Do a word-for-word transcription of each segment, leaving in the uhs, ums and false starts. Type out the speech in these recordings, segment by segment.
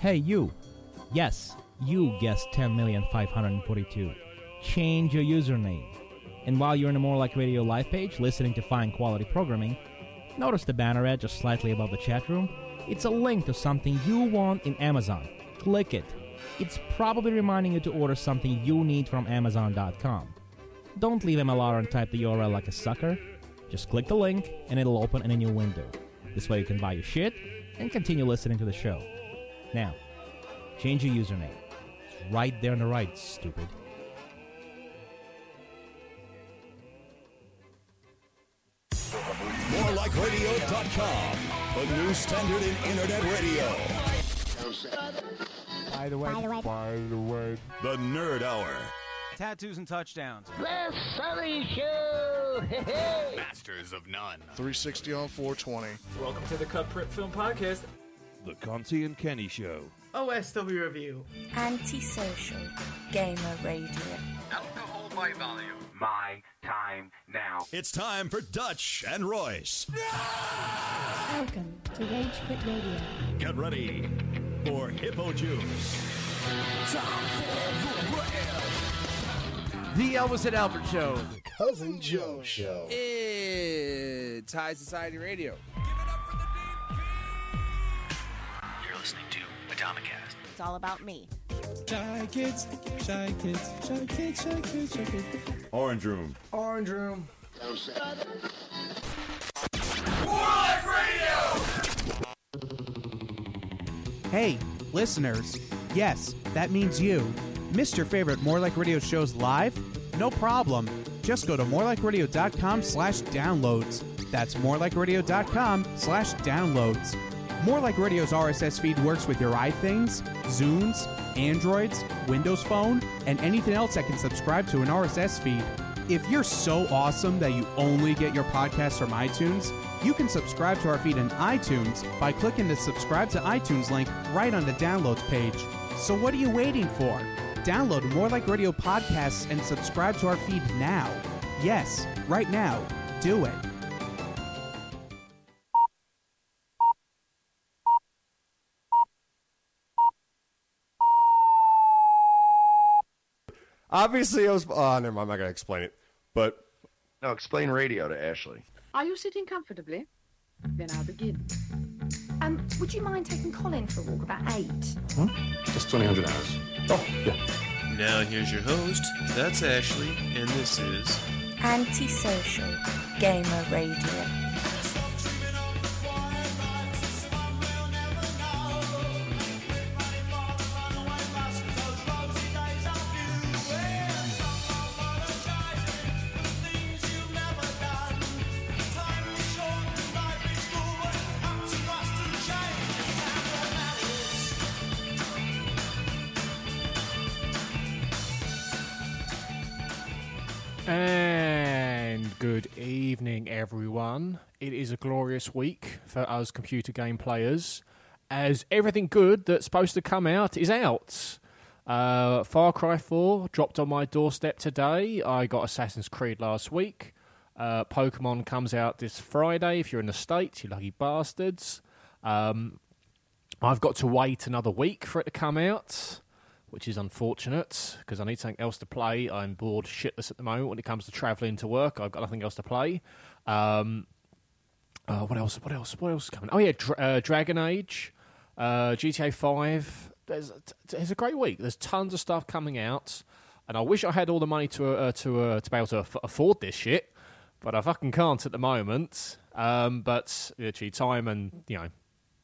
Hey, you. Yes, you guessed ten million five hundred forty-two. Change your username. And while you're in the More Like Radio live page, listening to fine quality programming, notice the banner ad just slightly above the chat room? It's a link to something you want in Amazon. Click it. It's probably reminding you to order something you need from Amazon dot com. Don't leave M L R and type the U R L like a sucker. Just click the link and it'll open in a new window. This way you can buy your shit and continue listening to the show. Now, change your username. It's right there on the right, stupid. more like radio dot com, the new standard in internet radio. By the way, by the way, by the way, the Nerd Hour. Tattoos and touchdowns. The Sully Show! Hey-hey. Masters of None. three sixty on four twenty. Welcome to the Cut Print Film Podcast. The Conti and Kenny Show. O S W Review. Antisocial Gamer Radio. Alcohol by volume. My time now. It's time for Dutch and Royce. Welcome to Rage Quit Radio. Get ready for Hippo Juice. The Elvis and Albert Show. The Cousin Joe Show. It's High Society Radio. You're listening to Atomicast. It's all about me. Shy kids, shy kids, shy kids, shy kids, shy kids. Orange Room. Orange Room. Hey, listeners. Yes, that means you. Missed your favorite More Like Radio shows live? No problem. Just go to more like radio dot com slash downloads. That's more like radio dot com slash downloads. More Like Radio's R S S feed works with your iThings, Zunes, Androids, Windows Phone, and anything else that can subscribe to an R S S feed. If you're so awesome that you only get your podcasts from iTunes, you can subscribe to our feed in iTunes by clicking the Subscribe to iTunes link right on the Downloads page. So what are you waiting for? Download More Like Radio podcasts and subscribe to our feed now. Yes, right now. Do it. Obviously, I was... Oh, never mind. I'm not going to explain it. But... No, explain radio to Ashley. Are you sitting comfortably? Then I'll begin. Um, would you mind taking Colin for a walk about eight? Huh? Just twenty hundred hours. Oh, yeah. Now here's your host. That's Ashley, and this is... Antisocial Gamer Radio. And good evening, everyone. It is a glorious week for us computer game players, as everything good that's supposed to come out is out. Uh, Far Cry four dropped on my doorstep today. I got Assassin's Creed last week. Uh, Pokemon comes out this Friday if you're in the States, you lucky bastards. Um, I've got to wait another week for it to come out, which is unfortunate, because I need something else to play. I'm bored shitless at the moment when it comes to travelling to work. I've got nothing else to play. Um, uh, what else? What else? What else is coming? Oh, yeah, Dra- uh, Dragon Age, uh, G T A five. There's, there's a great week. There's tons of stuff coming out, and I wish I had all the money to uh, to uh, to be able to aff- afford this shit, but I fucking can't at the moment. Um, but actually, time and, you know,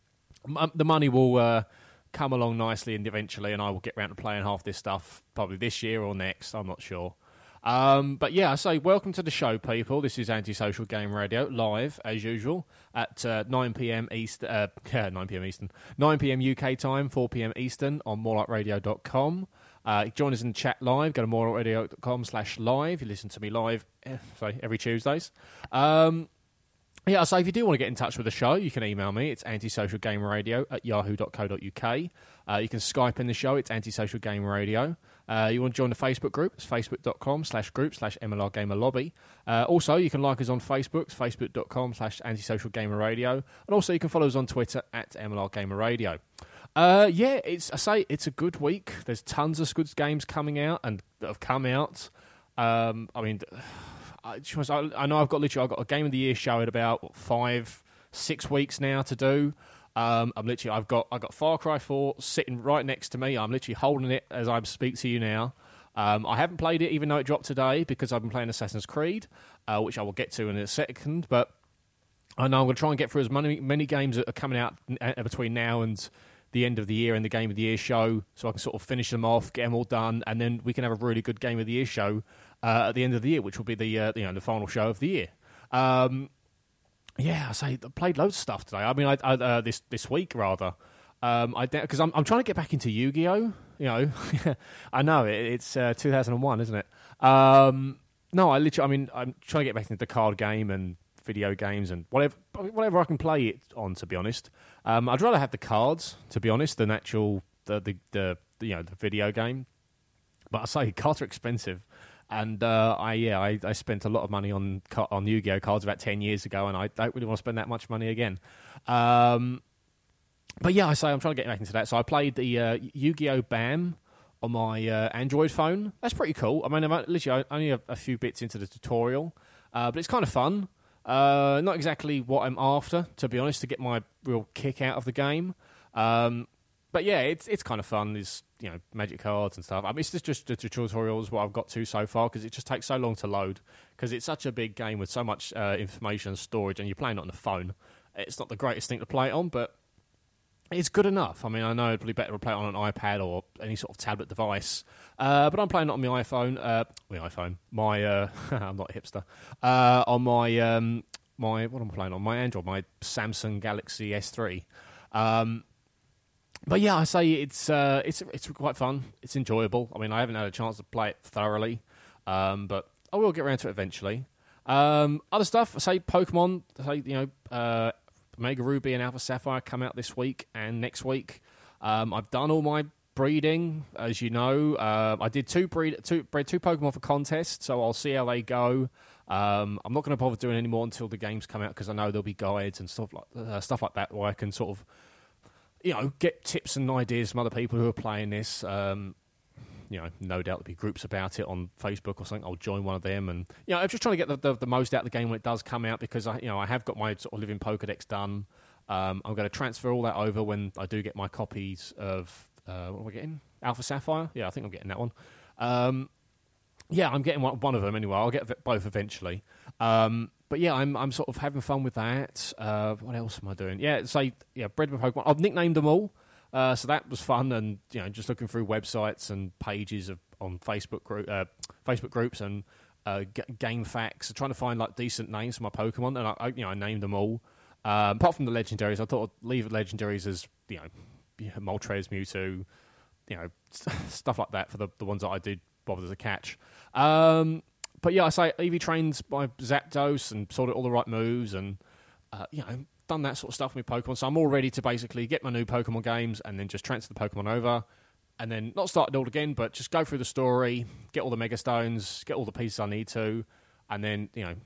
m- the money will... Uh, come along nicely and eventually, and I will get around to playing half this stuff probably this year or next. I'm not sure. Um, but yeah, I say welcome to the show, people. This is Antisocial Game Radio, live as usual at uh, nine p.m. East, uh, yeah, nine p.m. Eastern, nine p.m. U K time, four p.m. Eastern on more like radio dot com. Uh, join us in the chat live. Go to more like radio dot com slash live. You listen to me live, eh, sorry, every Tuesdays. Um, Yeah, so if you do want to get in touch with the show, you can email me. It's antisocialgameradio at yahoo dot co dot uk. Uh, you can Skype in the show. It's Antisocial Gamer Radio. Uh, you want to join the Facebook group? It's facebook.com slash group slash MLR Gamer Lobby. Uh, also, you can like us on Facebook. It's facebook.com slash Antisocial Gamer Radio. And also, you can follow us on Twitter at M L R Gamer Radio. Uh, yeah, it's I say it's a good week. There's tons of good games coming out and that have come out. Um, I mean, I, I know I've got literally I've got a Game of the Year show in about what, five, six weeks now to do. Um, I'm literally I've got I've got Far Cry four sitting right next to me. I'm literally holding it as I speak to you now. Um, I haven't played it even though it dropped today because I've been playing Assassin's Creed, uh, which I will get to in a second. But I know I'm going to try and get through as many many games that are coming out between now and the end of the year and the Game of the Year show, so I can sort of finish them off, get them all done, and then we can have a really good Game of the Year show uh, at the end of the year, which will be the uh, you know the final show of the year. Um, yeah, I say I played loads of stuff today. I mean, I, I uh, this this week rather. Um, I because I'm I'm trying to get back into Yu-Gi-Oh. You know, I know it, it's uh, two thousand one, isn't it? Um, no, I literally. I mean, I'm trying to get back into the card game and video games and whatever whatever I can play it on. To be honest, um, I'd rather have the cards, to be honest, than actual the the, the, the you know the video game. But I say cards are expensive, and uh, I yeah I, I spent a lot of money on on Yu-Gi-Oh cards about ten years ago, and I don't really want to spend that much money again. Um, But yeah, I say I'm trying to get back into that. So I played the uh, Yu-Gi-Oh! BAM on my uh, Android phone. That's pretty cool. I mean, I'm literally only a, a few bits into the tutorial, uh, but it's kind of fun. Uh, not exactly what I'm after, to be honest, to get my real kick out of the game. Um, but yeah, it's it's kind of fun. There's you know magic cards and stuff. I mean, it's just, just the tutorials what I've got to so far because it just takes so long to load because it's such a big game with so much uh, information and storage, and you're playing it on the phone. It's not the greatest thing to play it on, but it's good enough. I mean, I know it'd be better to play it on an iPad or any sort of tablet device. Uh, but I'm playing it on my iPhone. Uh, my iPhone. My, uh, I'm not a hipster. Uh, on my, um, my, what am I playing on? My Android, my Samsung Galaxy S three. Um, but yeah, I say it's, uh, it's, it's quite fun. It's enjoyable. I mean, I haven't had a chance to play it thoroughly. Um, but I will get around to it eventually. Um, other stuff, I say Pokemon, I say, you know, uh, Omega Ruby and Alpha Sapphire come out this week and next week. Um, I've done all my breeding, as you know. Uh, I did two breed, two bred two Pokemon for contests, so I'll see how they go. Um, I'm not going to bother doing any more until the games come out because I know there'll be guides and stuff like uh, stuff like that where I can sort of, you know, get tips and ideas from other people who are playing this. Um, you know, no doubt there'll be groups about it on Facebook or something. I'll join one of them, and you know, I'm just trying to get the, the, the most out of the game when it does come out because I, you know, I have got my sort of living Pokedex done. Um, I'm going to transfer all that over when I do get my copies of uh, what am I getting? Alpha Sapphire? Yeah, I think I'm getting that one. Um, yeah, I'm getting one, one of them anyway. I'll get both eventually. Um, but yeah, I'm I'm sort of having fun with that. Uh, what else am I doing? Yeah, say yeah, bred with Pokemon. I've nicknamed them all. Uh, so that was fun, and you know, just looking through websites and pages of on Facebook group, uh, Facebook groups and uh, g- game facts, trying to find like decent names for my Pokemon, and I, I you know, I named them all. Um, apart from the legendaries, I thought I'd leave the legendaries as you know, Moltres, Mewtwo, you know, stuff like that for the the ones that I did bother to catch. Um, but yeah, I say Eevee trains by Zapdos and sorted all the right moves, and uh, you know. Done that sort of stuff with Pokemon, so I'm all ready to basically get my new Pokemon games and then just transfer the Pokemon over and then not start it all again, but just go through the story, get all the Mega Stones, get all the pieces I need to, and then, you know,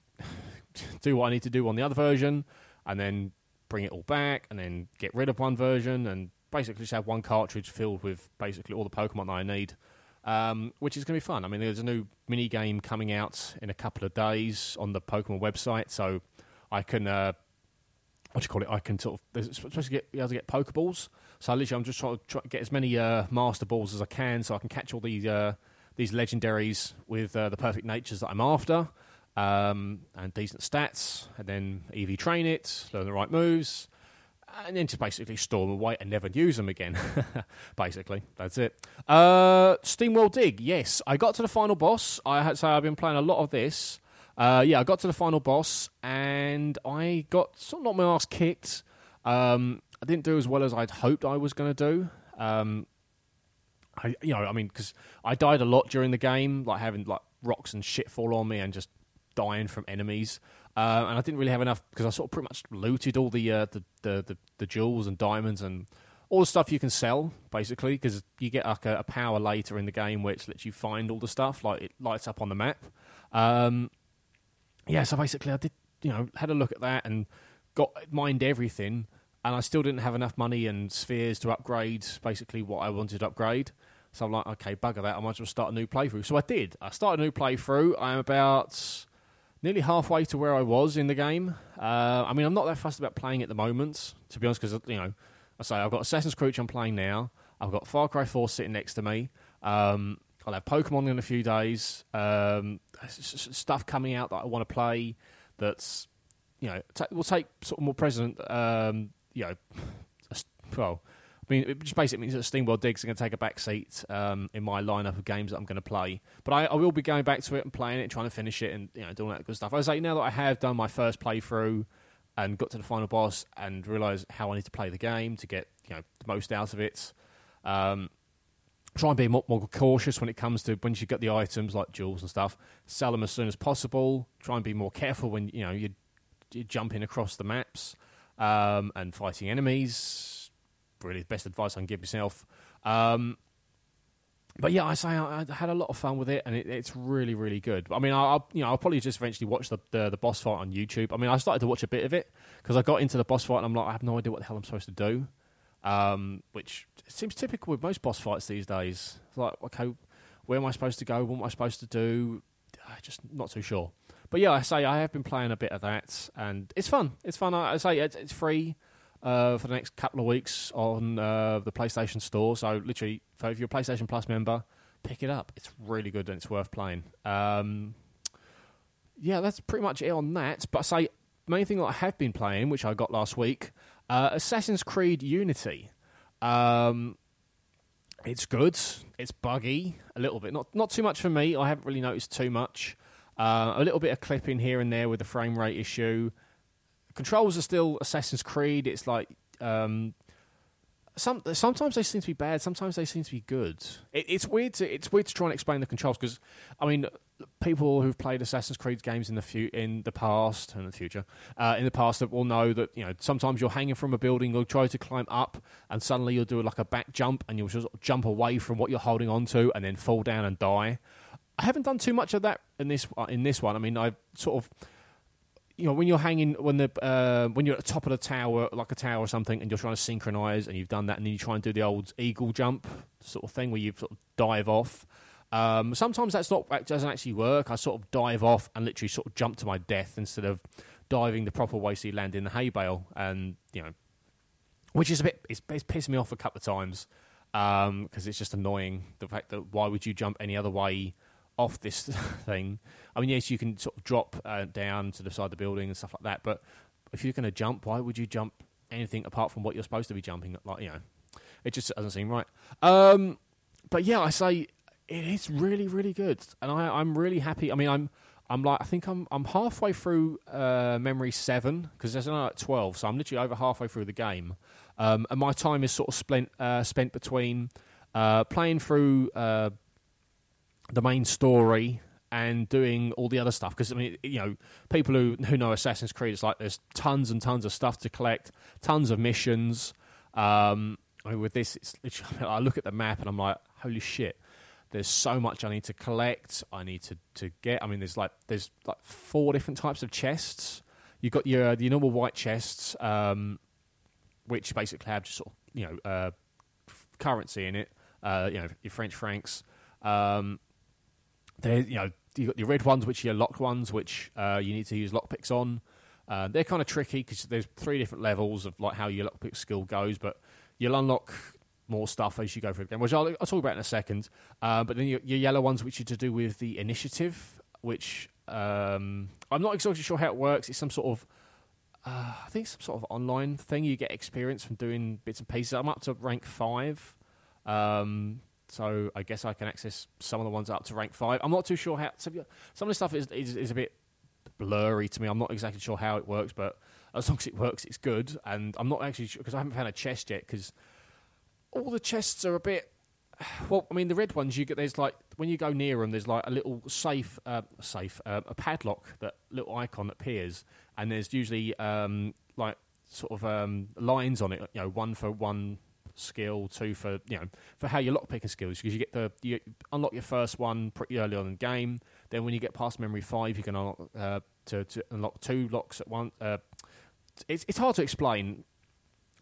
do what I need to do on the other version, and then bring it all back, and then get rid of one version, and basically just have one cartridge filled with basically all the Pokemon that I need, um, which is going to be fun. I mean, there's a new mini game coming out in a couple of days on the Pokemon website, so I can... Uh, What do you call it? I can sort of supposed to get be able to get Pokeballs. So literally, I'm just trying to try, get as many uh, Master Balls as I can, so I can catch all these uh, these legendaries with uh, the perfect natures that I'm after, um, and decent stats. And then Eevee train it, learn the right moves, and then just basically store them away and never use them again. Basically, that's it. Uh, SteamWorld Dig. Yes, I got to the final boss. I had so I've been playing a lot of this. Uh, yeah, I got to the final boss, and I got sort of not my ass kicked. Um, I didn't do as well as I'd hoped I was going to do. Um, I, you know, I mean, because I died a lot during the game, like having like rocks and shit fall on me, and just dying from enemies. Uh, and I didn't really have enough because I sort of pretty much looted all the, uh, the, the the the jewels and diamonds and all the stuff you can sell, basically, because you get like a, a power later in the game which lets you find all the stuff, like it lights up on the map. Um, Yeah, so basically I did, you know, had a look at that and got mined everything, and I still didn't have enough money and spheres to upgrade basically what I wanted to upgrade. So I'm like, okay, bugger that, I might as well start a new playthrough. So I did. I started a new playthrough. I'm about nearly halfway to where I was in the game. Uh, I mean, I'm not that fussed about playing at the moment, to be honest, because, you know, I say I've got Assassin's Creed which I'm playing now. I've got Far Cry four sitting next to me. Um, I'll have Pokemon in a few days. Um, stuff coming out that I want to play that's, you know, t- will take sort of more precedent, um, you know, well... I mean, it just basically means that SteamWorld Digs are going to take a back seat um, in my lineup of games that I'm going to play. But I, I will be going back to it and playing it, trying to finish it, and you know, doing that good stuff. I was like, now that I have done my first playthrough and got to the final boss and realised how I need to play the game to get you know the most out of it. Um, try and be more, more cautious when it comes to when you get the items like jewels and stuff. Sell them as soon as possible. Try and be more careful when you know you you're jumping across the maps um, and fighting enemies. Really the best advice I can give yourself. Um, but yeah, I say I, I had a lot of fun with it, and it, it's really, really good. I mean, I, I'll you know I'll probably just eventually watch the, the the boss fight on YouTube. I mean, I started to watch a bit of it because I got into the boss fight, and I'm like, I have no idea what the hell I'm supposed to do. Um, which seems typical with most boss fights these days. It's like, okay, where am I supposed to go? What am I supposed to do? I'm just not too sure. But yeah, I say I have been playing a bit of that, and it's fun. It's fun. I, I say it's, it's free. Uh, for the next couple of weeks on uh, the PlayStation Store. So literally, if you're a PlayStation Plus member, pick it up. It's really good and it's worth playing. Um, yeah, that's pretty much it on that. But I say, main thing that I have been playing, which I got last week, uh, Assassin's Creed Unity. Um, it's good. It's buggy a little bit. Not not too much for me. I haven't really noticed too much. Uh, a little bit of clipping here and there with the frame rate issue. Controls are still Assassin's Creed. It's like um, some sometimes they seem to be bad, sometimes they seem to be good. It, it's weird to it's weird to try and explain the controls because I mean, people who've played Assassin's Creed games in the fu- in the past and the future, uh, in the past, that will know that you know sometimes you're hanging from a building, you'll try to climb up, and suddenly you'll do like a back jump, and you'll just jump away from what you're holding onto, and then fall down and die. I haven't done too much of that in this in this one. I mean, I've sort of. You know, when you're hanging, when the uh, when you're at the top of the tower, like a tower or something, and you're trying to synchronise, and you've done that, and then you try and do the old eagle jump sort of thing, where you sort of dive off. Um, sometimes that's not that doesn't actually work. I sort of dive off and literally sort of jump to my death instead of diving the proper way, so you land in the hay bale, and you know, which is a bit it's, it's pissed me off a couple of times because um, it's just annoying the fact that why would you jump any other way off this thing? I mean, yes, you can sort of drop uh, down to the side of the building and stuff like that, but if you're going to jump, why would you jump anything apart from what you're supposed to be jumping? Like, you know, it just doesn't seem right. Um, but yeah, I say it is really, really good, and I, I'm really happy. I mean, I'm, I'm like, I think I'm, I'm halfway through uh, Memory Seven because there's only like twelve, so I'm literally over halfway through the game, um, and my time is sort of spent, uh, spent between uh, playing through. Uh, the main story and doing all the other stuff because I mean you know people who who know Assassin's Creed, it's like there's tons and tons of stuff to collect, tons of missions. um, I mean with this it's literally, I look at the map and I'm like, holy shit, there's so much I need to collect, I need to, to get. I mean there's like there's like four different types of chests. You've got your your normal white chests um, which basically have just sort of you know uh, currency in it, uh, you know your French francs. um, There, you know, you got your red ones, which are your locked ones, which uh, you need to use lockpicks on. Uh, they're kind of tricky because there's three different levels of like how your lockpick skill goes, but you'll unlock more stuff as you go through the game, which I'll, I'll talk about in a second. Uh, but then your, your yellow ones, which are to do with the initiative, which um, I'm not exactly sure how it works. It's some sort of, uh, I think some sort of online thing. You get experience from doing bits and pieces. I'm up to rank five. Um, So I guess I can access some of the ones up to rank five. I'm not too sure how... Some of the stuff is, is is a bit blurry to me. I'm not exactly sure how it works, but as long as it works, it's good. And I'm not actually sure... Because I haven't found a chest yet, because all the chests are a bit... Well, I mean, the red ones, you get there's like... When you go near them, there's like a little safe... Uh, safe... Uh, a padlock, that little icon that appears. And there's usually um, like sort of um, lines on it, you know, one for one... skill, two for you know for how your lockpicking skills, because you get the you unlock your first one pretty early on in the game. Then when you get past Memory Five, you can unlock uh, to, to unlock two locks at once. Uh, it's it's hard to explain,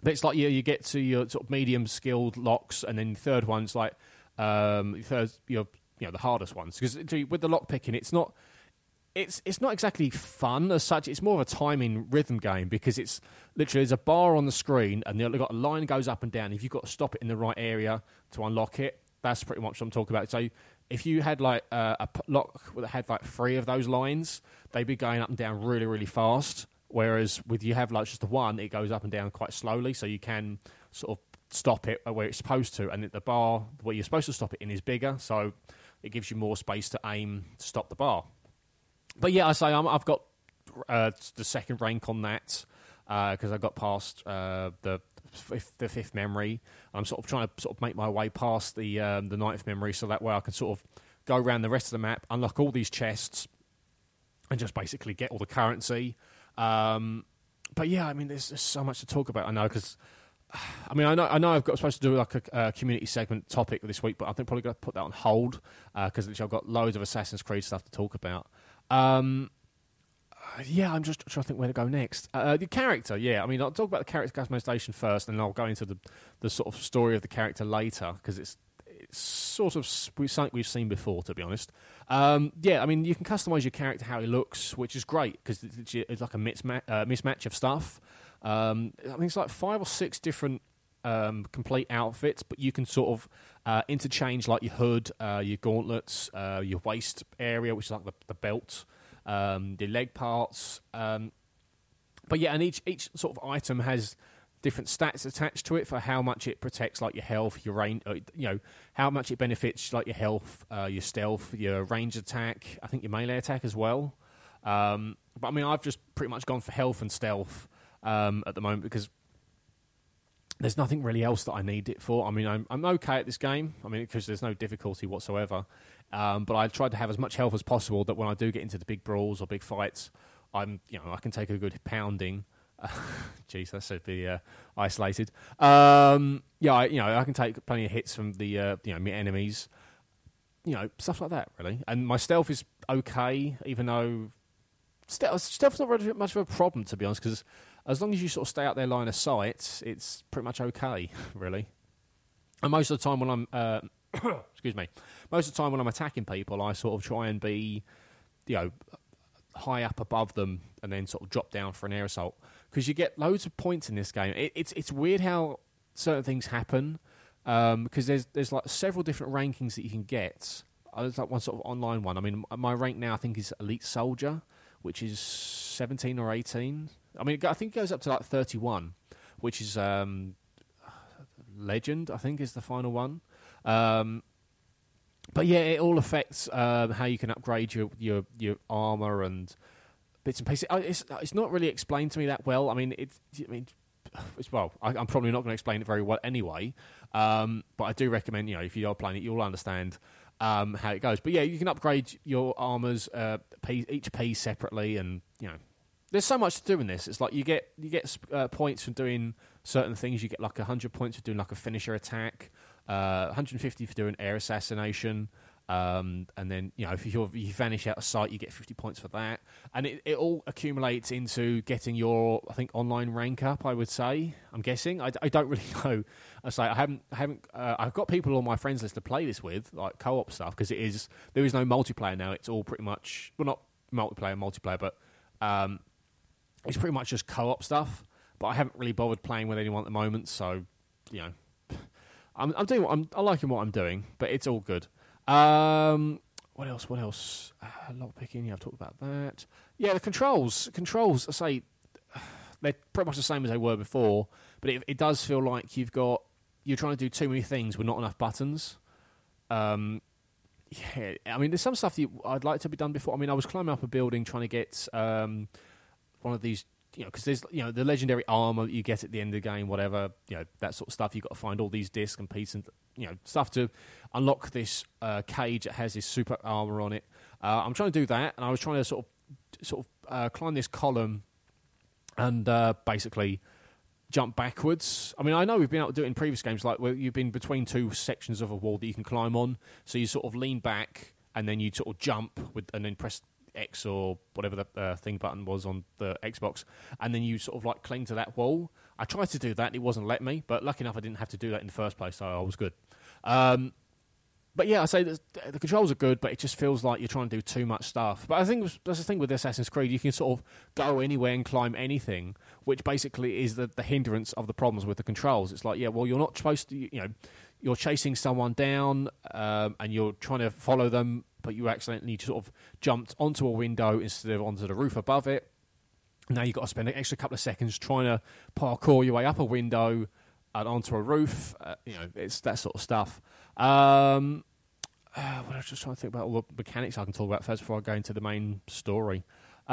But it's like you, you get to your sort of medium skilled locks, and then the third one's like um, third, your you know the hardest ones. Because with the lock picking, it's not it's it's not exactly fun as such. It's more of a timing rhythm game because it's literally there's a bar on the screen, and you've got a line goes up and down. If you've got to stop it in the right area to unlock it, that's pretty much what I'm talking about. So if you had like uh, a lock that had like three of those lines, they'd be going up and down really really fast. Whereas with you have like just the one, it goes up and down quite slowly, so you can sort of stop it where it's supposed to. And the bar where you're supposed to stop it in is bigger, so it gives you more space to aim to stop the bar. But yeah, I say I'm, I've got uh, the second rank on that because uh, I got past uh, the fifth, the fifth memory. I'm sort of trying to sort of make my way past the um, the ninth memory, so that way I can sort of go around the rest of the map, unlock all these chests, and just basically get all the currency. Um, but yeah, I mean, there's, there's so much to talk about. I know because, I mean, I know I know I've got supposed to do like a, a community segment topic this week, but I think probably going to put that on hold because uh, I've got loads of Assassin's Creed stuff to talk about. Um, yeah, I'm just trying to think where to go next. Uh, the character, yeah, I mean, I'll talk about the character customization first, and then I'll go into the the sort of story of the character later because it's. It's sort of something we've seen before, to be honest. Um, yeah, I mean, you can customise your character how he looks, which is great, because it's, it's like a mismatch, uh, mismatch of stuff. Um, I think it's like five or six different um, complete outfits, but you can sort of uh, interchange like your hood, uh, your gauntlets, uh, your waist area, which is like the, the belt, um, your leg parts. Um, but yeah, and each, each sort of item has different stats attached to it for how much it protects, like your health, your range, uh, you know, how much it benefits, like your health, uh, your stealth, your range attack. I think your melee attack as well. Um, but I mean, I've just pretty much gone for health and stealth um, at the moment because there's nothing really else that I need it for. I mean, I'm, I'm okay at this game. I mean, because there's no difficulty whatsoever. Um, but I tried to have as much health as possible that when I do get into the big brawls or big fights, I'm, you know, I can take a good pounding. Jeez, that should be uh, isolated. Um, yeah, I, you know, I can take plenty of hits from the uh, you know my enemies, you know, stuff like that, really. And my stealth is okay, even though stealth, stealth's not really much of a problem, to be honest, because as long as you sort of stay out their line of sight, it's pretty much okay, really. And most of the time when I'm, uh, excuse me, most of the time when I'm attacking people, I sort of try and be, you know, high up above them and then sort of drop down for an air assault. Because you get loads of points in this game. It, it's it's weird how certain things happen. Because um, there's there's like several different rankings that you can get. There's like one sort of online one. I mean, my rank now I think is Elite Soldier, which is seventeen or eighteen. I mean, I think it goes up to like thirty-one, which is um, Legend. I think is the final one. Um, but yeah, it all affects um, how you can upgrade your your, your armor and bits and pieces. It's it's not really explained to me that well. I mean, it. I mean, it's, well, I, I'm probably not going to explain it very well anyway. Um, but I do recommend, you know, if you are playing it, you'll understand um, how it goes. But yeah, you can upgrade your armors, uh, piece, each piece separately, and you know, there's so much to do in this. It's like you get you get uh, points from doing certain things. You get like one hundred points for doing like a finisher attack, uh, one hundred fifty for doing air assassination. Um, and then, you know, if, you're, if you vanish out of sight, you get fifty points for that. And it, it all accumulates into getting your, I think, online rank up, I would say. I'm guessing. I, I don't really know. I say I haven't, I haven't, uh, I've got people on my friends list to play this with, like co-op stuff, because it is, there is no multiplayer now. It's all pretty much, well, not multiplayer, multiplayer, but um, it's pretty much just co-op stuff. But I haven't really bothered playing with anyone at the moment, so, you know, I'm, I'm doing what I'm, I'm liking what I'm doing, but it's all good. Um, what else? What else? Uh, lockpicking. Yeah, I've talked about that. Yeah, the controls. Controls. I say they're pretty much the same as they were before, but it, it does feel like you've got you're trying to do too many things with not enough buttons. Um, yeah, I mean, there's some stuff that I'd like to be done before. I mean, I was climbing up a building trying to get um, one of these. You know, because there's you know the legendary armor that you get at the end of the game, whatever, you know, that sort of stuff. You've got to find all these discs and pieces, and you know, stuff to unlock this uh, cage that has this super armor on it. Uh, I'm trying to do that, and I was trying to sort of sort of uh, climb this column and uh, basically jump backwards. I mean, I know we've been able to do it in previous games, like where you've been between two sections of a wall that you can climb on. So you sort of lean back, and then you sort of jump with, and then press X or whatever the uh, thing button was on the Xbox, and then you sort of like cling to that wall. I I tried to do that, and it wasn't letting me, but lucky enough I didn't have to do that in the first place, so I was good. Um, but yeah, I say that the controls are good, but it just feels like you're trying to do too much stuff. But I think that's the thing with Assassin's Creed, you can sort of go anywhere and climb anything, which basically is the, the hindrance of the problems with the controls. It's like, yeah, well, you're not supposed to, you know, you're chasing someone down, um, and you're trying to follow them, but you accidentally sort of jumped onto a window instead of onto the roof above it. Now you've got to spend an extra couple of seconds trying to parkour your way up a window and onto a roof. Uh, you know, it's that sort of stuff. Um, uh, what I was just trying to think about all the mechanics I can talk about first before I go into the main story.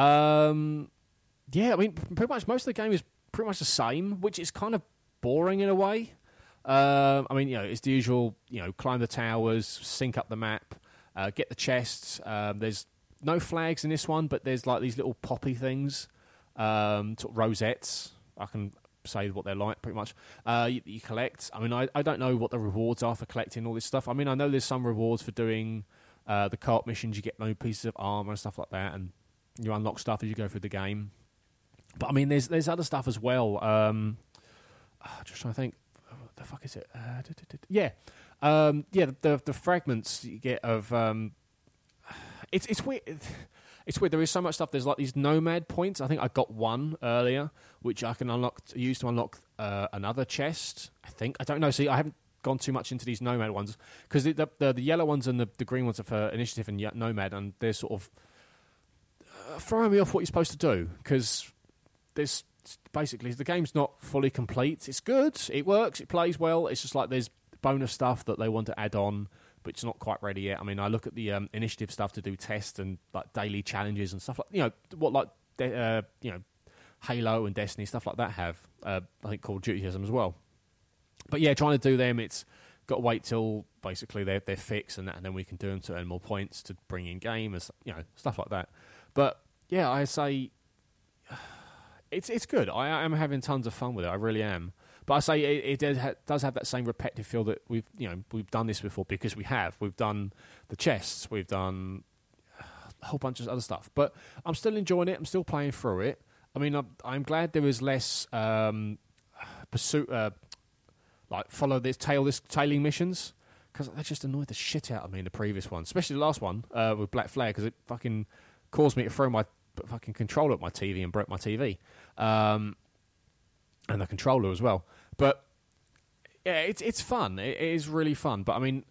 Um, yeah, I mean, pretty much most of the game is pretty much the same, which is kind of boring in a way. Uh, I mean, you know, it's the usual, you know, climb the towers, sync up the map, uh, get the chests. Um, there's no flags in this one, but there's like these little poppy things. Um, sort of rosettes, I can say what they're like, pretty much. Uh, you, you collect. I mean, I, I don't know what the rewards are for collecting all this stuff. I mean, I know there's some rewards for doing uh, the co-op missions. You get new pieces of armor and stuff like that, and you unlock stuff as you go through the game. But I mean, there's there's other stuff as well. Um, just trying to think, what the fuck is it? Uh, yeah, um, yeah, the, the the fragments you get of um, it's it's weird. It's weird. There is so much stuff. There's like these nomad points. I think I got one earlier, which I can unlock, use to unlock uh, another chest. I think I don't know. See, I haven't gone too much into these nomad ones because the, the the yellow ones and the, the green ones are for initiative and nomad, and they're sort of uh, throwing me off what you're supposed to do because there's basically the game's not fully complete. It's good. It works. It plays well. It's just like there's bonus stuff that they want to add on, but it's not quite ready yet. I mean, I look at the um, initiative stuff to do tests and like daily challenges and stuff like, you know, what like uh, you know, Halo and Destiny, stuff like that have. Uh, I think Call of Duty has them as well. But yeah, trying to do them, it's got to wait till basically they're they're fixed and that, and then we can do them to earn more points to bring in game and you know stuff like that. But yeah, I say it's it's good. I am having tons of fun with it. I really am. But I say it, it does, ha- does have that same repetitive feel that we've, you know, we've done this before because we have. We've done the chests, we've done a whole bunch of other stuff. But I'm still enjoying it. I'm still playing through it. I mean, I'm, I'm glad there was less um, pursuit, uh, like follow this, tail this, tailing missions because they just annoyed the shit out of me in the previous one, especially the last one uh, with Black Flag because it fucking caused me to throw my fucking controller at my T V and broke my T V. Um, and the controller as well. But yeah, it's it's fun. It, it is really fun. But I mean,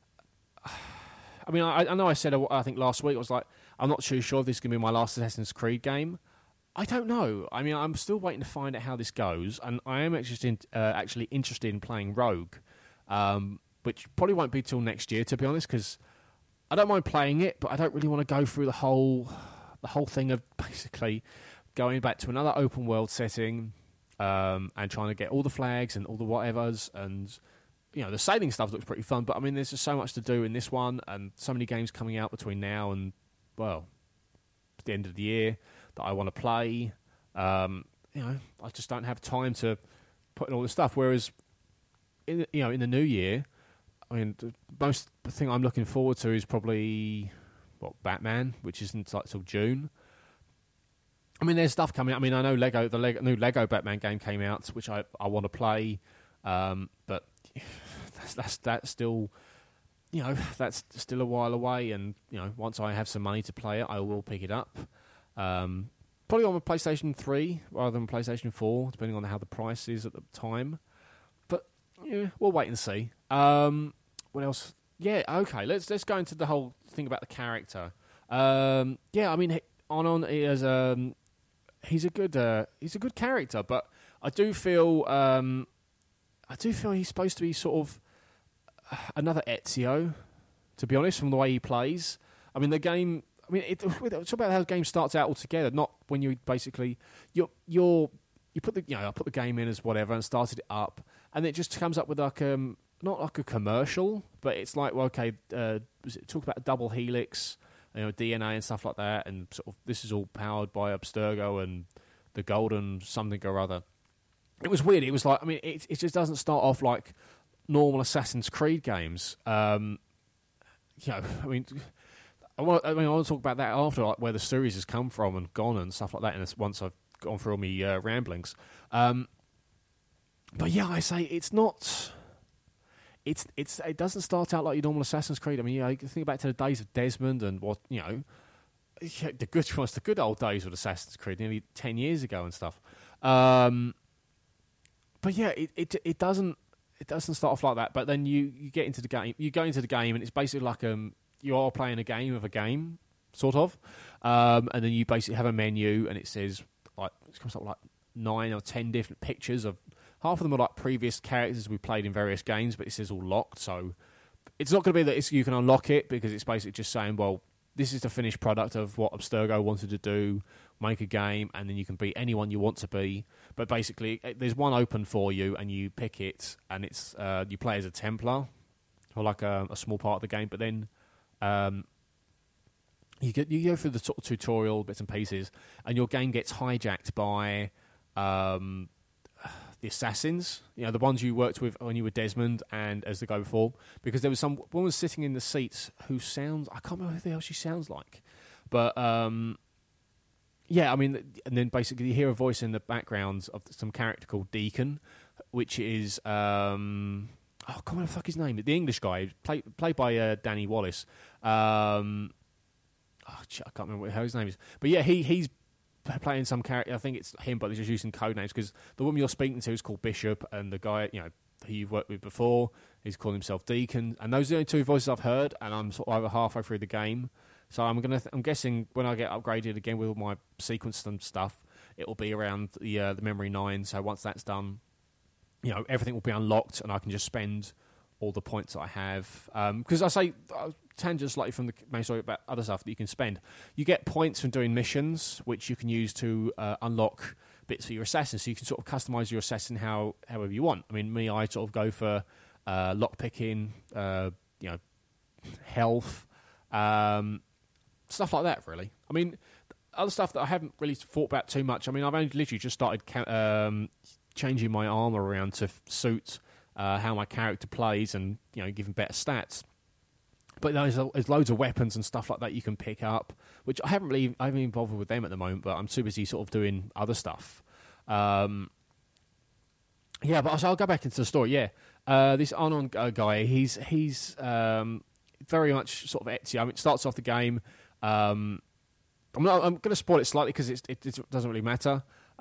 I mean, I, I know I said I think last week I was like, I'm not too sure if this is going to be my last Assassin's Creed game. I don't know. I mean, I'm still waiting to find out how this goes, and I am actually in, uh, actually interested in playing Rogue, um, which probably won't be till next year, to be honest, because I don't mind playing it, but I don't really want to go through the whole the whole thing of basically going back to another open world setting. Um, and trying to get all the flags and all the whatevers, and you know the sailing stuff looks pretty fun. But I mean, there's just so much to do in this one, and so many games coming out between now and well, the end of the year that I want to play. Um, you know, I just don't have time to put in all this stuff. Whereas, in you know, in the new year, I mean, the most the thing I'm looking forward to is probably what Batman, which isn't like till June. I mean, there's stuff coming. I mean, I know Lego, the Lego, new Lego Batman game came out, which I, I want to play, um, but that's, that's that's still, you know, that's still a while away. And you know, once I have some money to play it, I will pick it up. Um, probably on a PlayStation three rather than PlayStation four, depending on how the price is at the time. But yeah, we'll wait and see. Um, what else? Yeah, okay. Let's let's go into the whole thing about the character. Um, yeah, I mean, Anon is um. He's a good, uh, he's a good character, but I do feel, um, I do feel he's supposed to be sort of another Ezio, to be honest, from the way he plays. I mean, the game. I mean, it, it's about how the game starts out altogether, not when you basically you're you're you put the you know I put the game in as whatever and started it up, and it just comes up with like um not like a commercial, but it's like well, okay, uh, talk about a double helix. You know, D N A and stuff like that, and sort of this is all powered by Abstergo and the golden something or other. It was weird. It was like, I mean, it it just doesn't start off like normal Assassin's Creed games. Um, you know, I mean, I want, I mean, I want to talk about that after, like where the series has come from and gone and stuff like that. And once I've gone through all my uh, ramblings, um, but yeah, I say it's not. It's it's it doesn't start out like your normal Assassin's Creed. I mean, you know, you can think back to the days of Desmond and what you know, the good ones, the good old days with Assassin's Creed, nearly ten years ago and stuff. Um, but yeah, it, it it doesn't it doesn't start off like that. But then you, you get into the game, you go into the game, and it's basically like um you are playing a game of a game, sort of, um, and then you basically have a menu, and it says like it comes up with like nine or ten different pictures of. Half of them are like previous characters we played in various games, but it says all locked. So it's not going to be that it's, you can unlock it because it's basically just saying, well, this is the finished product of what Abstergo wanted to do, make a game, and then you can be anyone you want to be. But basically, there's one open for you, and you pick it, and it's uh, you play as a Templar, or like a, a small part of the game. But then um, you get you go through the sort of tutorial bits and pieces, and your game gets hijacked by. Um, The assassins, you know, the ones you worked with when you were Desmond and as the guy before, because there was some woman sitting in the seats who sounds, I can't remember who the hell she sounds like, but um, yeah, I mean, and then basically you hear a voice in the background of some character called Deacon, which is, um, oh, come on, fuck his name, the English guy, play, played by uh, Danny Wallace. Um, oh, I can't remember what his name is, but yeah, he he's. playing some character, I think it's him, but they're just using code names because the woman you're speaking to is called Bishop, and the guy, you know, who you've worked with before, he's calling himself Deacon, and those are the only two voices I've heard, and I'm sort of over halfway through the game, so I'm gonna, th- I'm guessing when I get upgraded again with all my sequence and stuff, it will be around the uh, the Memory Nine. So once that's done, you know, everything will be unlocked, and I can just spend all the points that I have. Because um, I say, uh, tangent slightly from the main story about other stuff that you can spend. You get points from doing missions, which you can use to uh, unlock bits for your assassin. So you can sort of customize your assassin how however you want. I mean, me, I sort of go for uh, lock picking, uh, you know, health, um, stuff like that. Really, I mean, other stuff that I haven't really thought about too much. I mean, I've only literally just started ca- um, changing my armor around to f- suit. Uh, how my character plays and, you know, giving better stats. But there's, there's loads of weapons and stuff like that you can pick up, which I haven't really I haven't been bothered with them at the moment, but I'm too busy sort of doing other stuff. Um, yeah, but so I'll go back into the story, yeah. Uh, this Anon uh, guy, he's he's um, very much sort of Ezio. I mean, it starts off the game. Um, I'm, not, I'm going to spoil it slightly because it, it doesn't really matter.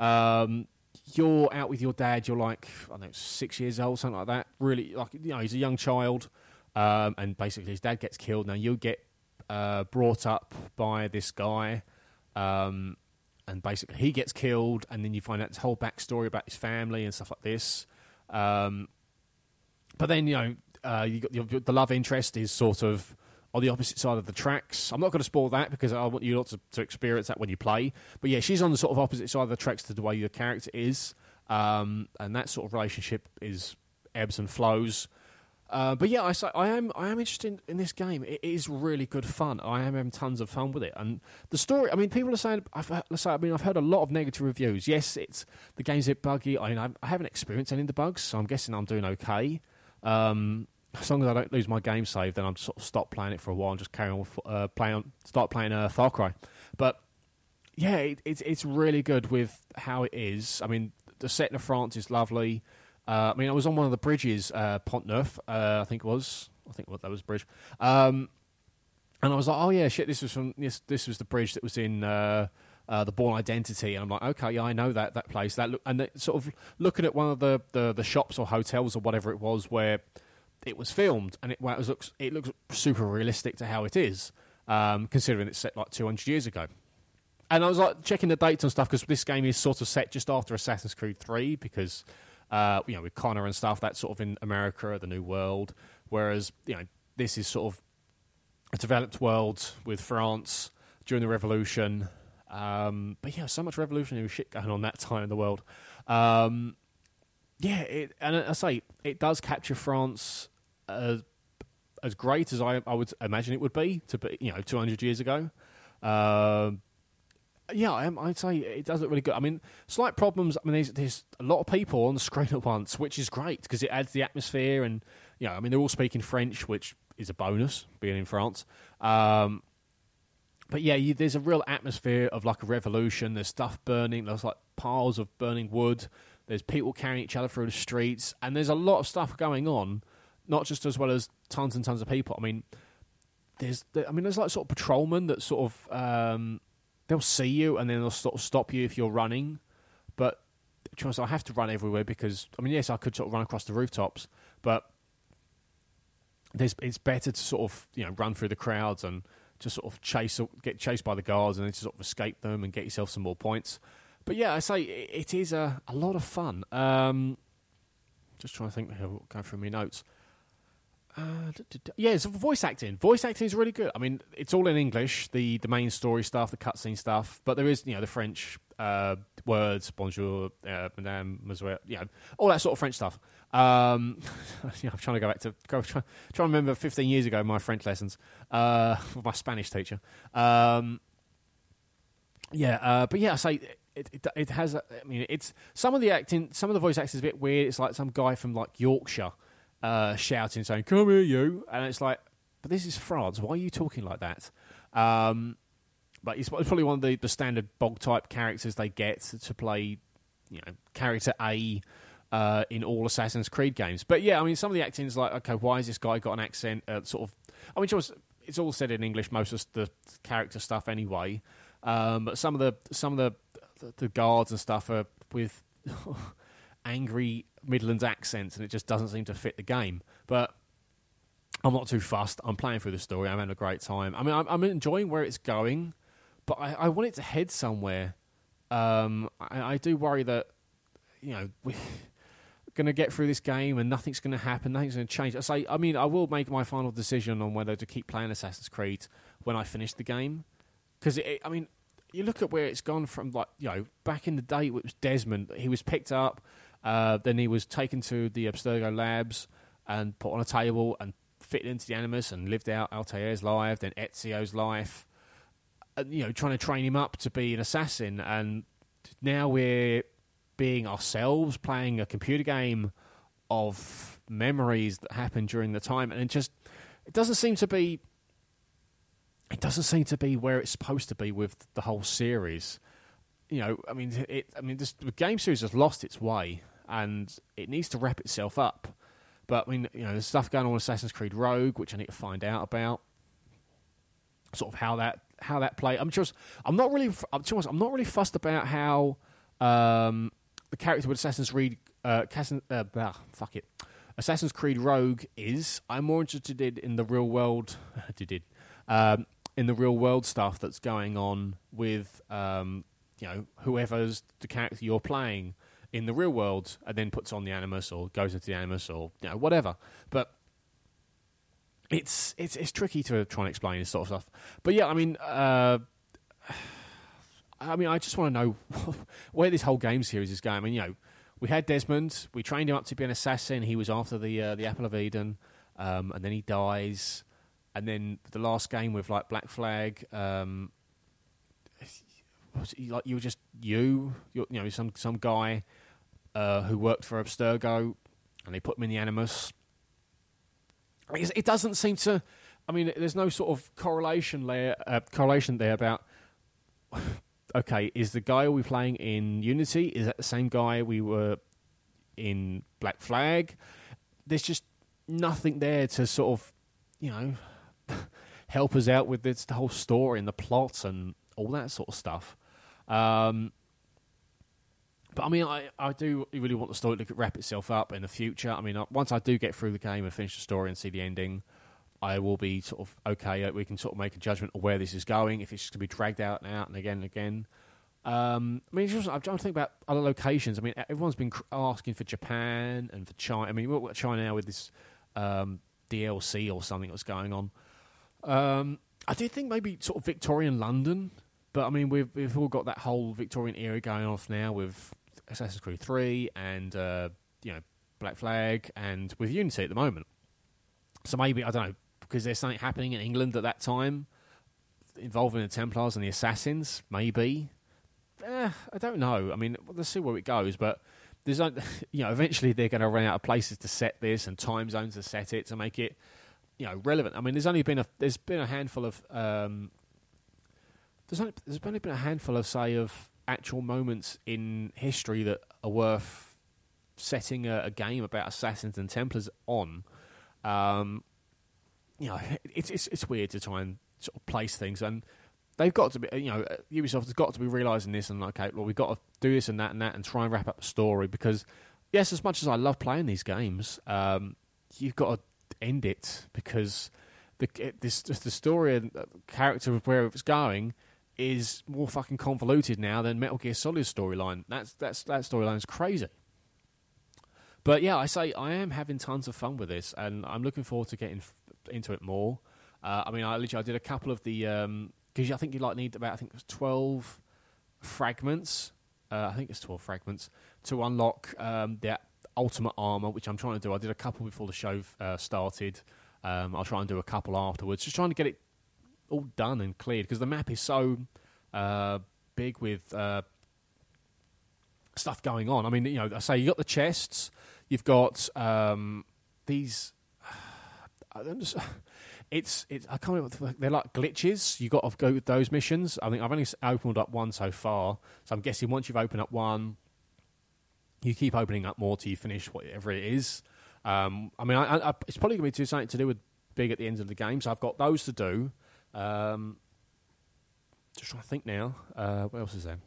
Um You're out with your dad. You're like, I don't know, six years old, something like that. Really, like, you know, he's a young child, um, and basically his dad gets killed. Now you get uh, brought up by this guy, um, and basically he gets killed, and then you find out this whole backstory about his family and stuff like this. Um, but then you know, uh, you got your, the love interest is sort of on the opposite side of the tracks. I'm not going to spoil that because I want you not to, to experience that when you play. But yeah, she's on the sort of opposite side of the tracks to the way your character is. Um, and that sort of relationship is ebbs and flows. Uh, but yeah, I, say, I am I am interested in, in this game. It is really good fun. I am having tons of fun with it. And the story, I mean, people are saying, I've, let's say, I mean, I've heard a lot of negative reviews. Yes, it's the game's a bit buggy. I mean, I haven't experienced any of the bugs, so I'm guessing I'm doing okay. Um, As long as I don't lose my game save, then I'll sort of stop playing it for a while and just carry on with, uh, playing on, start playing uh, Far Cry. But yeah, it, it's it's really good with how it is. I mean, the setting of France is lovely. Uh, I mean, I was on one of the bridges, uh, Pont Neuf, uh, I think it was. I think that was the bridge. Um, and I was like, oh yeah, shit, this was from this. This was the bridge that was in uh, uh, the Bourne Identity. And I'm like, okay, yeah, I know that that place. That look, and the, sort of looking at one of the, the the shops or hotels or whatever it was where it was filmed, and it, well, it looks it looks super realistic to how it is, um, considering it's set like two hundred years ago. And I was like checking the dates and stuff because this game is sort of set just after Assassin's Creed three because uh, you know, with Connor and stuff, that's sort of in America, the New World, whereas you know this is sort of a developed world with France during the Revolution. Um, but yeah, so much revolutionary shit going on that time in the world. Um, yeah, it, and I say it does capture France. Uh, as great as I, I would imagine it would be to be, you know, two hundred years ago. Uh, yeah, I, I'd say it does look really good. I mean, slight problems. I mean, there's, there's a lot of people on the screen at once, which is great because it adds the atmosphere. And you know, I mean, they're all speaking French, which is a bonus being in France. Um, but yeah, you, there's a real atmosphere of like a revolution. There's stuff burning. There's like piles of burning wood. There's people carrying each other through the streets, and there's a lot of stuff going on, not just as well as tons and tons of people. I mean, there's, I mean, there's like sort of patrolmen that sort of um, they'll see you and then they'll sort of stop you if you're running. But to be honest, I have to run everywhere because I mean, yes, I could sort of run across the rooftops, but there's it's better to sort of you know run through the crowds and just sort of chase get chased by the guards and then sort of escape them and get yourself some more points. But yeah, I say it is a, a lot of fun. Um, just trying to think, I'll go through my notes. Uh, da, da, da. Yeah, it's voice acting. Voice acting is really good. I mean, it's all in English, the, the main story stuff, the cutscene stuff, but there is, you know, the French uh, words, bonjour, uh, madame, monsieur, you know, all that sort of French stuff. Um, you know, I'm trying to go back to, go, try, try to remember fifteen years ago, my French lessons, uh, with my Spanish teacher. Um, yeah, uh, but yeah, I say... It, it it has. A, I mean, it's some of the acting, some of the voice acting is a bit weird. It's like some guy from like Yorkshire uh, shouting, saying "Come here, you!" And it's like, but this is France. Why are you talking like that? Um, but it's probably one of the, the standard bog type characters they get to play, you know, character A uh, in all Assassin's Creed games. But yeah, I mean, some of the acting is like, okay, why has this guy got an accent? Uh, sort of. I mean, it's, it's all said in English, most of the character stuff anyway. Um, but some of the some of the the guards and stuff are with angry Midlands accents, and it just doesn't seem to fit the game. But I'm not too fussed. I'm playing through the story. I'm having a great time. I mean, I'm, I'm enjoying where it's going, but I, I want it to head somewhere. Um, I, I do worry that, you know, we're going to get through this game and nothing's going to happen. Nothing's going to change. I say, I mean, I will make my final decision on whether to keep playing Assassin's Creed when I finish the game. Because, I mean... You look at where it's gone from, like, you know, back in the day, it was Desmond. He was picked up, uh, then he was taken to the Abstergo labs and put on a table and fitted into the Animus and lived out Altair's life, then Ezio's life, and, you know, trying to train him up to be an assassin. And now we're being ourselves, playing a computer game of memories that happened during the time. And it just, it doesn't seem to be... It doesn't seem to be where it's supposed to be with the whole series. You know, I mean, it. I mean, this, the game series has lost its way, and it needs to wrap itself up. But I mean, you know, there's stuff going on with Assassin's Creed Rogue, which I need to find out about. Sort of how that how that play. I'm just. I'm not really. I'm, honest, I'm not really fussed about how um, the character with Assassin's Creed. Uh, Cassin, uh, ah, fuck it. Assassin's Creed Rogue is. I'm more interested in the real world. did did. Um, in the real world stuff that's going on with, um, you know, whoever's the character you're playing in the real world and then puts on the Animus or goes into the Animus or, you know, whatever. But it's it's it's tricky to try and explain this sort of stuff. But yeah, I mean, uh, I mean, I just want to know where this whole game series is going. I mean, you know, we had Desmond, we trained him up to be an assassin. He was after the uh, the Apple of Eden, um, and then he dies. And then the last game with like Black Flag, um, was it like you were just you, you're, you know, some some guy uh, who worked for Abstergo, and they put him in the Animus. It's, it doesn't seem to. I mean, there's no sort of correlation there. Uh, correlation there about. Okay, is the guy we're playing in Unity? Is that the same guy we were in Black Flag? There's just nothing there to sort of, you know. help us out with this, the whole story and the plot and all that sort of stuff. Um, but I mean, I, I do really want the story to wrap itself up in the future. I mean, once I do get through the game and finish the story and see the ending, I will be sort of, okay, we can sort of make a judgment of where this is going, if it's just going to be dragged out and out and again and again. Um, I mean, just, I'm trying to think about other locations. I mean, everyone's been asking for Japan and for China. I mean, we've got China now with this um, D L C or something that's going on. Um, I did think maybe sort of Victorian London, but I mean we've we've all got that whole Victorian era going off now with Assassin's Creed three and uh, you know Black Flag and with Unity at the moment. So maybe I don't know because there's something happening in England at that time involving the Templars and the Assassins. Maybe eh, I don't know. I mean let's see where it goes, but there's you know eventually they're going to run out of places to set this and time zones to set it to make it. You know, relevant. I mean, there's only been a there's been a handful of um, there's only there's only been a handful of say of actual moments in history that are worth setting a, a game about assassins and Templars on. Um, you know, it's it's it's weird to try and sort of place things, and they've got to be, you know, Ubisoft has got to be realising this, and okay, well, we've got to do this and that and that, and try and wrap up the story, because yes, as much as I love playing these games, um, you've got to end it, because the it, this the story and the character of where it's going is more fucking convoluted now than Metal Gear Solid's storyline. That's that's that storyline is crazy. But yeah, I say I am having tons of fun with this, and I'm looking forward to getting f- into it more. Uh, I mean, I literally I did a couple of the because um, I think you like need about I think it was twelve fragments. Uh, I think it's twelve fragments to unlock um, the ultimate armor, which I'm trying to do. I did a couple before the show uh, started. Um, I'll try and do a couple afterwards, just trying to get it all done and cleared, because the map is so uh, big with uh, stuff going on. I mean, you know, I say you got the chests, you've got um, these. I'm just, it's it's I can't remember, they're like glitches. You got to go with those missions. I think I've only opened up one so far, so I'm guessing once you've opened up one, you keep opening up more till you finish whatever it is. Um, I mean, I, I, it's probably going to be something to do with big at the end of the game, so I've got those to do. Um, just trying to think now. Uh, what else is there?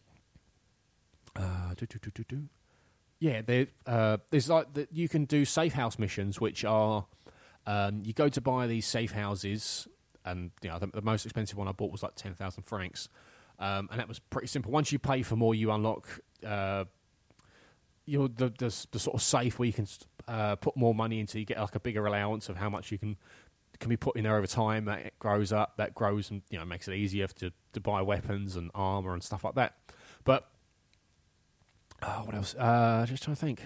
Uh, do, do, do, do, do. Yeah, there, uh, there's like the, you can do safe house missions, which are um, you go to buy these safe houses, and you know the, the most expensive one I bought was like ten thousand francs, um, and that was pretty simple. Once you pay for more, you unlock uh, your the, the the sort of safe where you can uh, put more money into. You get like a bigger allowance of how much you can. Can be put in there over time. That it grows up, that grows, and you know makes it easier to to buy weapons and armor and stuff like that. But oh, what else? Uh, just trying to think.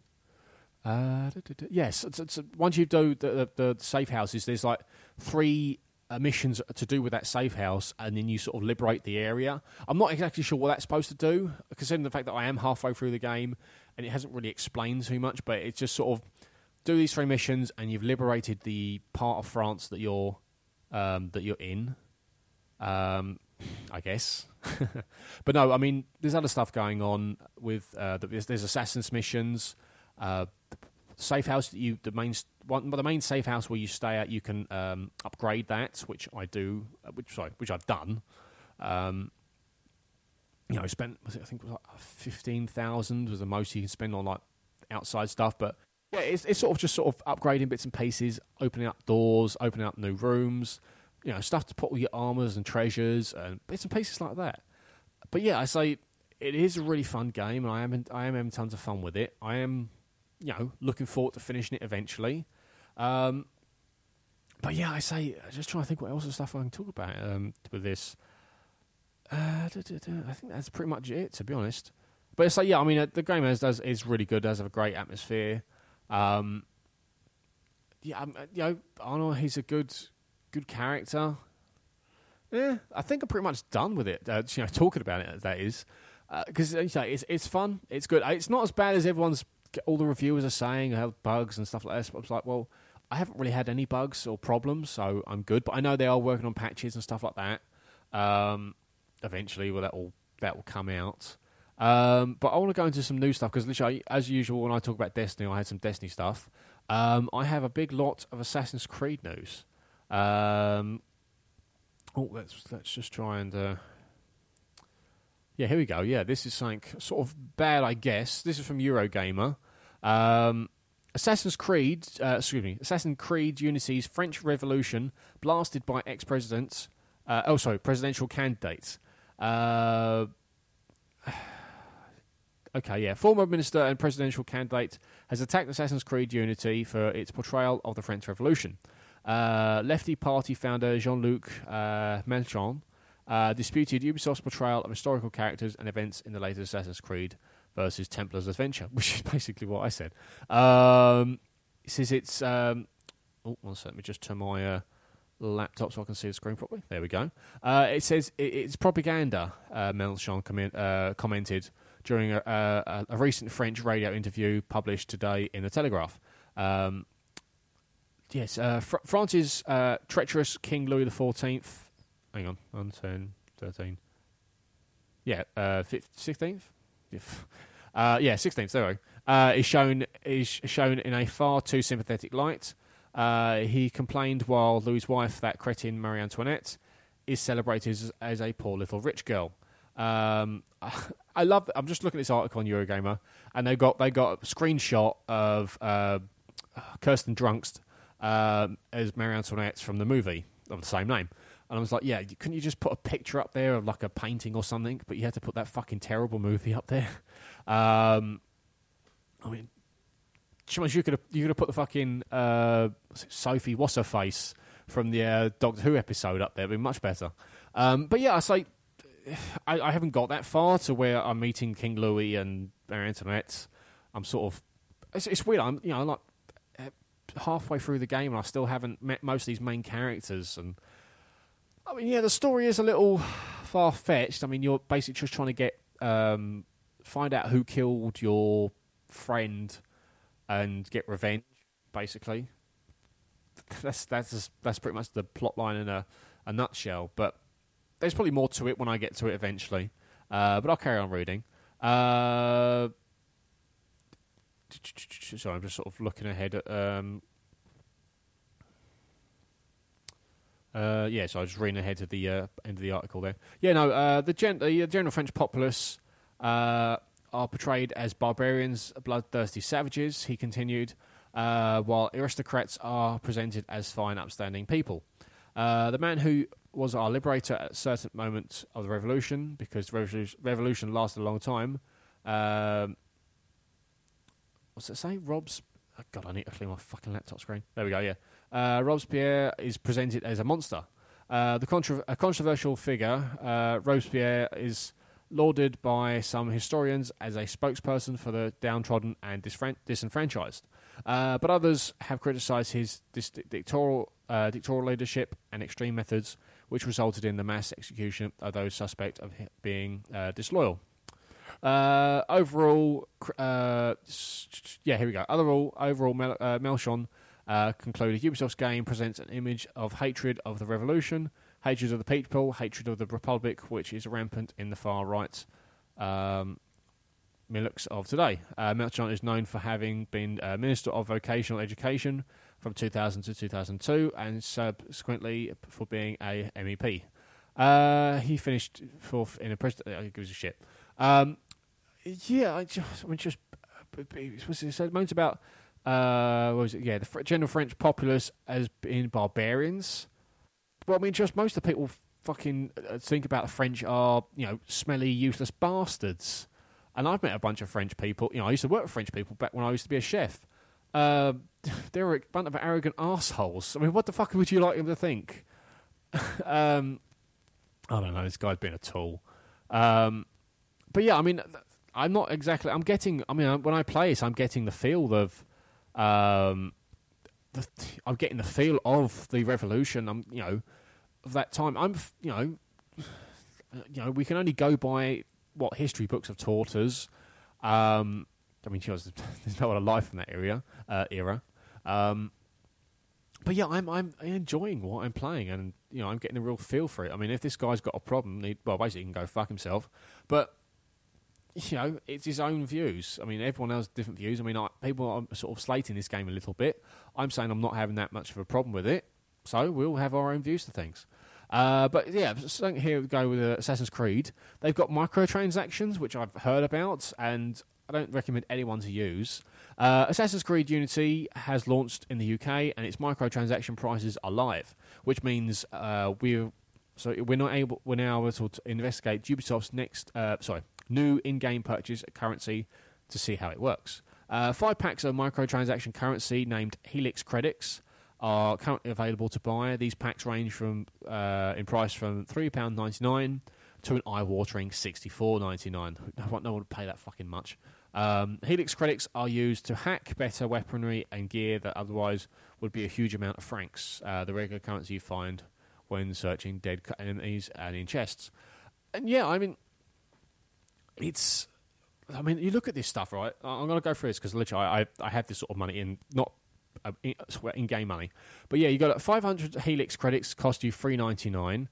Uh, da, da, da. Yes, so, so once you do the, the, the safe houses, there's like three uh, missions to do with that safe house, and then you sort of liberate the area. I'm not exactly sure what that's supposed to do, considering the fact that I am halfway through the game and it hasn't really explained too much. But it's just sort of. Do these three missions, and you've liberated the part of France that you're um, that you're in. Um, I guess, but no. I mean, there's other stuff going on with uh, there's, there's assassins missions, uh, the safe house that you the main one, the main safe house where you stay at. You can um, upgrade that, which I do, which sorry, which I've done. Um, you know, I spent was it, I think it was like fifteen thousand was the most you can spend on like outside stuff, but. Yeah, it's, it's sort of just sort of upgrading bits and pieces, opening up doors, opening up new rooms, you know, stuff to put all your armors and treasures and bits and pieces like that. But yeah, I say it is a really fun game, and I am I am having tons of fun with it. I am, you know, looking forward to finishing it eventually. Um, but yeah, I say just trying to think what else of stuff I can talk about um, with this. Uh, da, da, da, I think that's pretty much it, to be honest. But it's like yeah, I mean, uh, the game has does is really good. Does have a great atmosphere. Um, yeah, um, you know, Arnold, he's a good, good character. Yeah, I think I'm pretty much done with it. Uh, you know, talking about it, that is, because uh, you know, it's it's fun, it's good. It's not as bad as everyone's all the reviewers are saying. Have bugs and stuff like that. But I was like, well, I haven't really had any bugs or problems, so I'm good. But I know they are working on patches and stuff like that. Um, eventually, well, that will that will come out. Um, but I want to go into some new stuff because, literally, as usual, when I talk about Destiny, I had some Destiny stuff. Um, I have a big lot of Assassin's Creed news. Um, oh, let's let's just try and uh, yeah, here we go. Yeah, this is something sort of bad, I guess. This is from Eurogamer. Um, Assassin's Creed, uh, excuse me, Assassin's Creed Unity's French Revolution blasted by ex-presidents. Uh, oh, sorry, presidential candidates. Uh, Okay, yeah. Former minister and presidential candidate has attacked Assassin's Creed Unity for its portrayal of the French Revolution. Uh, lefty party founder Jean-Luc uh, Mélenchon uh, disputed Ubisoft's portrayal of historical characters and events in the latest Assassin's Creed versus Templars adventure, which is basically what I said. Um, it says it's... Um, oh, one second. Let me just turn my uh, laptop so I can see the screen properly. There we go. Uh, it says it, it's propaganda, uh, Mélenchon comment, uh, commented during a, a, a recent French radio interview published today in The Telegraph. Um, yes, uh, Fr- France's uh, treacherous King Louis the fourteenth... Hang on, one, ten, thirteen... Yeah, uh, sixteenth? Uh, yeah, sixteenth, sorry. uh, is shown is shown in a far too sympathetic light. Uh, he complained while Louis's wife, that cretin Marie Antoinette, is celebrated as, as a poor little rich girl. Um, I love. I'm just looking at this article on Eurogamer, and they got they got a screenshot of uh, Kirsten Dunst um, as Marie Antoinette from the movie of the same name. And I was like, yeah, couldn't you just put a picture up there of like a painting or something? But you had to put that fucking terrible movie up there. Um, I mean, you could have you could have put the fucking uh, Sophie What's-Her-Face from the uh, Doctor Who episode up there. It'd be much better. Um, but yeah, I say I, I haven't got that far to where I'm meeting King Louis and Marie Antoinette. I'm sort of it's, it's weird. I'm you know like halfway through the game and I still haven't met most of these main characters. And I mean, yeah, the story is a little far-fetched. I mean, you're basically just trying to get um, find out who killed your friend and get revenge, basically. That's that's that's pretty much the plot line in a, a nutshell. But there's probably more to it when I get to it eventually. Uh, but I'll carry on reading. Uh, sorry, I'm just sort of looking ahead at... Um, Uh, yeah, so I was just reading ahead to the uh, end of the article there. Yeah, no, uh, the, gen- the general French populace uh, are portrayed as barbarians, bloodthirsty savages, he continued, uh, while aristocrats are presented as fine, upstanding people. Uh, the man who was our liberator at a certain moment of the revolution, because the revolution, revolution lasted a long time, um, what's it say? Rob's... Oh, God, I need to clear my fucking laptop screen. There we go, yeah. Uh, Robespierre is presented as a monster. Uh, the contra- a controversial figure, uh, Robespierre is lauded by some historians as a spokesperson for the downtrodden and disfran- disenfranchised. Uh, but others have criticised his dis- dictatorial, uh, dictatorial leadership and extreme methods, which resulted in the mass execution of those suspect of being uh, disloyal. Uh, overall, uh, yeah, here we go. Overall, overall, Mel- uh, Melchon uh, concluded Ubisoft's game presents an image of hatred of the revolution, hatred of the people, hatred of the republic, which is rampant in the far right um, milieux of today. Uh, Melchon is known for having been uh, Minister of Vocational Education from two thousand to two thousand two, and subsequently for being a M E P. Uh, he finished fourth in a president. Who gives a shit? Um, yeah, I just, I mean, just what's it said? Moans about uh, what was it? Yeah, the Fr- general French populace as being barbarians. Well, I mean, just most of the people fucking think about the French are, you know, smelly, useless bastards. And I've met a bunch of French people. You know, I used to work with French people back when I used to be a chef. Uh, they're a bunch of arrogant assholes. I mean, what the fuck would you like them to think? um, I don't know. This guy's been a tool. Um, but yeah, I mean, I'm not exactly. I'm getting. I mean, when I play this, I'm getting the feel of. Um, the, I'm getting the feel of the revolution. I'm, you know, of that time. I'm, you know, you know, we can only go by what history books have taught us. Um, I mean, there's not a lot of life in that area uh, era. Um, but yeah, I'm I'm enjoying what I'm playing, and you know, I'm getting a real feel for it. I mean, if this guy's got a problem, he, well, basically, he can go fuck himself. But you know, it's his own views. I mean, everyone has different views. I mean, I, people are sort of slating this game a little bit. I'm saying I'm not having that much of a problem with it. So we'll have our own views to things. Uh, but yeah, so here we go with uh, Assassin's Creed. They've got microtransactions, which I've heard about, and I don't recommend anyone to use. Uh, Assassin's Creed Unity has launched in the U K, and its microtransaction prices are live, which means uh, we're so we're not able we're now able to investigate Ubisoft's next uh, sorry new in-game purchase currency to see how it works. Uh, five packs of microtransaction currency named Helix Credits are currently available to buy. These packs range from uh, in price from three pounds ninety-nine to an eye-watering sixty-four ninety-nine. No one would pay that fucking much. Um, Helix credits are used to hack better weaponry and gear that otherwise would be a huge amount of francs, uh, the regular currency you find when searching dead enemies and in chests. And yeah, I mean, it's... I mean, you look at this stuff, right? I'm going to go through this because literally I, I, I have this sort of money in, not uh, in, in-game money. But yeah, you got five hundred Helix credits cost you three ninety-nine.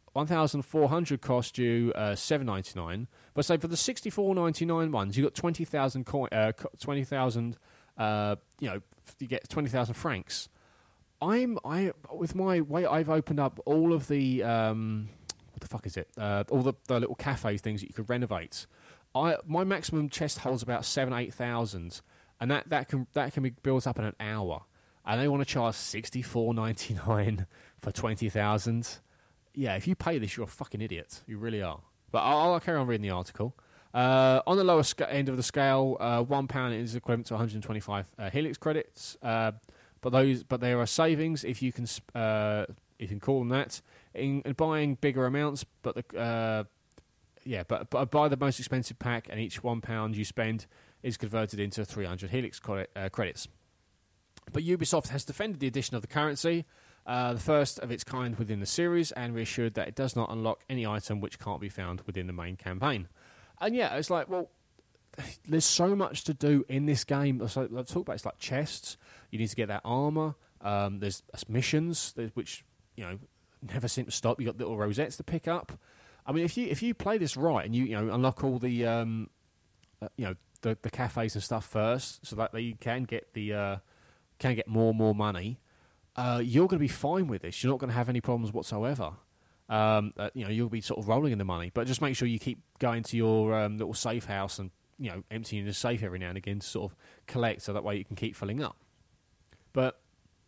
one thousand four hundred cost you uh, seven ninety-nine. But say for the sixty-four ninety-nine ones, you got twenty thousand coin, uh, twenty thousand. Uh, you know, you get twenty thousand francs. I'm I with my way I've opened up all of the um, what the fuck is it? Uh, all the, the little cafe things that you could renovate. I my maximum chest holds about seven eight thousand, and that, that can that can be built up in an hour. And they want to charge sixty four ninety nine for twenty thousand. Yeah, if you pay this, you're a fucking idiot. You really are. But I'll, I'll carry on reading the article. Uh, on the lower sc- end of the scale, uh, one pound is equivalent to one hundred twenty-five uh, Helix credits. Uh, but those, but there are savings if you can, uh, if you can call them that, in, in buying bigger amounts. But the, uh, yeah, but, but buy the most expensive pack, and each one pound you spend is converted into three hundred Helix credit, uh, credits. But Ubisoft has defended the addition of the currency, uh, the first of its kind within the series, and reassured that it does not unlock any item which can't be found within the main campaign. And yeah, it's like, well, there's so much to do in this game. So I've talked about it's like chests. You need to get that armor. Um, there's missions, which you know never seem to stop. You got little rosettes to pick up. I mean, if you if you play this right and you you know unlock all the um, uh, you know the the cafes and stuff first, so that you can get the uh, can get more and more money, uh, you're going to be fine with this. You're not going to have any problems whatsoever. Um, uh, you know, you'll be sort of rolling in the money, but just make sure you keep going to your um, little safe house and you know emptying the safe every now and again to sort of collect, so that way you can keep filling up. But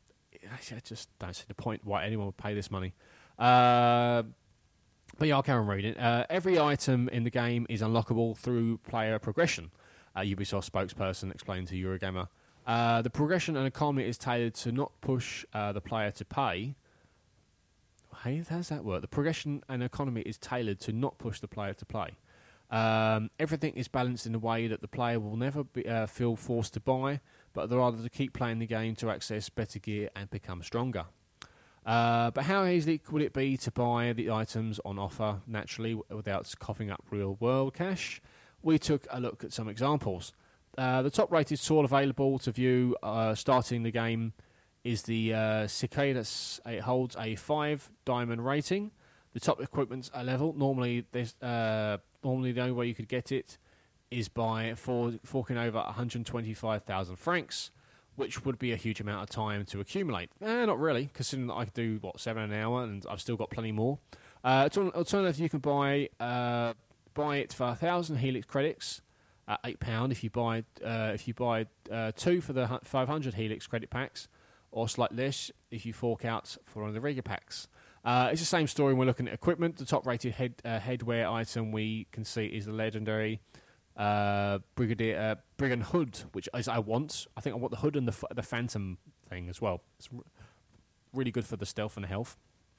I just don't see the point why anyone would pay this money. Uh, but yeah, I'll carry on reading. Uh, every item in the game is unlockable through player progression. Uh, Ubisoft spokesperson explained to Eurogamer. Uh, the progression and economy is tailored to not push uh, the player to pay. Hey, how does that work? The progression and economy is tailored to not push the player to play. Um, everything is balanced in a way that the player will never be, uh, feel forced to buy, but rather to keep playing the game to access better gear and become stronger. Uh, but how easy would it be to buy the items on offer naturally without coughing up real-world cash? We took a look at some examples. Uh, the top-rated tool available to view uh, starting the game is the uh, Cicadas. It holds a five diamond rating. The top equipment's a level. Normally, there's uh, normally the only way you could get it is by for, forking over one hundred twenty-five thousand francs, which would be a huge amount of time to accumulate. Eh, not really, considering that I could do what seven an hour, and I've still got plenty more. Uh, alternatively, you can buy uh, buy it for a thousand Helix credits. At eight pound if you buy uh, if you buy uh, two for the five hundred Helix credit packs. Or slightly less if you fork out for one of the regular packs. Uh, it's the same story when we're looking at equipment. The top-rated head, uh, headwear item we can see is the legendary uh, Brigadier uh, Brigand Hood, which is I want. I think I want the hood and the the Phantom thing as well. It's r- really good for the stealth and the health.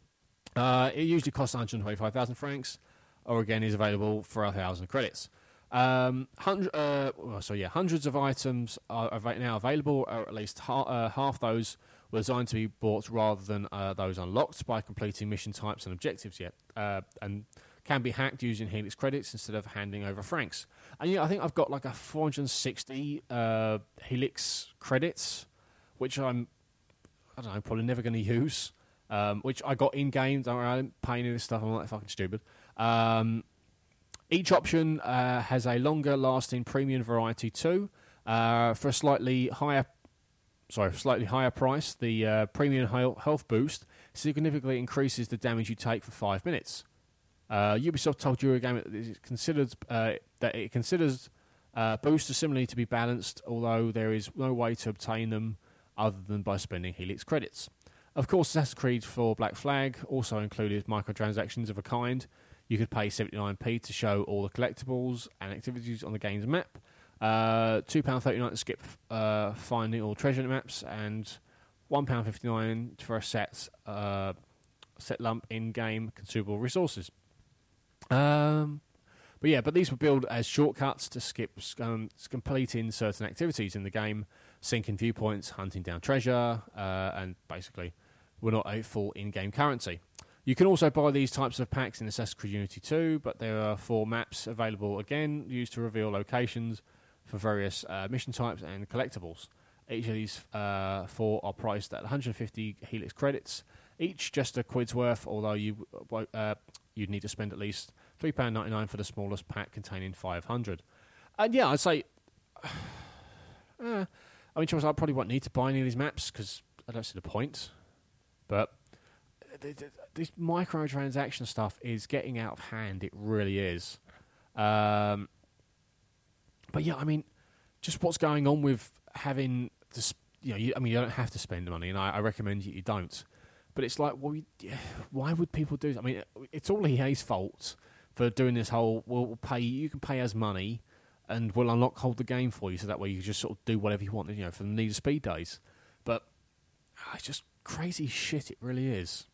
Uh, it usually costs one hundred twenty-five thousand francs, or again is available for one thousand credits. Um, hundred, uh, well, so yeah, hundreds of items are av- now available, or at least ha- uh, half those were designed to be bought rather than uh, those unlocked by completing mission types and objectives yet, uh, and can be hacked using Helix credits instead of handing over francs. And yeah, I think I've got like a four hundred sixty uh, Helix credits, which I'm, I don't know, probably never going to use, um, which I got in game. Don't worry, I didn't pay any of this stuff. I'm like fucking stupid. Um, Each option uh, has a longer-lasting premium variety too. Uh, for a slightly higher, sorry, slightly higher price, the uh, premium health boost significantly increases the damage you take for five minutes. Uh, Ubisoft told Eurogamer that it considered uh, that it considers uh, boosts similarly to be balanced, although there is no way to obtain them other than by spending Helix credits. Of course, Assassin's Creed four Black Flag also included microtransactions of a kind. You could pay seventy-nine p to show all the collectibles and activities on the game's map, uh, two pounds thirty-nine to skip uh, finding all treasure maps, and one pound fifty-nine for a set uh, set lump in-game consumable resources. Um, but yeah, but these were billed as shortcuts to skip um, completing certain activities in the game, sinking viewpoints, hunting down treasure, uh, and basically were not a full in-game currency. You can also buy these types of packs in Assassin's Creed Unity two, but there are four maps available again, used to reveal locations for various uh, mission types and collectibles. Each of these uh, four are priced at one hundred fifty Helix credits. each just a quid's worth, although you uh, you'd need to spend at least three pounds ninety-nine for the smallest pack containing five hundred. And yeah, I'd say, uh, I mean, I probably won't need to buy any of these maps because I don't see the point. But this microtransaction stuff is getting out of hand. It really is. Um, but yeah, I mean, just what's going on with having this, you know, you, I mean, you don't have to spend the money, and I, I recommend you, you don't. But it's like, well, yeah, why would people do that? I mean, it's all E A's fault for doing this whole, we'll pay, you can pay us money, and we'll unlock hold the game for you, so that way you can just sort of do whatever you want, you know, for the Need for Speed days. But oh, it's just crazy shit, it really is.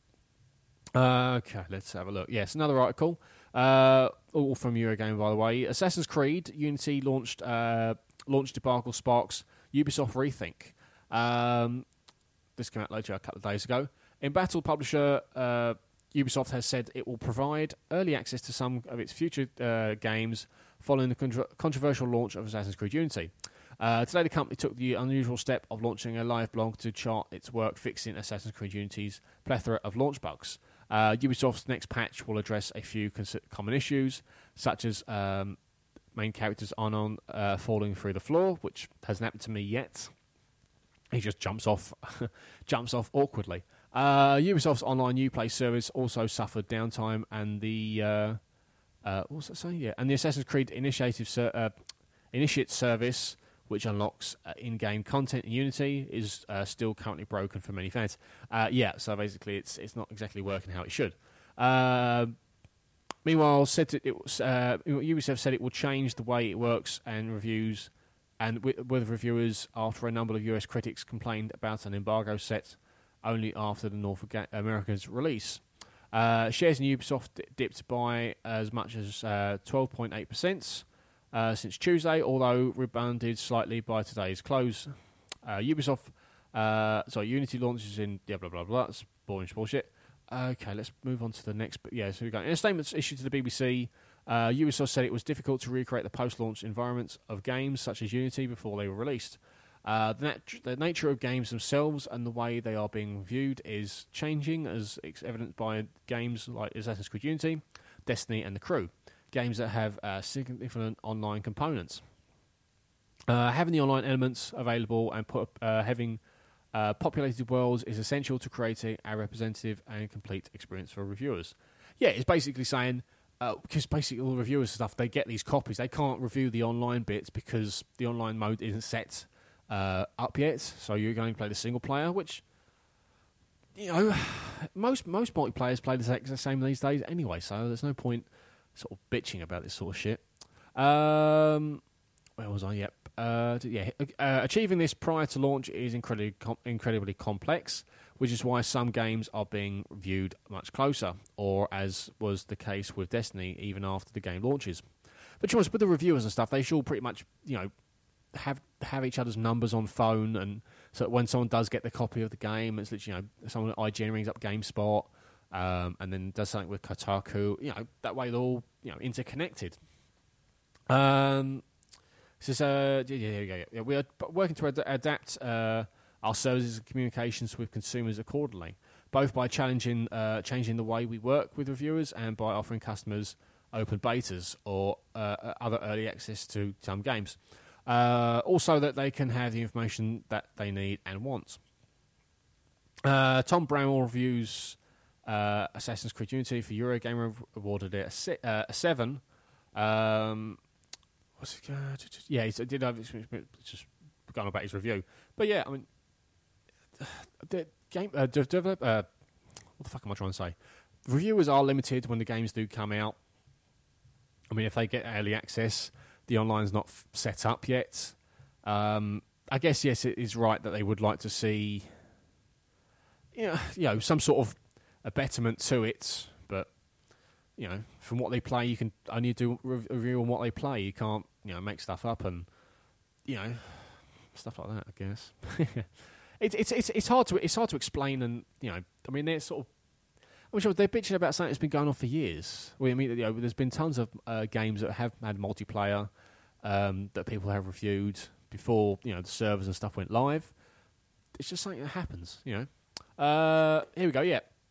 Uh, okay, let's have a look. Yes, another article, uh, all from Eurogame, by the way. Assassin's Creed Unity launched uh, launch debacle sparks Ubisoft rethink. Um, this came out later a couple of days ago. In battle, publisher uh, Ubisoft has said it will provide early access to some of its future uh, games following the contra- controversial launch of Assassin's Creed Unity. Uh, today, the company took the unusual step of launching a live blog to chart its work fixing Assassin's Creed Unity's plethora of launch bugs. Uh, Ubisoft's next patch will address a few cons- common issues, such as um, main characters Arnon uh, falling through the floor, which hasn't happened to me yet. He just jumps off, jumps off awkwardly. Uh, Ubisoft's online Uplay service also suffered downtime, and the uh, uh, what was that saying? Yeah, and the Assassin's Creed Initiative ser- uh, Initiate service, which unlocks uh, in-game content in Unity, is uh, still currently broken for many fans. Uh, yeah, so basically, it's it's not exactly working how it should. Uh, meanwhile, said it, it was, uh, Ubisoft said it will change the way it works and reviews, and with, with reviewers after a number of U S critics complained about an embargo set only after the North America's release. Uh, shares in Ubisoft d- dipped by as much as uh, twelve point eight percent uh, since Tuesday, although rebounded slightly by today's close. Uh, Ubisoft, uh, sorry, Unity launches in yeah, blah, blah, blah. That's boring bullshit. Okay, let's move on to the next. But yeah, so we go. In a statement issued to the B B C, uh, Ubisoft said it was difficult to recreate the post-launch environments of games such as Unity before they were released. Uh, the, nat- the nature of games themselves and the way they are being viewed is changing, as it's evidenced by games like Assassin's Creed Unity, Destiny, and The Crew, games that have uh, significant online components. Uh, having the online elements available and put, uh, having uh, populated worlds is essential to creating a representative and complete experience for reviewers. Yeah, it's basically saying, uh, because basically all the reviewers and stuff, they get these copies. They can't review the online bits because the online mode isn't set Uh, up yet, so you're going to play the single player, which, you know, most most multiplayers play the exact same these days anyway, so there's no point sort of bitching about this sort of shit. Um, where was I? Yep. Uh, yeah. Uh, achieving this prior to launch is incredibly com- incredibly complex, which is why some games are being viewed much closer, or as was the case with Destiny, even after the game launches. But you know, with the reviewers and stuff, they should all pretty much, you know, have have each other's numbers on phone, and so when someone does get the copy of the game, it's literally, you know, someone at I G N rings up GameSpot, um, and then does something with Kotaku. You know, that way they're all, you know, interconnected. Um, so, uh, yeah, yeah, yeah, yeah, we are working to ad- adapt uh, our services and communications with consumers accordingly, both by challenging, uh, changing the way we work with reviewers and by offering customers open betas or uh, other early access to some games. Uh, also, that they can have the information that they need and want. Uh, Tom Bramwell reviews uh, Assassin's Creed Unity for Eurogamer, awarded it a, si- uh, a seven. Um, what's it, uh, yeah, he did have it's just going about his review. But yeah, I mean, the game uh, develop. Uh, what the fuck am I trying to say? Reviewers are limited when the games do come out. I mean, if they get early access, the online's not f- set up yet. Um, I guess, yes, it is right that they would like to see, you know, you know, some sort of a betterment to it. But, you know, from what they play, you can only do a review on what they play. You can't, you know, make stuff up and, you know, stuff like that, I guess. it's it's it's it's hard to it's hard to explain, and, you know, I mean, they're sort of, I'm sure they're bitching about something that's been going on for years. I mean, you know, there's been tons of uh, games that have had multiplayer um, that people have reviewed before, you know, the servers and stuff went live. It's just something that happens, you know. Uh, here we go, yeah.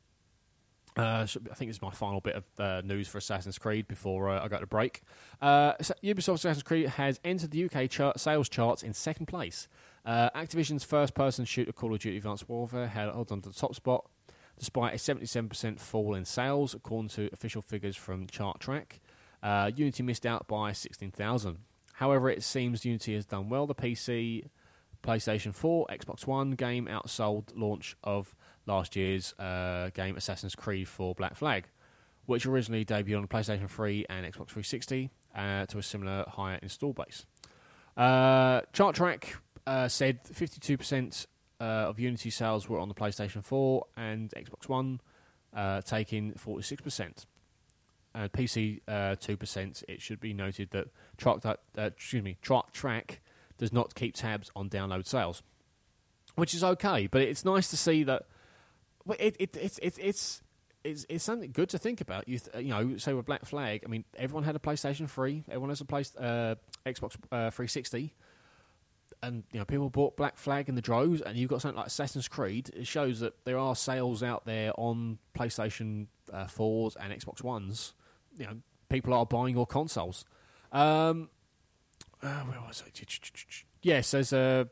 Uh, I think this is my final bit of uh, news for Assassin's Creed before uh, I go to break. Uh, Ubisoft Assassin's Creed has entered the U K chart, sales charts in second place. Uh, Activision's first-person shooter Call of Duty Advanced Warfare held on to the top spot, despite a seventy-seven percent fall in sales, according to official figures from ChartTrack. Uh, Unity missed out by sixteen thousand. However, it seems Unity has done well. The P C, PlayStation four, Xbox One game outsold launch of last year's uh, game Assassin's Creed four Black Flag, which originally debuted on PlayStation three and Xbox three sixty uh, to a similar higher install base. Uh, ChartTrack uh, said fifty-two percent uh, of Unity sales were on the PlayStation four and Xbox One, uh, taking forty-six percent. Uh, P C uh, two percent. It should be noted that Track, uh, excuse me, ChartTrack does not keep tabs on download sales, which is okay. But it's nice to see that. Well, it, it, it's it's it's it's it's something good to think about. You th- you know, say with Black Flag. I mean, everyone had a PlayStation three. Everyone has a place, uh, Xbox uh, three sixty, and you know, people bought Black Flag in the droves. And you've got something like Assassin's Creed. It shows that there are sales out there on PlayStation uh, fours and Xbox Ones. You know, people are buying your consoles. Um, uh, where was I? Yes, there's a.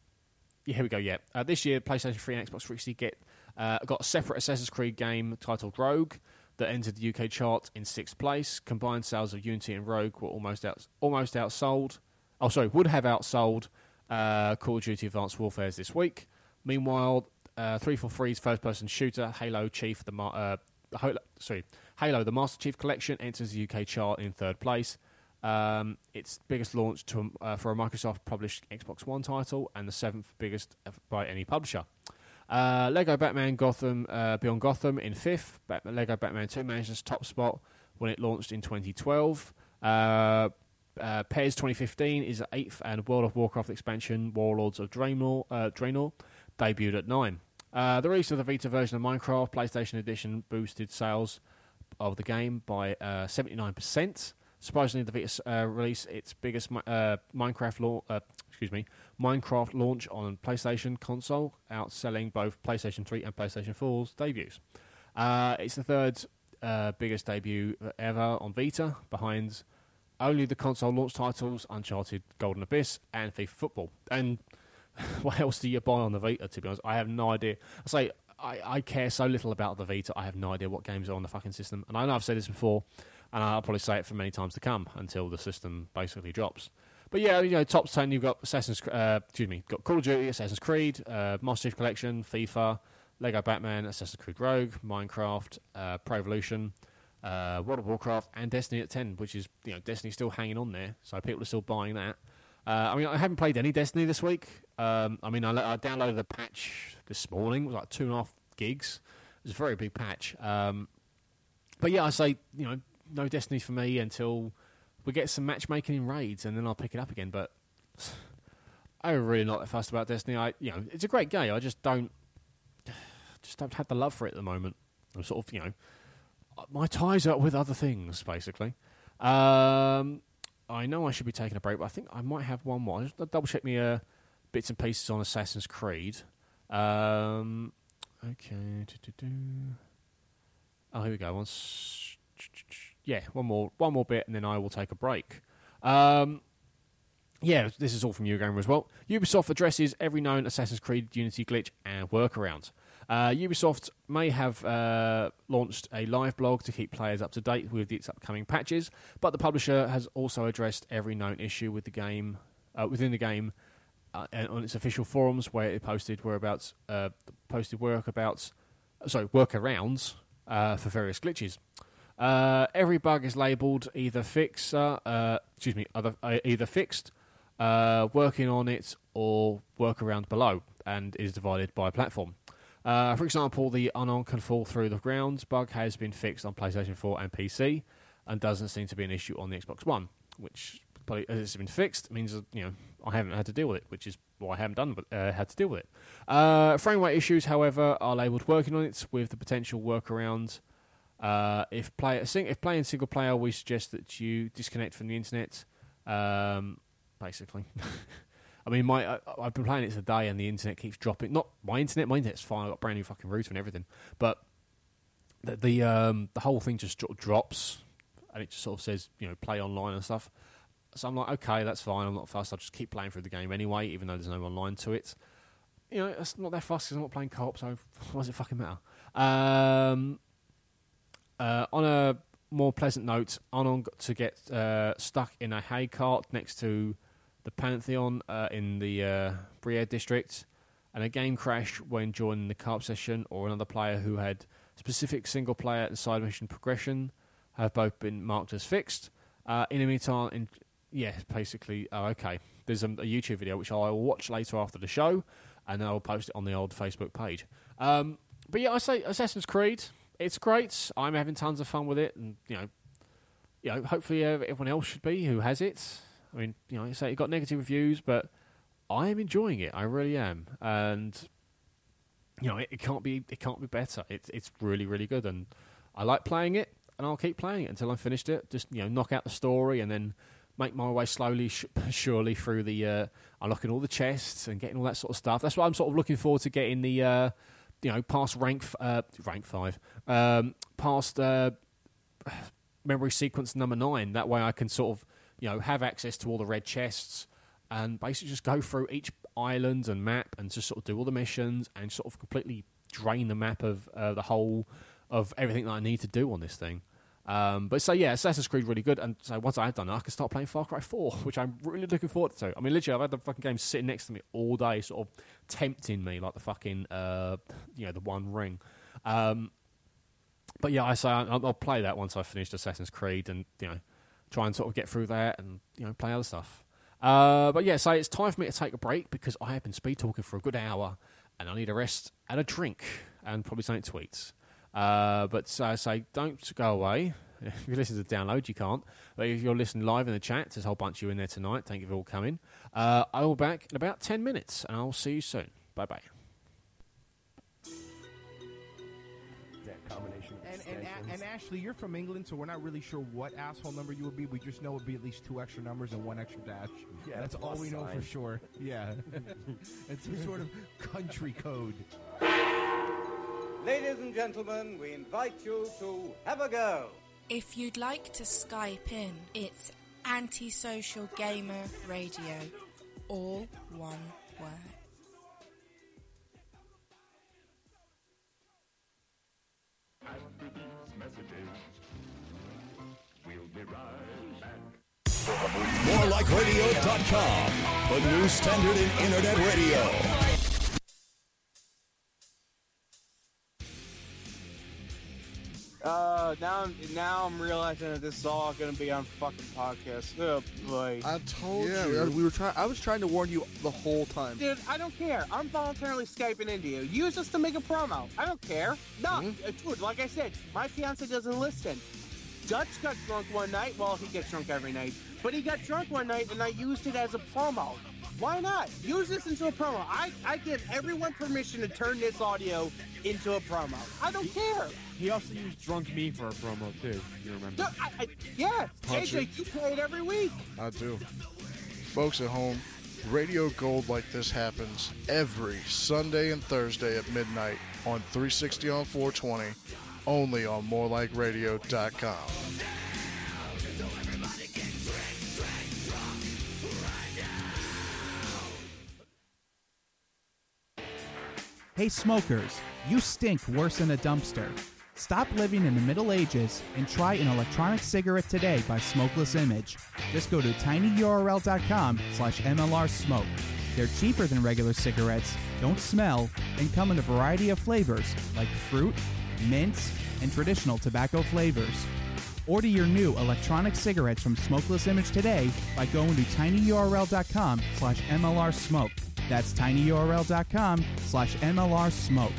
Yeah, here we go. Yeah, uh, this year PlayStation three and Xbox three sixty get uh, got a separate Assassin's Creed game titled Rogue that entered the U K chart in sixth place. Combined sales of Unity and Rogue were almost out almost outsold. Oh, sorry, would have outsold uh, Call of Duty Advanced Warfare this week. Meanwhile, uh, three forty-three's first-person shooter Halo Chief the uh, Halo, sorry Halo the Master Chief Collection enters the U K chart in third place. Um, its biggest launch to, uh, for a Microsoft-published Xbox One title and the seventh biggest by any publisher. Uh, Lego Batman Gotham uh, Beyond Gotham in fifth. Bat- Lego Batman two managed its top spot when it launched in twenty twelve. Uh, uh, P E S twenty fifteen is at eighth, and World of Warcraft expansion Warlords of Draenor, uh, Draenor debuted at nine. Uh, the release of the Vita version of Minecraft PlayStation Edition boosted sales of the game by uh, seventy-nine percent. Surprisingly, the Vita uh, released its biggest uh, Minecraft launch, uh, excuse me, Minecraft launch on PlayStation console, outselling both PlayStation three and PlayStation four's debuts. Uh, it's the third uh, biggest debut ever on Vita, behind only the console launch titles Uncharted, Golden Abyss, and FIFA Football. And what else do you buy on the Vita? To be honest, I have no idea. I say I, I care so little about the Vita. I have no idea what games are on the fucking system. And I know I've said this before. And I'll probably say it for many times to come until the system basically drops. But yeah, you know, top ten, you've got Assassin's, uh, excuse me, got Call of Duty, Assassin's Creed, uh, Master Chief Collection, FIFA, Lego Batman, Assassin's Creed Rogue, Minecraft, uh, Pro Evolution, uh, World of Warcraft, and Destiny at ten, which is, you know, Destiny's still hanging on there, so people are still buying that. Uh, I mean, I haven't played any Destiny this week. Um, I mean, I, I downloaded the patch this morning. It was like two and a half gigs. It was a very big patch. Um, but yeah, I say, you know, no Destiny for me until we get some matchmaking in raids, and then I'll pick it up again. But I'm really not that fussed about Destiny. I, you know, it's a great game. I just don't, just don't have the love for it at the moment. I'm sort of, you know, my ties are with other things, basically. Um, I know I should be taking a break, but I think I might have one more. Just double check me uh, bits and pieces on Assassin's Creed. Um, okay. Oh, here we go. Once. Yeah, one more, one more bit, and then I will take a break. Um, yeah, this is all from Eurogamer as well. Ubisoft addresses every known Assassin's Creed Unity glitch and workaround. Uh, Ubisoft may have uh, launched a live blog to keep players up to date with its upcoming patches, but the publisher has also addressed every known issue with the game uh, within the game uh, and on its official forums, where it posted whereabouts, uh, posted workabouts, sorry, workarounds uh, for various glitches. Uh, every bug is labelled either fix, uh, uh, excuse me, other, uh, either fixed, uh, working on it, or workaround below, and is divided by platform. Uh, for example, the Unknown Can Fall Through the Ground bug has been fixed on PlayStation four and P C, and doesn't seem to be an issue on the Xbox One, which, probably, as it's been fixed, means that, you know, I haven't had to deal with it, which is why I haven't done, but uh, had to deal with it. Uh, frame rate issues, however, are labelled working on it, with the potential workaround. Uh, if play if playing single player, we suggest that you disconnect from the internet. Um, basically, I mean, my I, I've been playing it today, and the internet keeps dropping. Not my internet, my internet's fine. I've got a brand new fucking router and everything, but the the, um, the whole thing just sort of drops, and it just sort of says, you know, play online and stuff. So I'm like, okay, that's fine. I'm not fussed. I'll just keep playing through the game anyway, even though there's no online to it. You know, it's not that fussed because I'm not playing co-op, so what does it fucking matter? Um, uh, on a more pleasant note, Anon got to get uh, stuck in a hay cart next to the Pantheon uh, in the uh, Briere district, and a game crash when joining the co-op session, or another player who had specific single-player and side mission progression have both been marked as fixed. Uh, in the meantime, in, yeah, basically, oh, okay. There's a, a YouTube video which I will watch later after the show, and then I'll post it on the old Facebook page. Um, but yeah, I say Assassin's Creed, it's great. I'm having tons of fun with it, and you know, you know, hopefully uh, everyone else should be who has it. I mean, you know, you say it got negative reviews, but I am enjoying it. I really am, and you know, it, it can't be it can't be better. It's it's really really good, and I like playing it, and I'll keep playing it until I'm finished it. Just you know, knock out the story, and then make my way slowly, sh- surely through the uh, unlocking all the chests and getting all that sort of stuff. That's what I'm sort of looking forward to, getting the uh, you know past rank f- uh, rank five, um, past uh, memory sequence number nine. That way, I can sort of you know have access to all the red chests and basically just go through each island and map and just sort of do all the missions and sort of completely drain the map of uh, the whole of everything that I need to do on this thing. Um, but so yeah, Assassin's Creed really good, and so once I had done that, I could start playing Far Cry four, which I'm really looking forward to. I mean, literally, I've had the fucking game sitting next to me all day, sort of tempting me like the fucking, uh, you know, the One Ring. Um, but yeah, I say I'll, I'll play that once I've finished Assassin's Creed, and you know, try and sort of get through that, and you know, play other stuff. Uh, but yeah, so it's time for me to take a break because I have been speed talking for a good hour, and I need a rest and a drink, and probably something to eat. Uh, but I uh, say, don't go away. If you listen to the download, you can't. But if you're listening live in the chat, there's a whole bunch of you in there tonight. Thank you for all coming. Uh, I will be back in about ten minutes, and I'll see you soon. Bye-bye. And, and, and Ashley, you're from England, so we're not really sure what asshole number you would be. We just know it would be at least two extra numbers and one extra dash. Yeah, that's all we know sign. for sure. Yeah. It's some sort of country code. Ladies and gentlemen, we invite you to have a go. If you'd like to Skype in, it's Antisocial Gamer Radio. All one word. After these messages, we'll be right back. more like radio dot com, the new standard in internet radio. Uh, now, I'm, now I'm realizing that this is all going to be on fucking podcast. Oh, boy. I told yeah, you. We were trying. I was trying to warn you the whole time. Dude, I don't care. I'm voluntarily Skyping into you. Use this to make a promo. I don't care. No, mm-hmm. Dude, like I said, my fiance doesn't listen. Dutch got drunk one night. Well, he gets drunk every night. But he got drunk one night, and I used it as a promo. Why not? Use this into a promo. I, I give everyone permission to turn this audio into a promo. I don't care. He also used Drunk Me for a promo, too. You remember? No, I, I, yeah. Punch A J, it. you play it every week. I do. Folks at home, radio gold like this happens every Sunday and Thursday at midnight on three sixty on four twenty, only on more like radio dot com. Hey smokers, you stink worse than a dumpster. Stop living in the Middle Ages and try an electronic cigarette today by Smokeless Image. Just go to tinyurl dot com slash M L R smoke. They're cheaper than regular cigarettes, don't smell, and come in a variety of flavors like fruit, mint, and traditional tobacco flavors. Order your new electronic cigarettes from Smokeless Image today by going to tinyurl dot com slash M L R smoke. That's tinyurl dot com slash M L R smoke.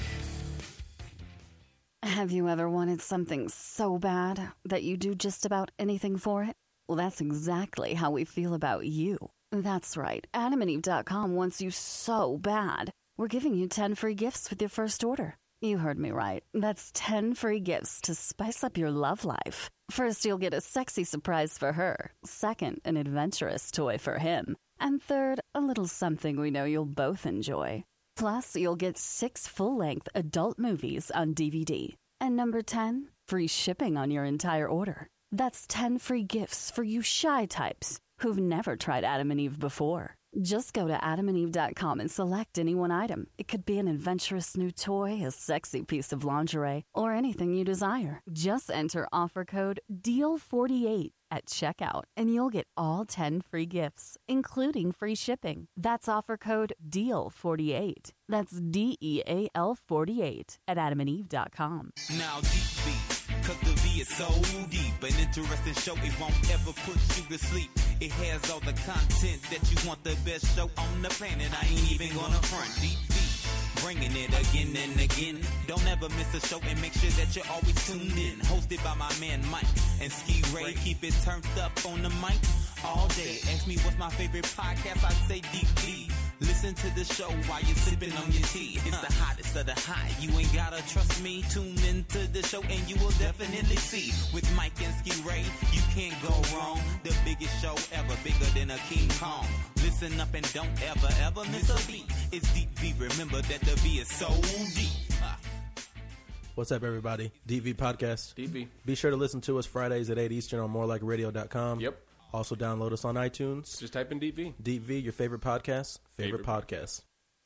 Have you ever wanted something so bad that you do just about anything for it? Well, that's exactly how we feel about you. That's right. Adam and Eve dot com wants you so bad. We're giving you ten free gifts with your first order. You heard me right. That's ten free gifts to spice up your love life. First, you'll get a sexy surprise for her. Second, an adventurous toy for him. And third, a little something we know you'll both enjoy. Plus, you'll get six full-length adult movies on D V D. And number ten, free shipping on your entire order. That's ten free gifts for you shy types who've never tried Adam and Eve before. Just go to adam and eve dot com and select any one item. It could be an adventurous new toy, a sexy piece of lingerie, or anything you desire. Just enter offer code D E A L forty-eight at checkout, and you'll get all ten free gifts, including free shipping. That's offer code D E A L forty-eight. That's D E A L forty-eight at adam and eve dot com. Now deep V, cause the V is so deep. An interesting show, it won't ever put you to sleep. It has all the content that you want, the best show on the planet. I ain't even gonna front. Deep V, bringing it again and again. Don't ever miss a show and make sure that you're always tuned in. Hosted by my man Mike and Ski Ray. Keep it turned up on the mic all day. Ask me what's my favorite podcast, I say Deep V. Listen to the show while you're sipping on your tea. It's the hottest of the hot. You ain't gotta trust me. Tune into the show and you will definitely see. With Mike and Ski Ray, you can't go wrong. The biggest show ever, bigger than a King Kong. Listen up and don't ever, ever miss a beat. It's Deep V. Remember that the V is so deep. Ah. What's up, everybody? Deep V Podcast. Deep V. Be sure to listen to us Fridays at eight Eastern on more like radio dot com. Yep. Also download us on iTunes. Just type in Deep V. Deep V, your favorite podcast, favorite, favorite. podcast.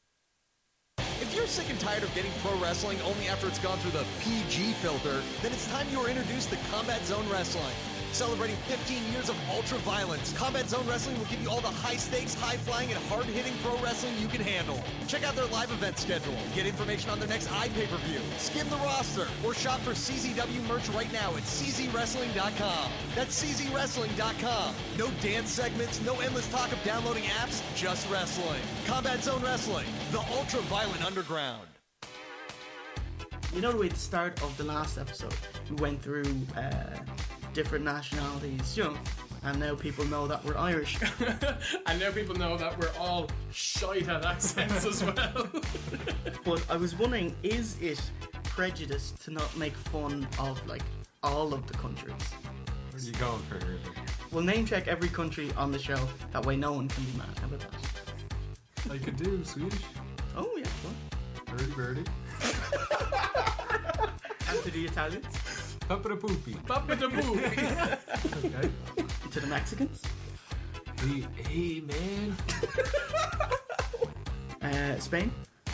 If you're sick and tired of getting pro wrestling only after it's gone through the P G filter, then it's time you were introduced to Combat Zone Wrestling. Celebrating fifteen years of ultra violence, Combat Zone Wrestling will give you all the high-stakes, high-flying, and hard-hitting pro wrestling you can handle. Check out their live event schedule, get information on their next iPay-per-view, skim the roster, or shop for C Z W merch right now at c z wrestling dot com. That's c z wrestling dot com. No dance segments, no endless talk of downloading apps, just wrestling. Combat Zone Wrestling, the ultra-violent underground. You know the way at the start of the last episode, we went through uh, different nationalities, you know, and now people know that we're Irish. And now people know that we're all shite at accents as well. But I was wondering, is it prejudice to not make fun of, like, all of the countries? Where are you going for here? We'll name check every country on the show, that way no one can be mad. How about that? I could do Swedish. Oh, yeah, well. Birdie birdie. And to the Italians? Papa da poopy. Papa da poopy. Okay. To the Mexicans? Hey, hey man. uh, Spain?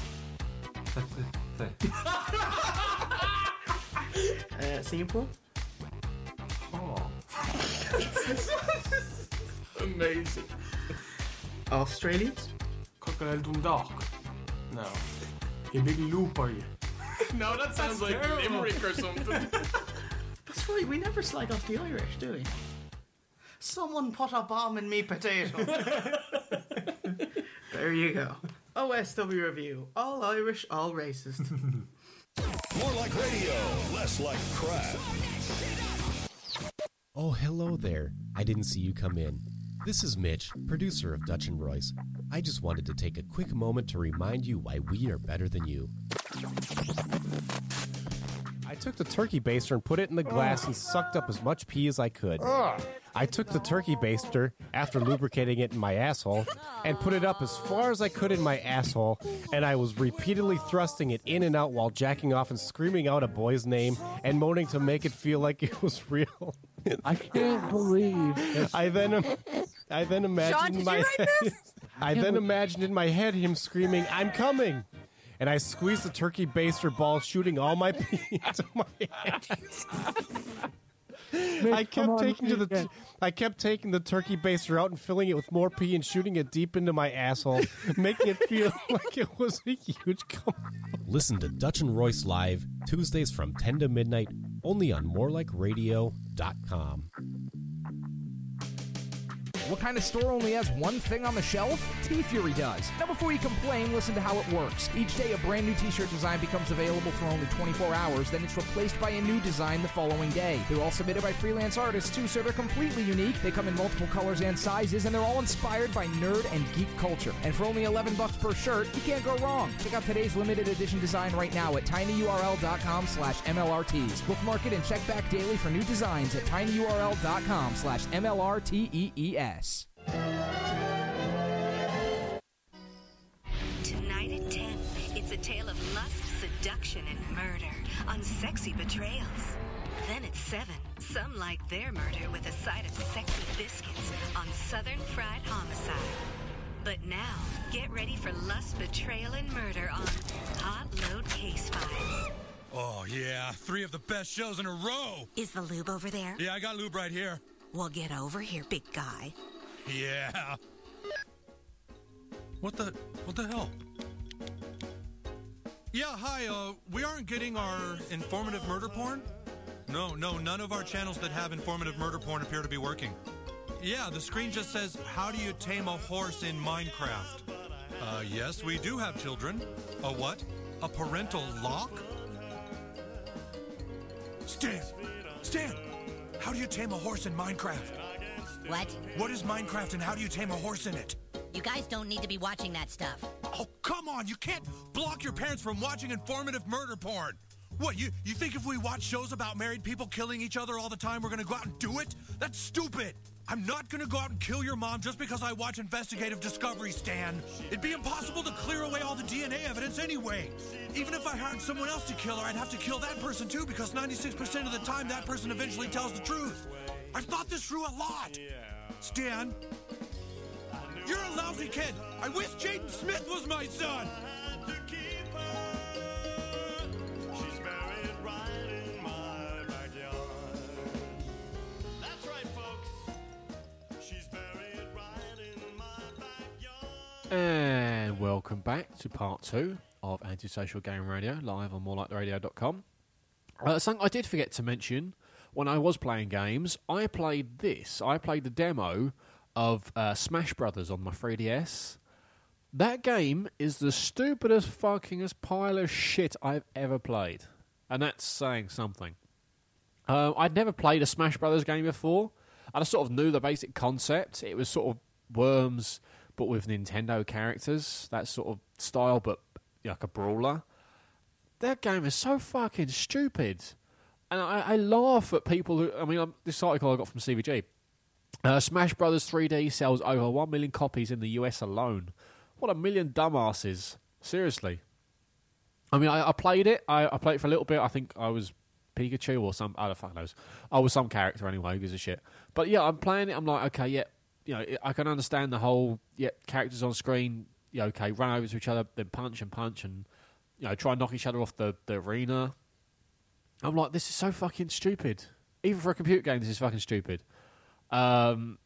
uh, Singapore? Oh. Amazing. Australians? Crocodile Dundalk. No. A big loop are you? No, that sounds like Limerick or something. That's right, we never slag off the Irish, do we? Someone put a bomb in me potato. There you go. O S W Review. All Irish, all racist. More like radio, less like crap. Oh, hello there. I didn't see you come in. This is Mitch, producer of Dutch and Royce. I just wanted to take a quick moment to remind you why we are better than you. I took the turkey baster and put it in the glass and sucked up as much pee as I could. I took the turkey baster, after lubricating it in my asshole, and put it up as far as I could in my asshole, and I was repeatedly thrusting it in and out while jacking off and screaming out a boy's name and moaning to make it feel like it was real. I can't believe this. I then, I then imagined Sean, did my you write head, I then imagined in my head him screaming, "I'm coming!" And I squeezed the turkey baster ball, shooting all my pee into my hands. I kept taking to the t- I kept taking the turkey baster out and filling it with more pee and shooting it deep into my asshole, making it feel like it was a huge cum. Listen to Dutch and Royce live Tuesdays from ten to midnight, only on more like radio dot com. What kind of store only has one thing on the shelf? T-Fury does. Now before you complain, listen to how it works. Each day a brand new t-shirt design becomes available for only twenty-four hours, then it's replaced by a new design the following day. They're all submitted by freelance artists too, so they're completely unique. They come in multiple colors and sizes, and they're all inspired by nerd and geek culture. And for only eleven bucks per shirt, you can't go wrong. Check out today's limited edition design right now at tinyurl.com slash MLRTs. Bookmark it and check back daily for new designs at tinyurl.com slash MLRTEES. Tonight at ten, it's a tale of lust, seduction and murder on sexy betrayals. Then at seven, some like their murder with a side of sexy biscuits on Southern Fried Homicide. But now, get ready for lust, betrayal, and murder on Hot Load Case Files. Oh, yeah. Three of the best shows in a row. Is the lube over there? Yeah, I got lube right here. Well, get over here, big guy. Yeah. What the... what the hell? Yeah, hi, uh, we aren't getting our informative murder porn? No, no, none of our channels that have informative murder porn appear to be working. Yeah, the screen just says, how do you tame a horse in Minecraft? Uh, yes, we do have children. A what? A parental lock? Stan! Stan! How do you tame a horse in Minecraft? What? What is Minecraft and how do you tame a horse in it? You guys don't need to be watching that stuff. Oh, come on! You can't block your parents from watching informative murder porn! What, you, you think if we watch shows about married people killing each other all the time, we're gonna go out and do it? That's stupid! I'm not gonna go out and kill your mom just because I watch investigative Discovery, Stan. It'd be impossible to clear away all the D N A evidence anyway. Even if I hired someone else to kill her, I'd have to kill that person too, because ninety-six percent of the time that person eventually tells the truth. I've thought this through a lot. Stan, you're a lousy kid. I wish Jaden Smith was my son. And welcome back to part two of Antisocial Game Radio, live on more like the radio dot com. Uh, something I did forget to mention, when I was playing games, I played this. I played the demo of uh, Smash Brothers on my three D S. That game is the stupidest fuckingest pile of shit I've ever played. And that's saying something. Uh, I'd never played a Smash Brothers game before. I just sort of knew the basic concept. It was sort of Worms, but with Nintendo characters, that sort of style, but like a brawler. That game is so fucking stupid. And I, I laugh at people who... I mean, um, this article I got from C V G. Uh, Smash Brothers three D sells over one million copies in the U S alone. What a million dumbasses. Seriously. I mean, I, I played it. I, I played it for a little bit. I think I was Pikachu or some... I don't fucking knows. I was some character anyway, who gives a shit. But yeah, I'm playing it. I'm like, okay, yeah. You know, I can understand the whole, yeah, characters on screen, yeah, okay, run over to each other, then punch and punch and, you know, try and knock each other off the, the arena. I'm like, this is so fucking stupid. Even for a computer game, this is fucking stupid. Um,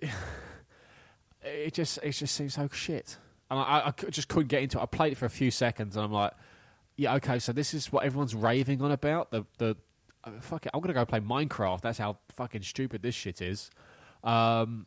it just it just seems so shit. And I, I just couldn't get into it. I played it for a few seconds and I'm like, yeah, okay, so this is what everyone's raving on about. The, the uh, fuck it, I'm going to go play Minecraft. That's how fucking stupid this shit is. Um...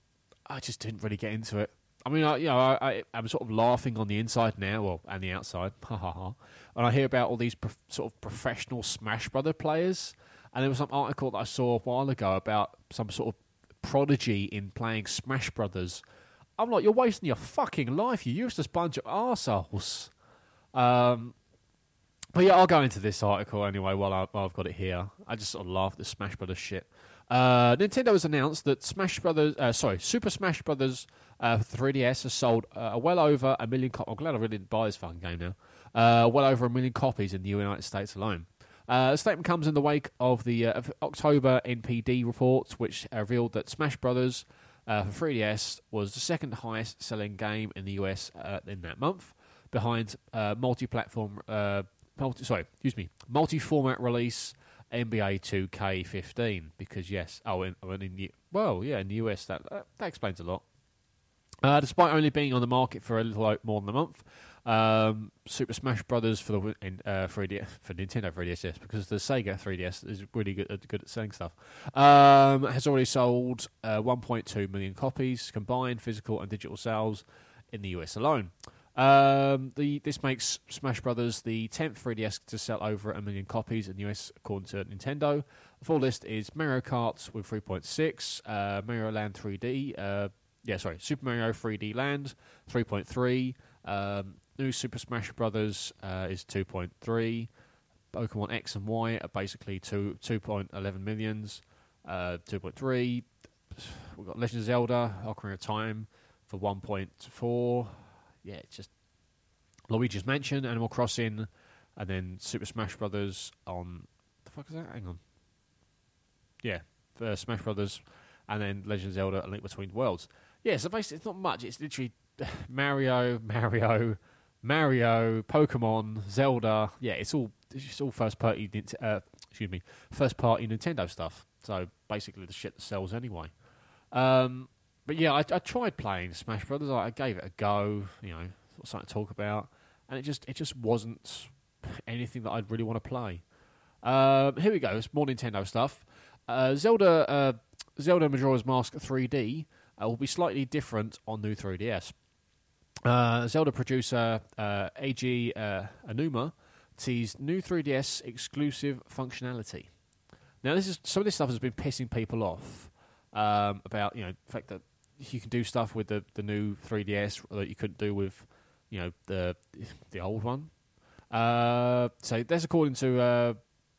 I just didn't really get into it. I mean, I, you know, I, I, I'm sort of laughing on the inside now, well, and the outside, ha ha ha. And I hear about all these prof- sort of professional Smash Brother players, and there was some article that I saw a while ago about some sort of prodigy in playing Smash Brothers. I'm like, you're wasting your fucking life, you useless bunch of arseholes. Um, but yeah, I'll go into this article anyway while, I, while I've got it here. I just sort of laugh at this Smash Brothers shit. Uh, Nintendo has announced that Smash Brothers, uh, sorry, Super Smash Brothers uh, for three D S has sold uh, well over a million copies. I'm glad I really didn't buy this fucking game now. Uh, well over a million copies in the United States alone. Uh, the statement comes in the wake of the uh, October N P D report, which revealed that Smash Brothers uh, for three D S was the second highest selling game in the U S uh, in that month, behind uh, multi-platform, uh, multi, sorry, excuse me, multi-format release N B A two K fifteen, because yes, oh, in, in the, well, yeah, in the U S that uh, that explains a lot. Uh, despite only being on the market for a little more than a month, um, Super Smash Brothers for the in, uh, three D S, for Nintendo three D S, because the Sega three D S is really good, uh, good at selling stuff, um, has already sold uh, one point two million copies combined, physical and digital sales in the U S alone. Um, the this makes Smash Brothers the tenth three D S to sell over a million copies in the U S, according to Nintendo. The full list is Mario Kart with three point six, uh, Mario Land three D, uh, yeah, sorry, Super Mario three D Land three point three, um, new Super Smash Brothers uh, is two point three, Pokemon X and Y are basically two two point eleven millions, uh, two point three. We've got Legend of Zelda, Ocarina of Time for one point four. Yeah, it's just Luigi's Mansion, Animal Crossing, and then Super Smash Brothers on the fuck is that? Hang on, yeah, uh, Smash Brothers, and then Legend of Zelda: A Link Between Worlds. Yeah, so basically it's not much. It's literally Mario, Mario, Mario, Pokemon, Zelda. Yeah, it's all it's just all first party. Uh, excuse me, first party Nintendo stuff. So basically the shit that sells anyway. Um, but yeah, I, I tried playing Smash Brothers. I, I gave it a go. You know, something to talk about, and it just it just wasn't anything that I'd really want to play. Um, here we go. It's more Nintendo stuff. Uh, Zelda, uh, Zelda Majora's Mask three D uh, will be slightly different on new three D S. Uh, Zelda producer uh, Eiji uh, Aonuma teased new three D S exclusive functionality. Now, this is some of this stuff has been pissing people off um, about you know the fact that you can do stuff with the, the new three D S that you couldn't do with you know the the old one. Uh, so that's according to uh,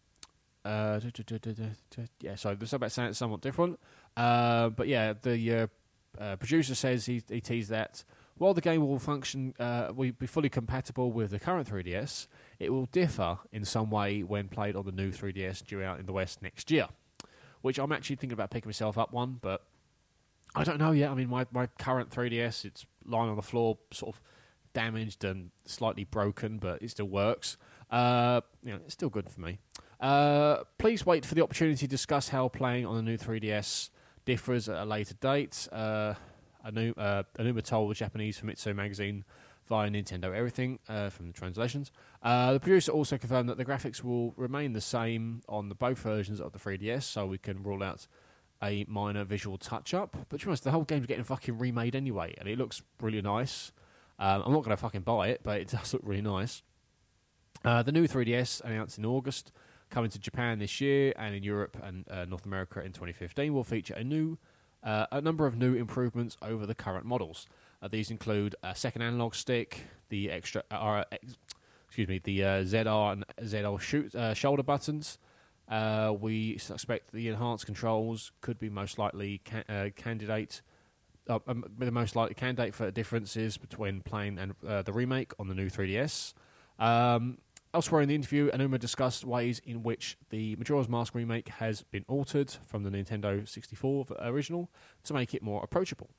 uh, yeah. So there's about saying it's somewhat different. Uh, but yeah, the uh, uh, producer says he, he teased that while the game will function, uh, will be fully compatible with the current three D S, it will differ in some way when played on the new three D S due out in the West next year. Which I'm actually thinking about picking myself up one, but I don't know yet. I mean, my, my current three D S, it's lying on the floor, sort of damaged and slightly broken, but it still works. Uh, you know, it's still good for me. Uh, please wait for the opportunity to discuss how playing on the new three D S differs at a later date. Uh, Anu, uh, Aonuma told the Japanese Famitsu magazine via Nintendo Everything uh, from the translations. Uh, the producer also confirmed that the graphics will remain the same on the both versions of the three D S, so we can rule out a minor visual touch-up. But to be honest, the whole game's getting fucking remade anyway, and it looks really nice. Um, I'm not going to fucking buy it, but it does look really nice. Uh, the new three D S, announced in August, coming to Japan this year, and in Europe and uh, North America in twenty fifteen, will feature a new Uh, a number of new improvements over the current models. Uh, these include a second analog stick, the extra, uh, ex- excuse me, the uh, Z R and Z L shoot, uh, shoulder buttons. Uh, we suspect the enhanced controls could be most likely ca- uh, candidate, uh, um, the most likely candidate for differences between playing and uh, the remake on the new three D S. Um, Elsewhere in the interview, Aonuma discussed ways in which the Majora's Mask remake has been altered from the Nintendo sixty-four original to make it more approachable.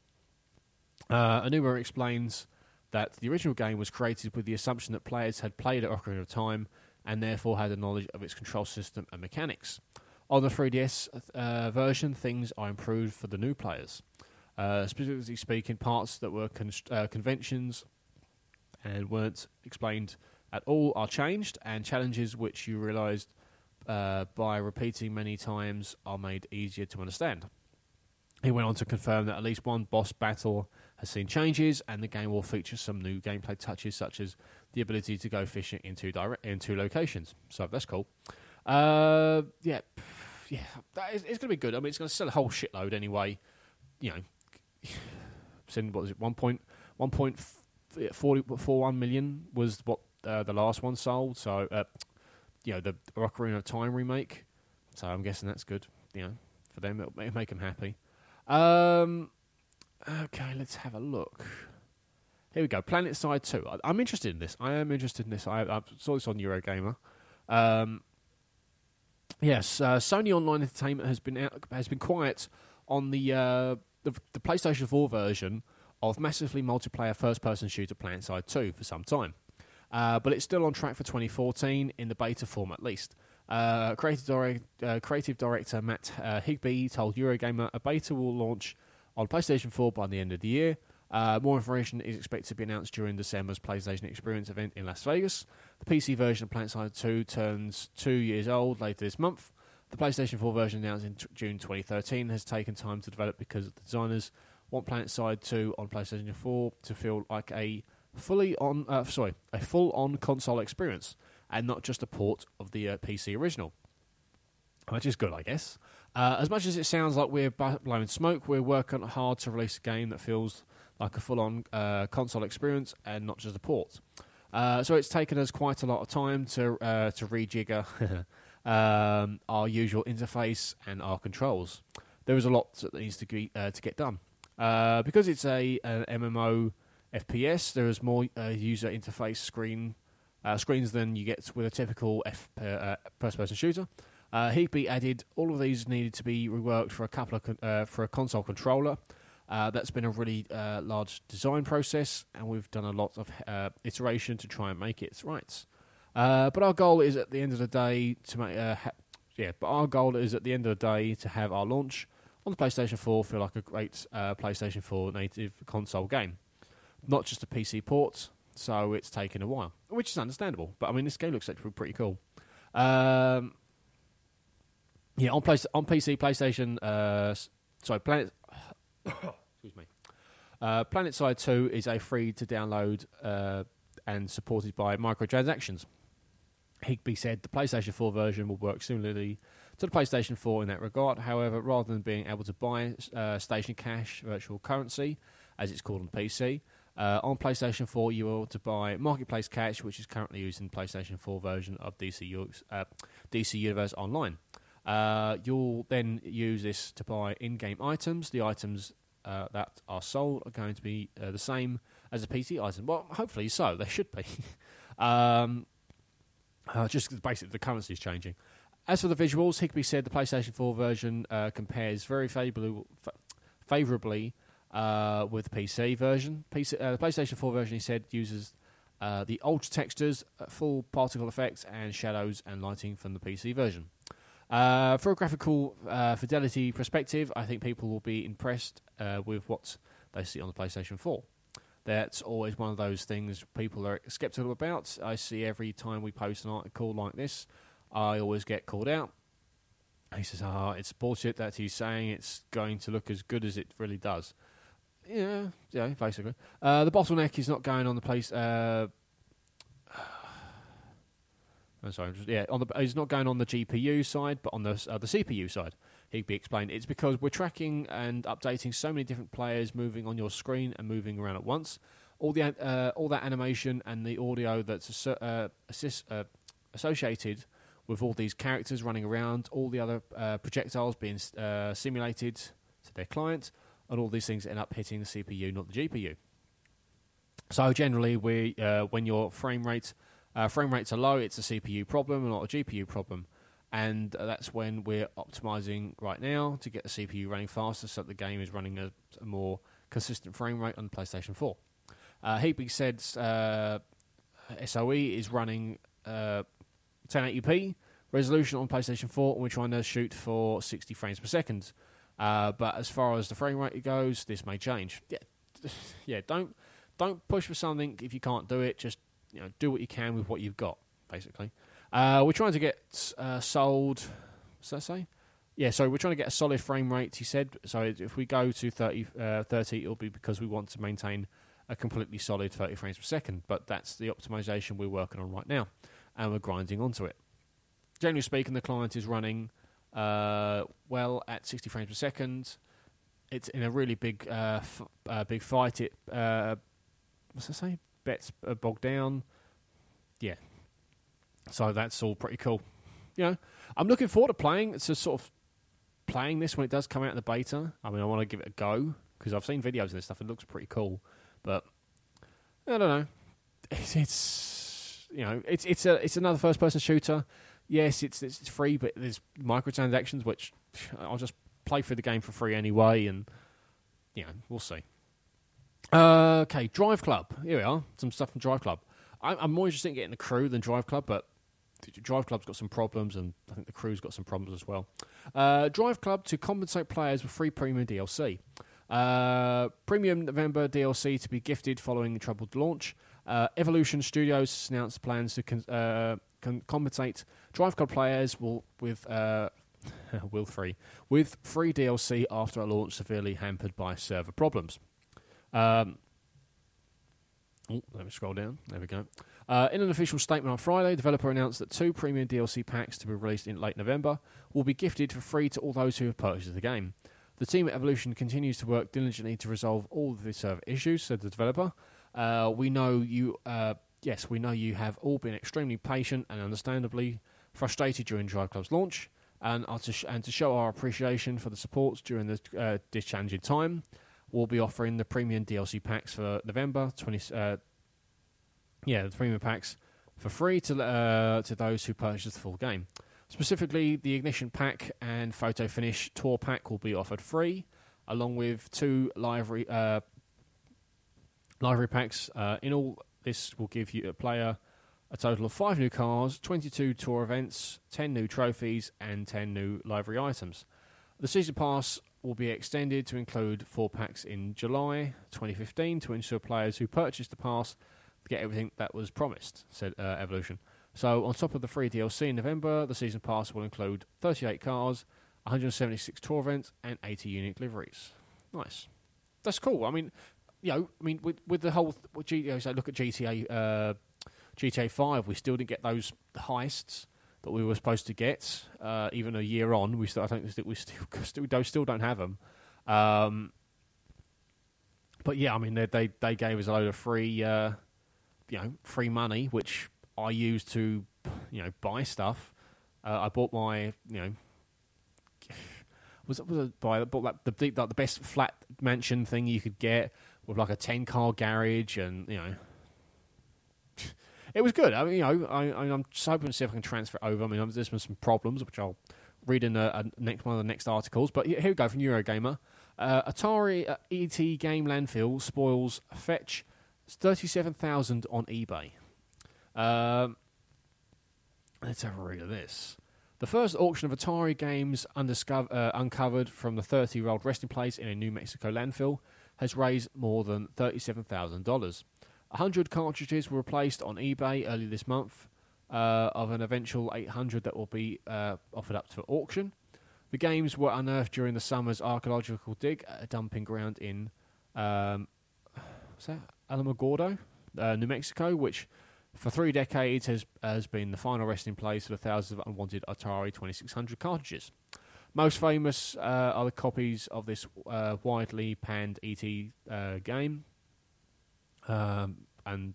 Uh, Aonuma explains that the original game was created with the assumption that players had played it Ocarina of Time and therefore had a knowledge of its control system and mechanics. On the three D S uh, version, things are improved for the new players. Uh, specifically speaking, parts that were con- uh, conventions and weren't explained at all are changed, and challenges which you realised uh, by repeating many times are made easier to understand. He went on to confirm that at least one boss battle has seen changes, and the game will feature some new gameplay touches, such as the ability to go fishing in two, direct, in two locations. So that's cool. Uh, yeah, yeah, that is, it's going to be good. I mean, it's going to sell a whole shitload anyway. You know, send what was it? One point one point forty four one million was what. Uh, the last one sold, so uh, you know the Ocarina of Time remake. So I'm guessing that's good, you know, for them. It'll make them happy. Um, okay, let's have a look. Here we go. Planet Side two. I, I'm interested in this. I am interested in this. I, I saw this on Eurogamer. Um, yes, uh, Sony Online Entertainment has been out, has been quiet on the, uh, the the PlayStation four version of massively multiplayer first-person shooter Planet Side two for some time. Uh, but it's still on track for twenty fourteen in the beta form at least. Uh, creative, direct, uh, creative director Matt uh, Higbee told Eurogamer a beta will launch on PlayStation four by the end of the year. Uh, more information is expected to be announced during December's PlayStation Experience event in Las Vegas. The P C version of PlanetSide two turns two years old later this month. The PlayStation four version announced in t- June twenty thirteen has taken time to develop because the designers want PlanetSide two on PlayStation four to feel like a fully on, uh, sorry, a full-on console experience, and not just a port of the uh, P C original, which is good, I guess. Uh, as much as it sounds like we're blowing smoke, we're working hard to release a game that feels like a full-on uh, console experience and not just a port. Uh, so it's taken us quite a lot of time to uh, to rejigger um, our usual interface and our controls. There is a lot that needs to be uh, to get done uh, because it's a an M M O F P S. There is more uh, user interface screen uh, screens than you get with a typical F, uh, uh, first-person shooter. Uh, Higby added all of these needed to be reworked for a couple of con- uh, for a console controller. Uh, that's been a really uh, large design process, and we've done a lot of uh, iteration to try and make it right. Uh, but our goal is at the end of the day to make uh, ha- yeah. But our goal is at the end of the day to have our launch on the PlayStation four feel like a great uh, PlayStation four native console game, not just a P C port. So it's taken a while, which is understandable. But I mean, this game looks actually pretty cool. Um, yeah, on, play- on P C, PlayStation. Uh, sorry, Planet. Excuse me. Uh, PlanetSide two is a free to download uh, and supported by microtransactions. Higby said the PlayStation four version will work similarly to the PlayStation four in that regard. However, rather than being able to buy uh, station cash virtual currency, as it's called on P C, uh, on PlayStation four you are able to buy Marketplace Cash, which is currently used in the PlayStation four version of D C, U- uh, D C Universe Online. Uh, you'll then use this to buy in-game items. The items uh, that are sold are going to be uh, the same as a P C item. Well, hopefully so. They should be. um, uh, just basically the currency is changing. As for the visuals, Higby said the PlayStation four version uh, compares very favourably, f- favourably uh, with the P C version. P C, uh, the PlayStation four version, he said, uses uh, the ultra textures, uh, full particle effects, and shadows and lighting from the P C version. Uh, for a graphical uh, fidelity perspective, I think people will be impressed uh, with what they see on the PlayStation four. That's always one of those things people are skeptical about. I see every time we post an article like this, I always get called out. He says, "Ah, oh, it's bullshit that he's saying it's going to look as good as it really does." Yeah, yeah, basically. Uh, the bottleneck is not going on the place. Uh, I'm sorry, just, yeah, on the, it's not going on the G P U side, but on the uh, the C P U side. Higby explained it's because we're tracking and updating so many different players moving on your screen and moving around at once. All the uh, all that animation and the audio that's uh, assist, uh, associated with all these characters running around, all the other uh, projectiles being uh, simulated to their client, and all these things end up hitting the C P U, not the G P U. So generally, we uh, when your frame rate uh, frame rates are low, it's a C P U problem and not a G P U problem. And uh, that's when we're optimizing right now to get the C P U running faster so that the game is running a, a more consistent frame rate on the PlayStation four. Uh, Higby said uh, S O E is running uh, ten eighty p resolution on PlayStation four, and we're trying to shoot for sixty frames per second. Uh, but as far as the frame rate goes, this may change. Yeah, yeah. Don't don't push for something if you can't do it. Just you know, do what you can with what you've got, basically. Uh, we're trying to get uh, sold. What's that say? Yeah, so we're trying to get a solid frame rate, he said. So if we go to thirty, uh, thirty, it'll be because we want to maintain a completely solid thirty frames per second. But that's the optimization we're working on right now, and we're grinding onto it. Generally speaking, the client is running uh, well at sixty frames per second. It's in a really big, uh, f- uh, big fight. It uh, what's that say? Bets uh, bogged down. Yeah. So that's all pretty cool. You know, I'm looking forward to playing. It's just sort of playing this when it does come out in the beta. I mean, I want to give it a go because I've seen videos of this stuff. It looks pretty cool, but I don't know. It's, it's you know, it's it's a it's another first-person shooter. Yes, it's it's free, but there's microtransactions, which I'll just play through the game for free anyway, and you know, we'll see. Uh, okay, Drive Club. Here we are. Some stuff from Drive Club. I'm, I'm more interested in getting the crew than Drive Club, but Drive Club's got some problems, and I think the crew's got some problems as well. Uh, Drive Club to compensate players with free premium D L C. Uh, premium November D L C to be gifted following the troubled launch. Uh, Evolution Studios announced plans to con- uh, con- compensate Drive Club players will, with uh, will free with free D L C after a launch severely hampered by server problems. Um, oh, let me scroll down. There we go. Uh, in an official statement on Friday, the developer announced that two premium D L C packs to be released in late November will be gifted for free to all those who have purchased the game. The team at Evolution continues to work diligently to resolve all of the server issues, said the developer. Uh, we know you, uh, yes, we know you have all been extremely patient and understandably frustrated during Drive Club's launch, and, uh, to sh- and to show our appreciation for the support during this, uh, this challenging time, we'll be offering the premium D L C packs for November twenty. Uh, yeah, the premium packs for free to uh, to those who purchase the full game. Specifically, the Ignition Pack and Photo Finish Tour Pack will be offered free, along with two livery uh, livery packs. Uh, in all, this will give you a player a total of five new cars, twenty-two tour events, ten new trophies, and ten new livery items. The Season Pass will be extended to include four packs in July twenty fifteen to ensure players who purchase the pass get everything that was promised, said uh, Evolution. So, on top of the free D L C in November, the Season Pass will include thirty-eight cars, one hundred seventy-six tour events, and eighty unique liveries. Nice. That's cool. I mean, you know, I mean, with with the whole, with G, you know, so look at G T A, uh, G T A five. We still didn't get those heists that we were supposed to get. Uh, even a year on, we still, I think, we still, we still, don't, still don't have them. Um, but yeah, I mean, they they, they gave us a load of free, uh, you know, free money, which I used to, you know, buy stuff. Uh, I bought my, you know, was it, was it buy? I bought like the, the like the best flat mansion thing you could get with like a ten car garage, and you know, it was good. I mean, you know, I, I I'm just hoping to see if I can transfer it over. I mean, there's been some problems which I'll read in a, a next one of the next articles. But here we go from Eurogamer. Uh, Atari uh, E T game landfill spoils fetch thirty-seven thousand on eBay. Um, let's have a read of this. The first auction of Atari games undiscover, uh, uncovered from the thirty-year-old resting place in a New Mexico landfill has raised more than thirty-seven thousand dollars. one hundred cartridges were replaced on eBay early this month uh, of an eventual eight hundred that will be uh, offered up for auction. The games were unearthed during the summer's archaeological dig at a dumping ground in um, what's that? Alamogordo, uh, New Mexico, which for three decades has has been the final resting place for the thousands of unwanted Atari twenty-six hundred cartridges. Most famous uh, are the copies of this uh, widely panned E T uh, game, um, and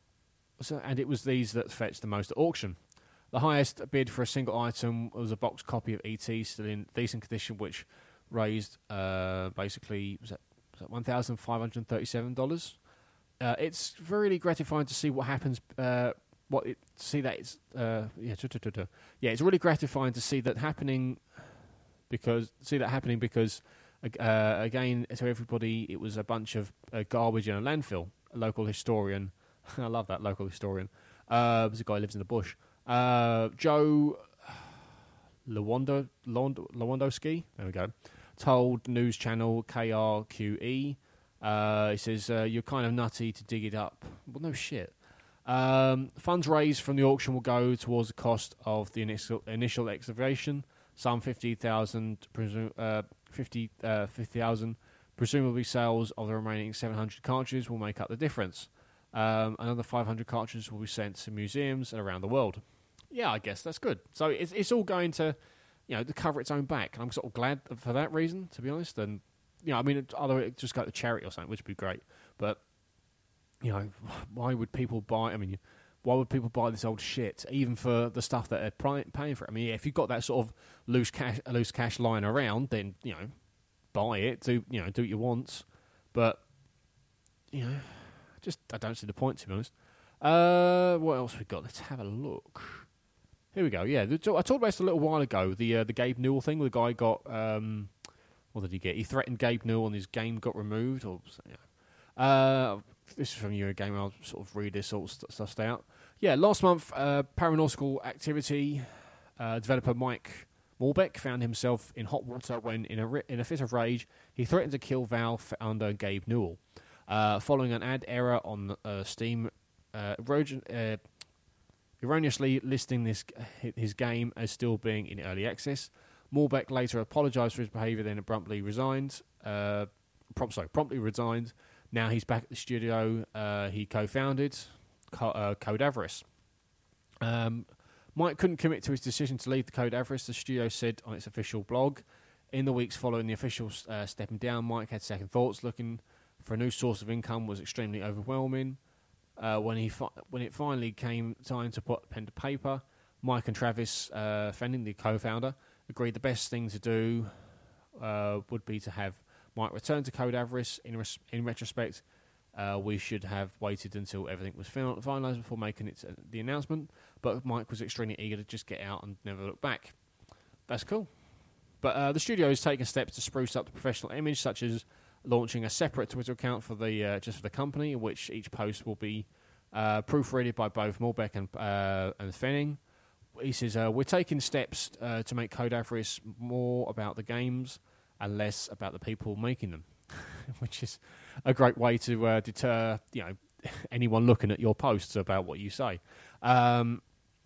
so, and it was these that fetched the most at auction. The highest bid for a single item was a box copy of E T, still in decent condition, which raised uh, basically was that, was that one thousand five hundred thirty-seven dollars. Uh, it's really gratifying to see what happens. Uh, what it, see that it's uh, yeah, yeah. It's really gratifying to see that happening because see that happening because uh, again, to everybody, it was a bunch of uh, garbage in a landfill. A local historian, I love that local historian. Uh, there's a guy who lives in the bush. Uh, Joe Lewando, Lewandowski. There we go. Told news channel K R Q E. Uh, he says, uh, you're kind of nutty to dig it up. Well, no shit. Um, funds raised from the auction will go towards the cost of the initial, initial excavation. Some fifty thousand, presu- uh, fifty, uh, fifty thousand, presumably sales of the remaining seven hundred cartridges will make up the difference. Um, another five hundred cartridges will be sent to museums around the world. Yeah, I guess that's good. So it's, it's all going to, you know, to cover its own back. And I'm sort of glad for that reason, to be honest. And you know, I mean, either it just go to charity or something, which would be great. But, you know, why would people buy, I mean, why would people buy this old shit, even for the stuff that they're pri- paying for it? I mean, yeah, if you've got that sort of loose cash loose cash lying around, then, you know, buy it, do, you know, do what you want. But, you know, just, I don't see the point, to be honest. Uh, what else we got? Let's have a look. Here we go, yeah. I talked about this a little while ago, the uh, the Gabe Newell thing. The guy got... Um, What did he get? He threatened Gabe Newell and his game got removed. Or you know. uh, This is from Eurogamer. I'll sort of read this sort of stuff out. Yeah, last month, uh, Paranautical Activity uh, developer Mike Morbeck found himself in hot water when, in a, ri- in a fit of rage, he threatened to kill Valve founder Gabe Newell. Uh, following an ad error on uh, Steam, uh, erosion, uh, erroneously listing this his game as still being in early access. Morbeck later apologised for his behaviour, then abruptly resigned. Uh, prompt, sorry, promptly resigned. Now he's back at the studio uh, he co-founded, Co- uh, Code Avarice. Um, Mike couldn't commit to his decision to leave the Code Avarice, the studio said on its official blog. In the weeks following the official uh, stepping down, Mike had second thoughts. Looking for a new source of income was extremely overwhelming. Uh, when he fi- when it finally came time to put pen to paper, Mike and Travis uh, Fenning, the co-founder, agreed the best thing to do uh, would be to have Mike return to Code Avarice. In res- in retrospect, uh, we should have waited until everything was fin- finalised before making it uh, the announcement. But Mike was extremely eager to just get out and never look back. That's cool. But uh, the studio is taking steps to spruce up the professional image, such as launching a separate Twitter account for the uh, just for the company, in which each post will be uh, proofreaded by both Morbeck and uh, and Fenning. He says, uh, we're taking steps uh, to make Code Avarice more about the games and less about the people making them, which is a great way to uh, deter, you know, anyone looking at your posts about what you say. Um,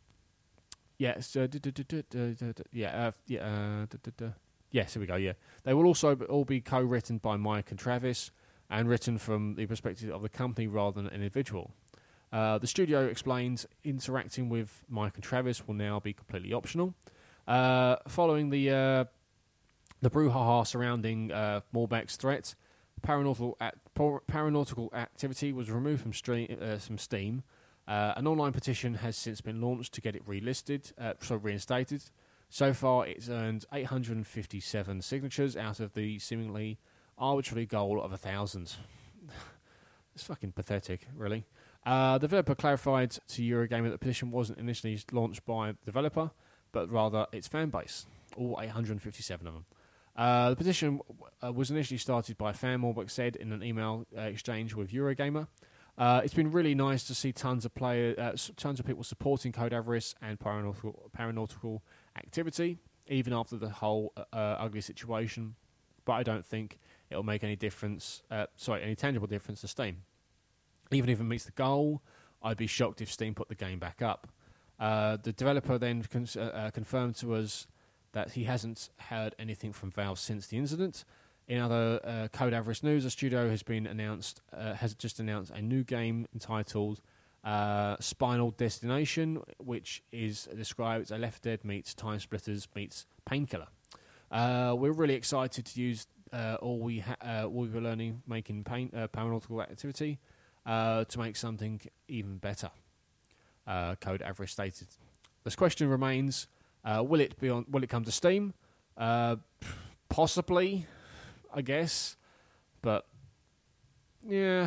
yes, uh, yeah, uh, yeah, uh, da, da, da. Yes, here we go, yeah. They will also all be co-written by Mike and Travis and written from the perspective of the company rather than an individual. Uh, the studio explains interacting with Mike and Travis will now be completely optional. Uh, following the uh, the brouhaha surrounding uh, Morbeck's threat, paranormal, act, paranormal activity was removed from, stream, uh, from Steam. Uh, an online petition has since been launched to get it relisted, uh, so reinstated. So far, it's earned eight hundred fifty-seven signatures out of the seemingly arbitrary goal of a thousand. It's fucking pathetic, really. Uh, the developer clarified to Eurogamer that the petition wasn't initially launched by the developer, but rather its fan base, all eight hundred fifty-seven of them. Uh, the petition uh, was initially started by a fan, Morbeck said in an email uh, exchange with Eurogamer. Uh, it's been really nice to see tons of player, uh, tons of people supporting Code Avarice and paranormal, paranormal activity, even after the whole uh, uh, ugly situation. But I don't think it'll make any difference. Uh, sorry, any tangible difference to Steam. Even if it meets the goal, I'd be shocked if Steam put the game back up. Uh, the developer then con- uh, uh, confirmed to us that he hasn't heard anything from Valve since the incident. In other uh, Code Avarice news, the studio has been announced uh, has just announced a new game entitled uh, Spinal Destination, which is described as a Left four Dead meets Time Splitters meets Painkiller. Uh, we're really excited to use uh, all we ha- uh, all we were learning making pain- uh, paranormal activity uh, to make something even better. Uh, Code Avarice stated. This question remains: uh, Will it be on? Will it come to Steam? Uh, possibly. I guess, but yeah,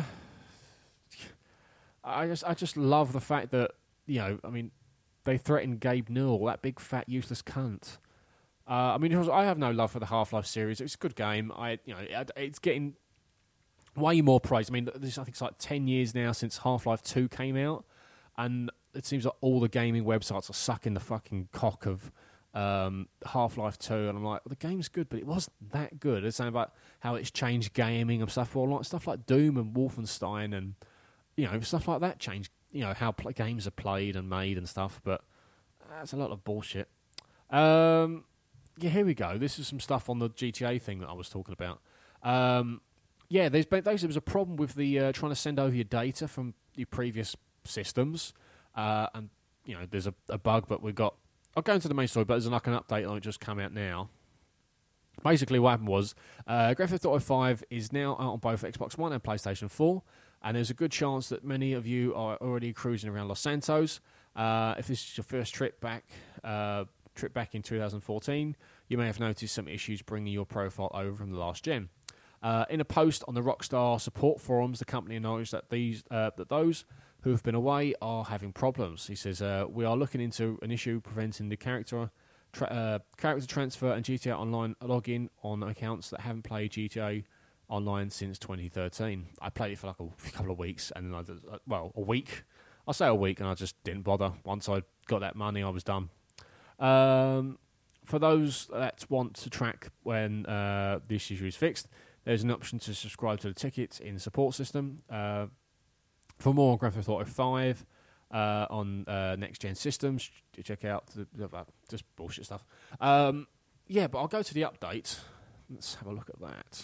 I just I just love the fact that, you know, I mean, they threatened Gabe Newell, that big fat useless cunt. Uh, I mean, I have no love for the Half-Life series. It's a good game. I you know it's getting way more praise. I mean, this I think it's like ten years now since Half-Life two came out, and it seems like all the gaming websites are sucking the fucking cock of Um, Half-Life two, and I'm like, well, the game's good, but it wasn't that good. It's saying about how it's changed gaming and stuff. Well, like stuff like Doom and Wolfenstein, and you know, stuff like that changed. You know how pl- games are played and made and stuff. But that's a lot of bullshit. Um, yeah, here we go. This is some stuff on the G T A thing that I was talking about. Um, yeah, there's been, there was a problem with the uh, trying to send over your data from your previous systems, uh, and you know, there's a, a bug, but we've got. I'll go into the main story, but there's like an update that just come out now. Basically, what happened was uh, Grand Theft Auto five is now out on both Xbox One and PlayStation four, and there's a good chance that many of you are already cruising around Los Santos. Uh, if this is your first trip back, uh, trip back in two thousand fourteen, you may have noticed some issues bringing your profile over from the last gen. Uh, in a post on the Rockstar support forums, the company acknowledged that these uh, that those who have been away are having problems. He says, uh, we are looking into an issue preventing the character tra- uh, character transfer and G T A Online login on accounts that haven't played G T A Online since twenty thirteen. I played it for like a couple of weeks, and then I did, uh, well, a week. I'll say a week, and I just didn't bother. Once I got that money, I was done. Um, for those that want to track when uh, this issue is fixed, there's an option to subscribe to the tickets in the support system. Uh, For more on Grand Theft Auto five uh, on uh, next-gen systems, check out the, the, just bullshit stuff. Um, yeah, but I'll go to the update. Let's have a look at that.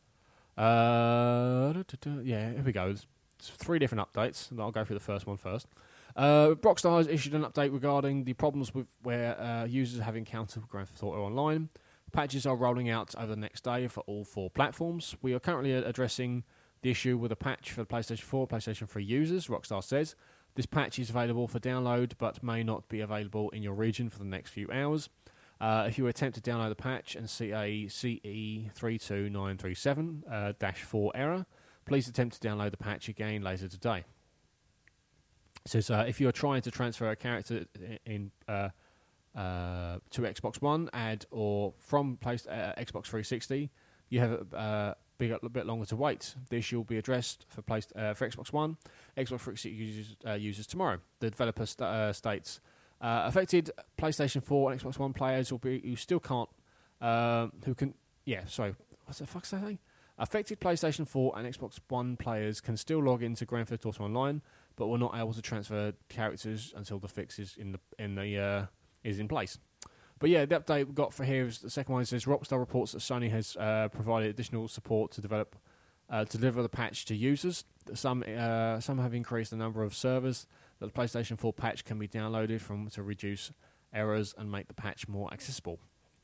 Uh, da, da, da, yeah, here we go. There's three different updates, and I'll go through the first one first. Uh, Rockstar has issued an update regarding the problems with where uh, users have encountered Grand Theft Auto Online. Patches are rolling out over the next day for all four platforms. We are currently addressing the issue with a patch for the PlayStation four, PlayStation three users, Rockstar says. This patch is available for download, but may not be available in your region for the next few hours. Uh, if you attempt to download the patch and see a C E three two nine three seven dash four error, Please attempt to download the patch again later today. It says, uh, if you're trying to transfer a character in uh, uh, to Xbox One, add or from place, uh, Xbox three sixty, you have uh, a bit, a bit longer to wait. The issue will be addressed for, place, uh, for Xbox One, Xbox three sixty users, uh, users tomorrow. The developer st- uh, states, uh, affected PlayStation four and Xbox One players will be who still can't, uh, who can, yeah, sorry, what's the fuck's that thing? Affected PlayStation four and Xbox One players can still log into Grand Theft Auto Online, but we're not able to transfer characters until the fix is in the in the uh, is in place. But yeah, the update we got for here is the second one. Says Rockstar reports that Sony has uh, provided additional support to develop uh, to deliver the patch to users. Some uh, some have increased the number of servers that the PlayStation four patch can be downloaded from to reduce errors and make the patch more accessible.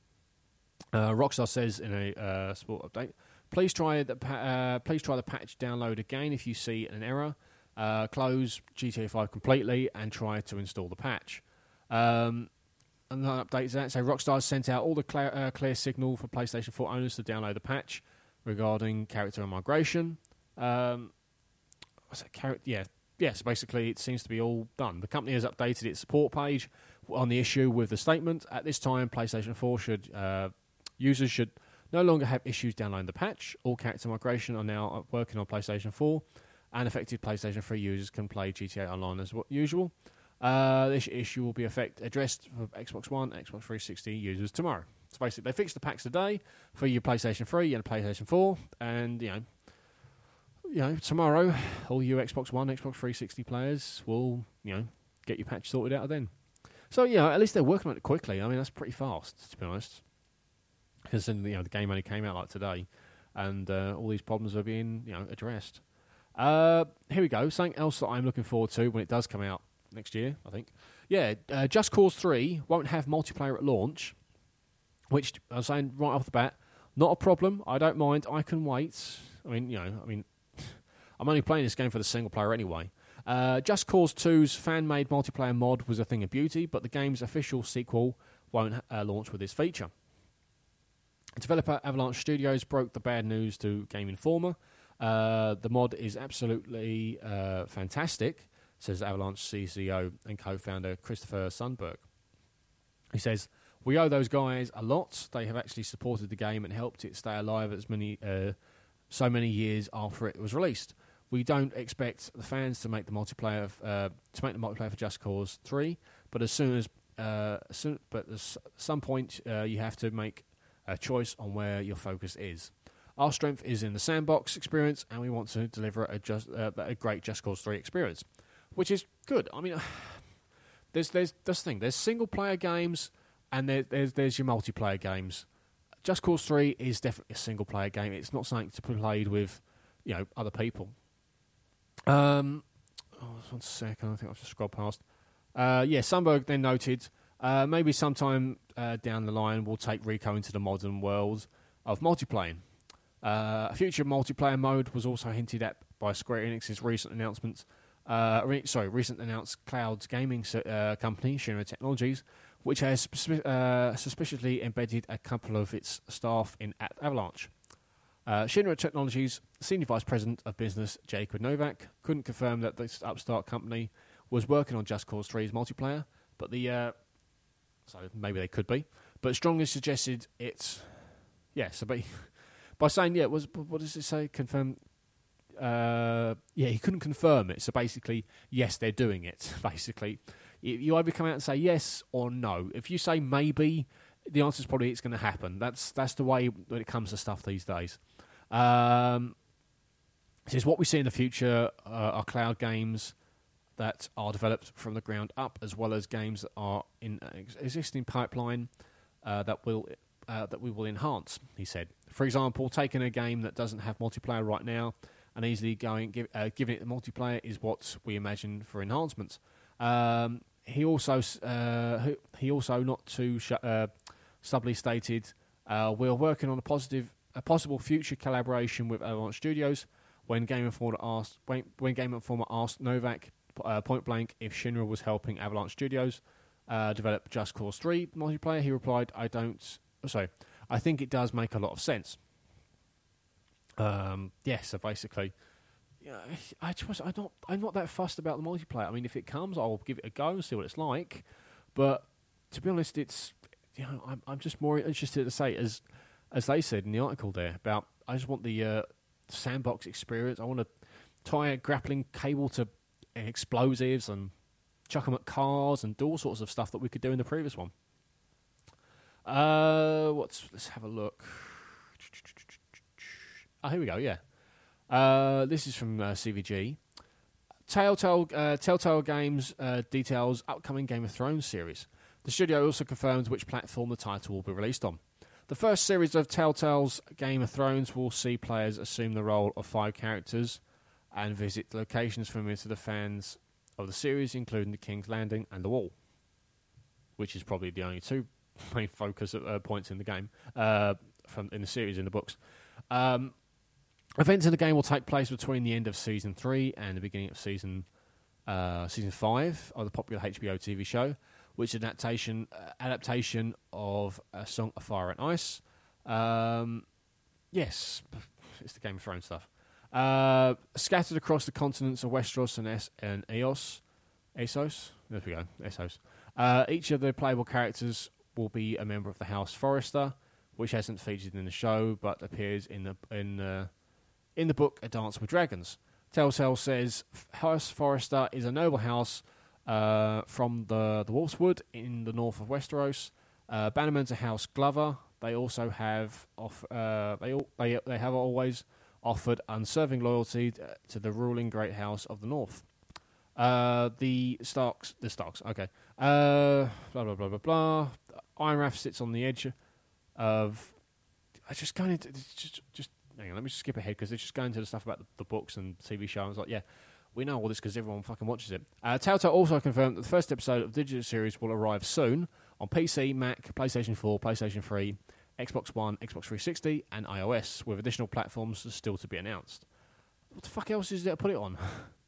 Uh, Rockstar says in a uh, support update, please try the pa- uh, please try the patch download again if you see an error. Uh, close G T A five completely and try to install the patch. Um, another update is that so Rockstar has sent out all the clear, uh, clear signal for PlayStation four owners to download the patch regarding character migration. Um, what's that character? Yeah, yes. Basically, it seems to be all done. The company has updated its support page on the issue with the statement: at this time, PlayStation four should uh, users should no longer have issues downloading the patch. All character migration are now working on PlayStation four. And affected PlayStation three users can play G T A Online as usual. Uh, this issue will be effect addressed for Xbox One, Xbox three sixty users tomorrow. So basically, they fixed the packs today for your PlayStation three and PlayStation four, and you know, you know, tomorrow all you Xbox One, Xbox three sixty players will, you know, get your patch sorted out then. So yeah, at least they're working on it quickly. I mean, that's pretty fast, to be honest. Because you know the game only came out like today, and uh, all these problems are being you know addressed. Uh, here we go. Something else that I'm looking forward to when it does come out next year, I think. Yeah, uh, Just Cause three won't have multiplayer at launch, which I'm saying right off the bat, not a problem. I don't mind. I can wait. I mean, you know, I mean, I'm only playing this game for the single player anyway. Uh, Just Cause two's fan-made multiplayer mod was a thing of beauty, but the game's official sequel won't uh, launch with this feature. Developer Avalanche Studios broke the bad news to Game Informer. Uh, the mod is absolutely uh, fantastic, says Avalanche C C O and co-founder Christopher Sundberg. He says, we owe those guys a lot. They have actually supported the game and helped it stay alive as many, uh, so many years after it was released. We don't expect the fans to make the multiplayer uh, to make the multiplayer for Just Cause three, but as soon as uh, soon, but at some point uh, you have to make a choice on where your focus is. Our strength is in the sandbox experience, and we want to deliver a, just, uh, a great Just Cause three experience, which is good. I mean, there's there's this thing. There's single player games, and there, there's there's your multiplayer games. Just Cause three is definitely a single player game. It's not something to be played with, you know, other people. Um, oh, one second. I think I've just scrolled past. Uh, yeah, Sundberg then noted uh, maybe sometime uh, down the line we'll take Rico into the modern world of multiplaying. Uh, a future multiplayer mode was also hinted at by Square Enix's recent announcement. Uh, re- sorry, recent announced cloud gaming uh, company Shinra Technologies, which has suspi- uh, suspiciously embedded a couple of its staff in at Avalanche. Uh, Shinra Technologies senior vice president of business Jacob Novak couldn't confirm that this upstart company was working on Just Cause three's multiplayer, but the uh, so maybe they could be, but strongly suggested it's yeah. So, but. By saying, yeah, was what does it say? Confirm. Uh, yeah, he couldn't confirm it. So basically, yes, they're doing it. Basically, you either come out and say yes or no. If you say maybe, the answer is probably it's going to happen. That's that's the way when it comes to stuff these days. Um, it says what we see in the future uh, are cloud games that are developed from the ground up, as well as games that are in ex- existing pipeline uh, that will. Uh, that we will enhance, he said. For example, taking a game that doesn't have multiplayer right now and easily going, give, uh, giving it the multiplayer is what we imagine for enhancements. Um, he also, uh, he also not too sh- uh, subtly stated, uh, we're working on a positive, a possible future collaboration with Avalanche Studios. When Game Informer asked, when, when Game Informer asked Novak uh, point blank if Shinra was helping Avalanche Studios uh, develop Just Cause three multiplayer, he replied, "I don't." Sorry, I think it does make a lot of sense. Um, yeah, so basically, yeah, I just I'm not I'm not that fussed about the multiplayer. I mean, if it comes, I'll give it a go and see what it's like. But to be honest, it's you know I'm I'm just more interested to say as as they said in the article there about I just want the uh, sandbox experience. I want to tie a grappling cable to explosives and chuck them at cars and do all sorts of stuff that we could do in the previous one. Uh, what's let's have a look. Oh, here we go. Yeah, uh, this is from uh, C V G. Telltale, uh, Telltale Games uh, details upcoming Game of Thrones series. The studio also confirms which platform the title will be released on. The first series of Telltale's Game of Thrones will see players assume the role of five characters and visit locations familiar to the fans of the series, including the King's Landing and the Wall, which is probably the only two main focus uh, points in the game, uh, from in the series, in the books. Um, events in the game will take place between the end of Season three and the beginning of Season uh, Season five of the popular H B O T V show, which is an adaptation, uh, adaptation of A Song of Fire and Ice. Um, yes, it's the Game of Thrones stuff. Uh, scattered across the continents of Westeros and, es- and Eos. Essos? There we go, Essos. Uh, each of the playable characters will be a member of the House Forrester, which hasn't featured in the show, but appears in the in the, in the book A Dance with Dragons. Telltale says House Forrester is a noble house uh, from the, the Wolfswood in the north of Westeros. Uh, Bannerman's a House Glover. They also have off. Uh, they all, they they have always offered unswerving loyalty to the ruling great house of the North. Uh, the Starks, the Starks, okay. Uh, blah blah blah blah blah. Ironrath sits on the edge of. I just going into just just hang on. Let me just skip ahead because it's just going into the stuff about the, the books and T V show. I was like, yeah, we know all this because everyone fucking watches it. Uh, Telltale also confirmed that the first episode of the digital series will arrive soon on P C, Mac, PlayStation four, PlayStation three, Xbox One, Xbox three sixty, and iOS, with additional platforms still to be announced. What the fuck else is there to put it on?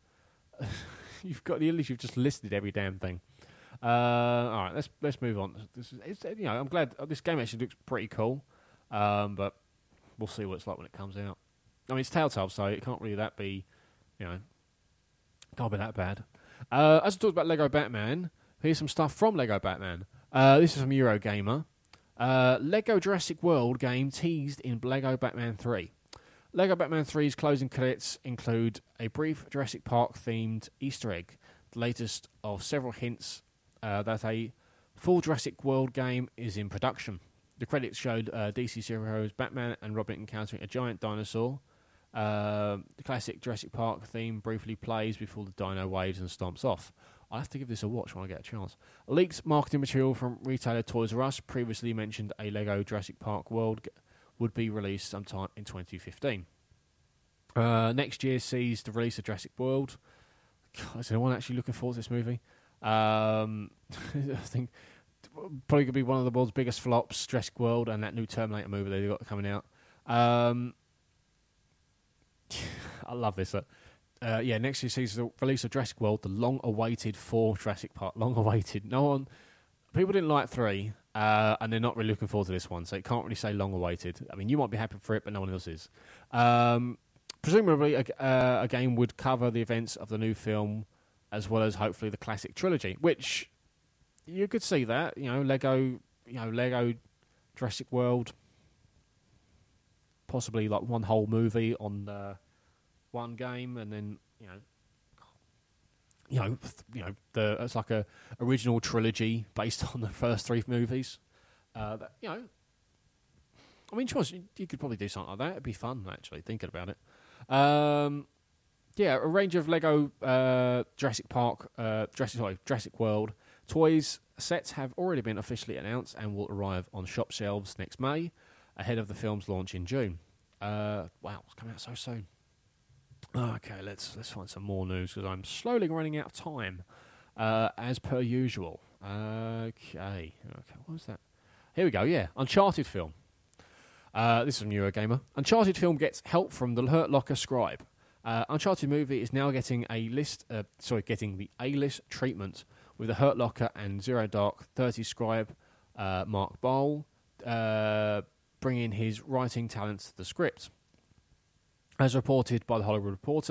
You've got the English. You've just listed every damn thing. Uh, all right, let's let's move on. This is, it's, you know, I'm glad uh, this game actually looks pretty cool, um, but we'll see what it's like when it comes out. I mean, it's Telltale, so it can't really that be, you know, can't be that bad. Uh, as I talked about Lego Batman, here's some stuff from Lego Batman. Uh, this is from Eurogamer. Uh, Lego Jurassic World game teased in Lego Batman three. Lego Batman three's closing credits include a brief Jurassic Park-themed Easter egg, the latest of several hints uh, that a full Jurassic World game is in production. The credits showed uh, D C superheroes Batman and Robin encountering a giant dinosaur. Uh, the classic Jurassic Park theme briefly plays before the dino waves and stomps off. I'll have to give this a watch when I get a chance. Leaked marketing material from retailer Toys R Us previously mentioned a Lego Jurassic Park World g- would be released sometime in twenty fifteen. Uh, next year sees the release of Jurassic World. God, is anyone actually looking forward to this movie? Um, I think probably going to be one of the world's biggest flops, Jurassic World, and that new Terminator movie they've got coming out. Um, I love this. Uh, uh, yeah, next year sees the release of Jurassic World, the long-awaited for Jurassic Park. Long-awaited. No one, people didn't like three, uh, and they're not really looking forward to this one, so you can't really say long-awaited. I mean, you might be happy for it, but no one else is. Um, presumably, a, uh, a game would cover the events of the new film, as well as hopefully the classic trilogy, which you could see that. You know, Lego, you know, Lego Jurassic World, possibly like one whole movie on uh, one game, and then you know, you know, you know, the it's like a original trilogy based on the first three movies. Uh, that, you know, I mean, choice you, you could probably do something like that. It'd be fun, actually, thinking about it. Um, yeah, a range of Lego uh, Jurassic Park, uh, Jurassic, sorry, Jurassic World toys sets have already been officially announced and will arrive on shop shelves next May, ahead of the film's launch in June. Uh, wow, it's coming out so soon. Okay, let's let's find some more news because I'm slowly running out of time, uh, as per usual. Okay, okay, what was that? Here we go. Yeah, Uncharted film. Uh, this is from Eurogamer. Uncharted film gets help from the Hurt Locker scribe. Uh, Uncharted movie is now getting a list. Uh, sorry, getting the A-list treatment with the Hurt Locker and Zero Dark Thirty scribe uh, Mark Bowl uh, bringing his writing talents to the script. As reported by The Hollywood Reporter,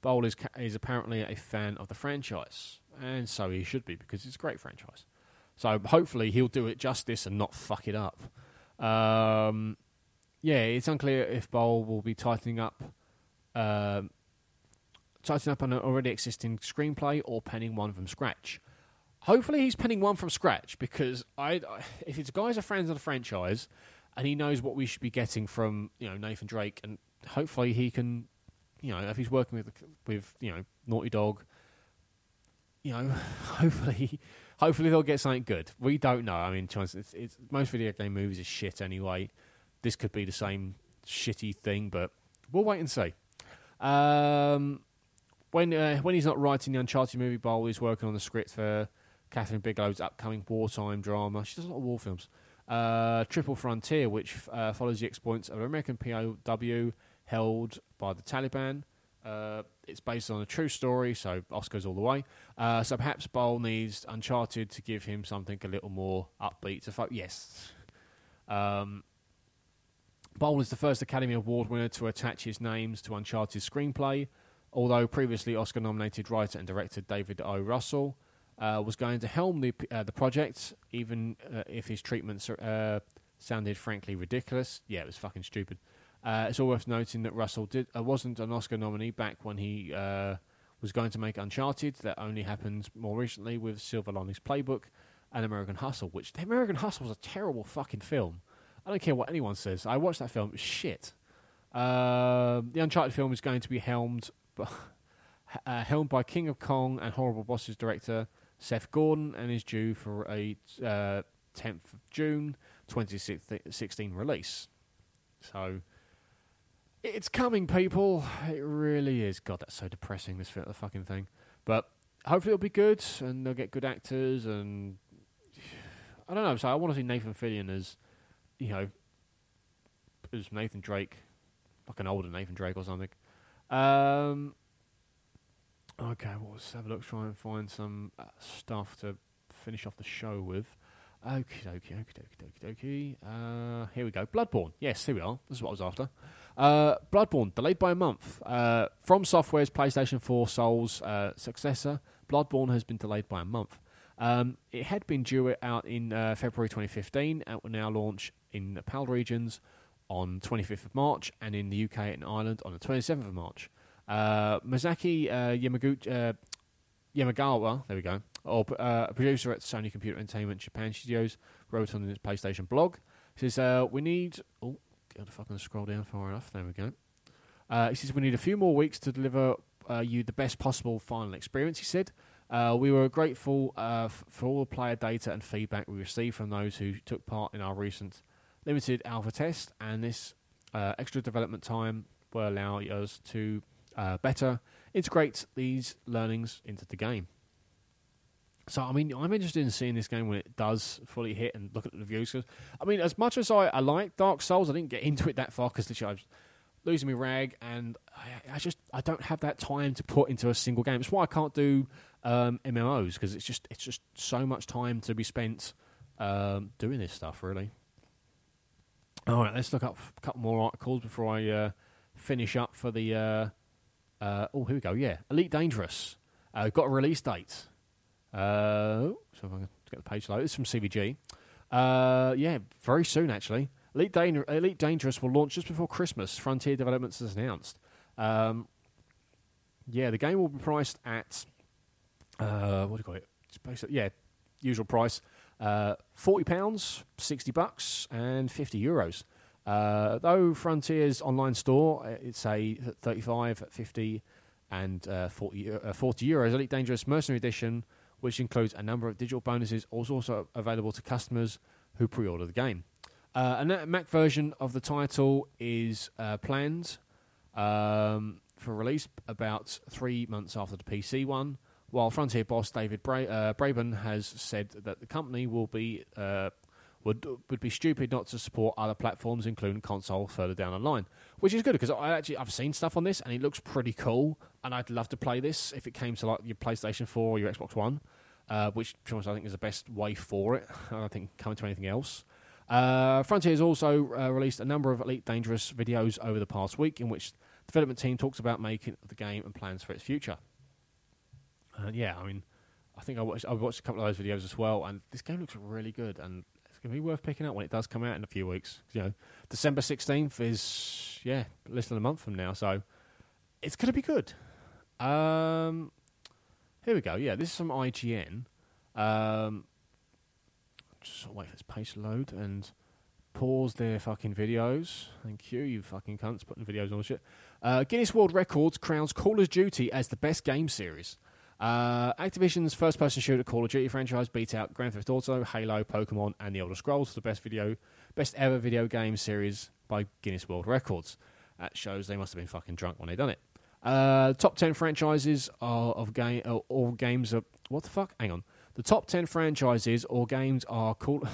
Bowl is, ca- is apparently a fan of the franchise, and so he should be because it's a great franchise. So hopefully he'll do it justice and not fuck it up. Um, yeah, it's unclear if Bowl will be tightening up, uh, tightening up an already existing screenplay or penning one from scratch. Hopefully he's penning one from scratch because I, if it's guys are friends of the franchise and he knows what we should be getting from you know Nathan Drake, and hopefully he can, you know, if he's working with with you know Naughty Dog, you know, hopefully. Hopefully they'll get something good. We don't know. I mean, it's, it's, most video game movies are shit anyway. This could be the same shitty thing, but we'll wait and see. Um, when uh, when he's not writing the Uncharted movie, Bowl is working on the script for Catherine Bigelow's upcoming wartime drama. She does a lot of war films. Uh, Triple Frontier, which uh, follows the exploits of an American P O W held by the Taliban. Uh, it's based on a true story, so Oscars all the way. Uh, so perhaps Bowl needs Uncharted to give him something a little more upbeat to fuck. Yes. Um, Bowl is the first Academy Award winner to attach his names to Uncharted's screenplay, although previously Oscar-nominated writer and director David O. Russell uh, was going to helm the uh, the project, even uh, if his treatments uh, sounded frankly ridiculous. Yeah, it was fucking stupid. Uh, it's all worth noting that Russell did, uh, wasn't an Oscar nominee back when he uh, was going to make Uncharted. That only happened more recently with Silver Linings Playbook and American Hustle, which the American Hustle was a terrible fucking film. I don't care what anyone says. I watched that film. It was shit. Uh, the Uncharted film is going to be helmed by, uh, helmed by King of Kong and Horrible Bosses director Seth Gordon and is due for a uh, tenth of June twenty sixteen release. So... it's coming, people. It really is. God, that's so depressing, this the fucking thing. But hopefully it'll be good, and they'll get good actors, and... I don't know, so I want to see Nathan Fillion as, you know, as Nathan Drake. Like an older Nathan Drake or something. Um, okay, well, let's have a look, try and find some uh, stuff to finish off the show with. Okie dokie, okie dokie, dokie, dokie. Uh, here we go. Bloodborne. Yes, here we are. This is what I was after. Uh, Bloodborne, delayed by a month. Uh, From Software's PlayStation four Souls uh, successor, Bloodborne has been delayed by a month. Um, it had been due out in uh, February twenty fifteen and will now launch in the PAL regions on twenty-fifth of March and in the U K and Ireland on the twenty-seventh of March. Uh, Masaki uh, Yamaguchi... Uh, Yamagawa, there we go, or uh, a producer at Sony Computer Entertainment Japan Studios, wrote on his PlayStation blog. He says, uh, we need... Oh, gotta fucking scroll down far enough. There we go. Uh, he says, we need a few more weeks to deliver uh, you the best possible final experience, he said. Uh, we were grateful uh, f- for all the player data and feedback we received from those who took part in our recent limited alpha test, and this uh, extra development time will allow us to uh, better integrate these learnings into the game. So, I mean, I'm interested in seeing this game when it does fully hit and look at the reviews. Cause, I mean, as much as I, I like Dark Souls, I didn't get into it that far because literally I was losing my rag, and I, I just I don't have that time to put into a single game. It's why I can't do um, M M Os, because it's just it's just so much time to be spent um, doing this stuff, really. All right, let's look up a couple more articles before I uh, finish up for the... Uh, Uh, oh, here we go, yeah. Elite Dangerous. Uh, got a release date. Uh, so if I can get the page loaded. It's from C V G. Uh, yeah, very soon, actually. Elite, Dan- Elite Dangerous will launch just before Christmas. Frontier Developments has announced. Um, yeah, the game will be priced at... Uh, what do you call it? It's basically, yeah, usual price. Uh, forty pounds, sixty bucks, and fifty euros. Uh, though Frontier's online store, it's a thirty-five, fifty, and uh, forty, uh, forty euros. Elite Dangerous Mercenary Edition, which includes a number of digital bonuses, is also available to customers who pre-order the game. Uh, a Mac version of the title is uh, planned um, for release about three months after the P C one, while Frontier boss David Bra- uh, Braben has said that the company will be... Uh, Would would be stupid not to support other platforms, including console, further down the line. Which is good, because I actually I've seen stuff on this and it looks pretty cool, and I'd love to play this if it came to like your PlayStation four or your Xbox One, uh, which to be honest, I think is the best way for it. I don't think coming to anything else. Uh, Frontier has also uh, released a number of Elite Dangerous videos over the past week, in which development team talks about making the game and plans for its future. Uh, yeah, I mean, I think I watched I watched a couple of those videos as well, and this game looks really good, and it's going to be worth picking up when it does come out in a few weeks. You know, December sixteenth is, yeah, less than a month from now, so it's going to be good. Um, here we go. Yeah, this is from I G N. Um, just wait for this page to load and pause their fucking videos. Thank you, you fucking cunts putting videos on the shit. Uh, Guinness World Records crowns Call of Duty as the best game series. Uh, Activision's first-person shooter Call of Duty franchise beat out Grand Theft Auto, Halo, Pokemon, and The Elder Scrolls for the best video, best ever video game series by Guinness World Records. That shows they must have been fucking drunk when they done it. Uh, top ten franchises are of game, uh, all games are what the fuck? Hang on. The top ten franchises or games are Call.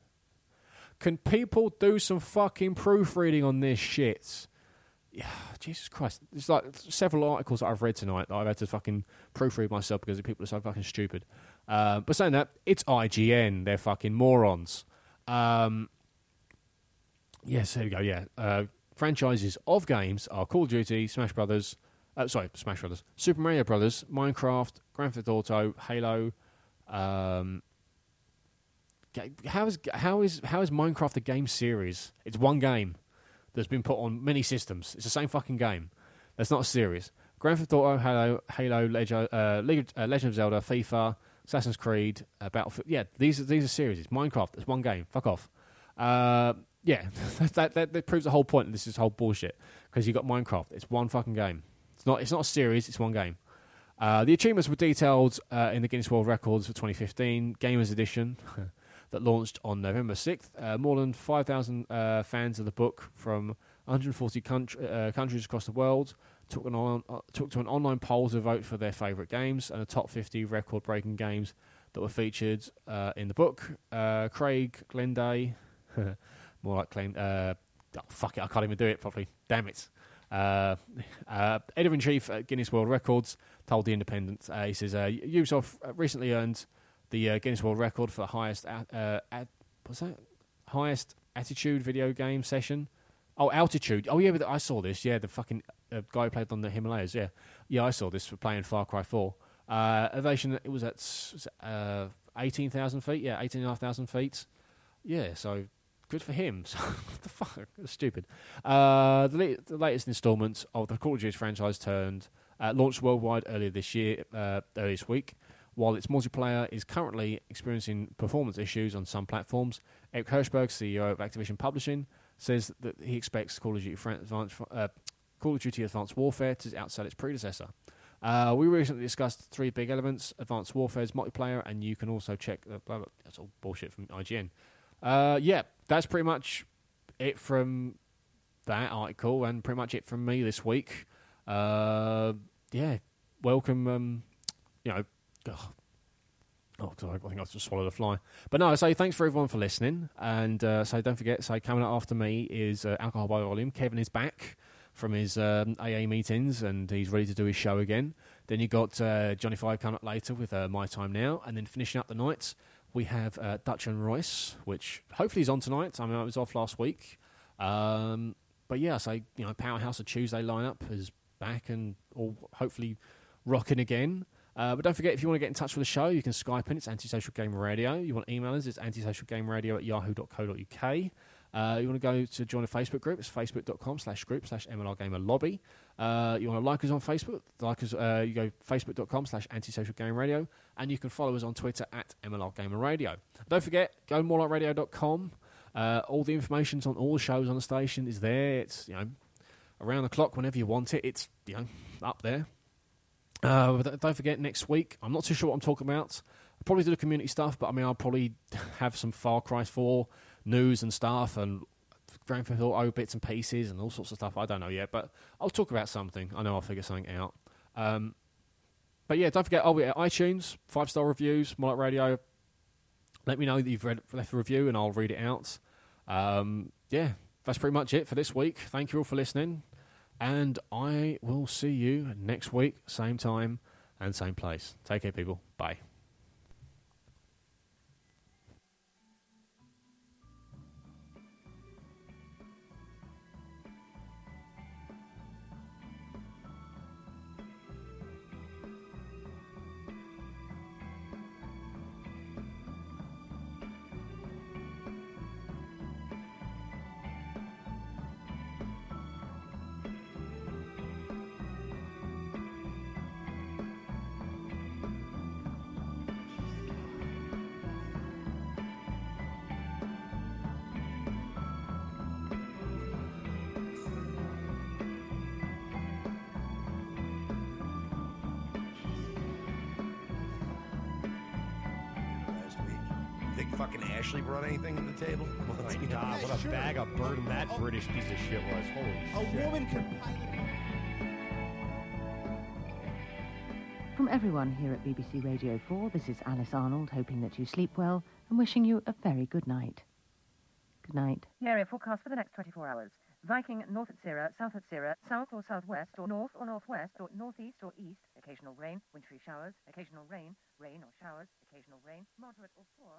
Can people do some fucking proofreading on this shit? Yeah, Jesus Christ. There's like several articles that I've read tonight that I've had to fucking proofread myself because people are so fucking stupid. Uh, but saying that, it's I G N. They're fucking morons. Um, yes, there we go, yeah. Uh, franchises of games are Call of Duty, Smash Brothers, uh, sorry, Smash Brothers, Super Mario Brothers, Minecraft, Grand Theft Auto, Halo. Um, how is how is how is Minecraft a game series? It's one game that's been put on many systems. It's the same fucking game. That's not a series. Grand Theft Auto, Halo, Halo, Legend, uh, League, uh, Legend of Zelda, FIFA, Assassin's Creed, uh, Battlefield. Yeah, these are these are series. Minecraft, it's one game. Fuck off. Uh, yeah, that, that that proves the whole point of this is whole bullshit. Because you got Minecraft. It's one fucking game. It's not it's not a series. It's one game. Uh, the achievements were detailed uh, in the Guinness World Records for twenty fifteen Gamers Edition that launched on November sixth. Uh, more than five thousand uh, fans of the book from one hundred forty country, uh, countries across the world took, an on, uh, took to an online poll to vote for their favourite games and the top fifty record-breaking games that were featured uh, in the book. Uh, Craig Glenday, more like claim. Uh, oh, fuck it, I can't even do it properly. Damn it. Uh, uh, Editor-in-Chief at Guinness World Records told The Independent, uh, he says, uh, Ubisoft recently earned the uh, Guinness World Record for the highest, uh, at, what's that? Highest attitude video game session. Oh, altitude. Oh, yeah, but I saw this. Yeah, the fucking uh, guy who played on the Himalayas. Yeah, yeah, I saw this for playing Far Cry four. Uh, elevation, it was at was it, uh, eighteen thousand feet. Yeah, eighteen thousand five hundred feet. Yeah, so good for him. So, what the fuck? That's stupid. Uh, the, la- the latest instalment of the Call of Duty franchise turned uh, launched worldwide earlier this year, uh, earlier this week. While its multiplayer is currently experiencing performance issues on some platforms, Eric Hirschberg, C E O of Activision Publishing, says that he expects Call of Duty Advanced, uh, Call of Duty Advanced Warfare to outsell its predecessor. Uh, we recently discussed three big elements: Advanced Warfare's multiplayer, and you can also check. Uh, blah, blah, that's all bullshit from I G N. Uh, yeah, that's pretty much it from that article, and pretty much it from me this week. Uh, yeah, welcome. Um, you know. Oh, oh God, I think I've just swallowed a fly. But no, I say thanks for everyone for listening. And uh, so don't forget, so coming up after me is uh, Alcohol by Volume. Kevin is back from his um, A A meetings and he's ready to do his show again. Then you got uh, Johnny Five coming up later with uh, My Time Now. And then finishing up the night, we have uh, Dutch and Royce, which hopefully is on tonight. I mean, I was off last week. Um, but yeah, so, you know, Powerhouse of Tuesday lineup is back and all hopefully rocking again. Uh, but don't forget, if you want to get in touch with the show, you can Skype in. It's Antisocial Game Radio. You want to email us, it's antisocialgameradio at yahoo dot co dot uk. Uh, you want to go to join a Facebook group, it's facebook.com slash group slash MLRGamer Lobby. Uh, you want to like us on Facebook, like us, uh, you go facebook.com slash Antisocial Game Radio. And you can follow us on Twitter at MLRGamer Radio. Don't forget, go to more like radio dot com. Uh, all the information on all the shows on the station is there. It's, you know, around the clock whenever you want it. It's, you know, up there. Uh, but don't forget, next week, I'm not too sure what I'm talking about. I'll probably do the community stuff, but I mean, I'll probably have some Far Cry four news and stuff and Grand Theft Auto bits and pieces and all sorts of stuff. I don't know yet, but I'll talk about something. I know I'll figure something out. Um, but yeah, don't forget, I'll be at iTunes, five-star reviews, More Like Radio. Let me know that you've read, left a review and I'll read it out. Um, yeah, that's pretty much it for this week. Thank you all for listening. And I will see you next week, same time and same place. Take care, people. Bye. think fucking Ashley brought anything to the table? Oh my God, what a bag of burden that British piece of shit was. Holy A shit. woman could. From everyone here at B B C Radio four, this is Alice Arnold, hoping that you sleep well and wishing you a very good night. Good night. The area forecast for the next twenty-four hours. Viking north at Sierra, south at Sierra, south or southwest, or north or northwest, or northeast or east. Occasional rain, wintry showers, occasional rain, rain or showers, occasional rain, moderate or poor.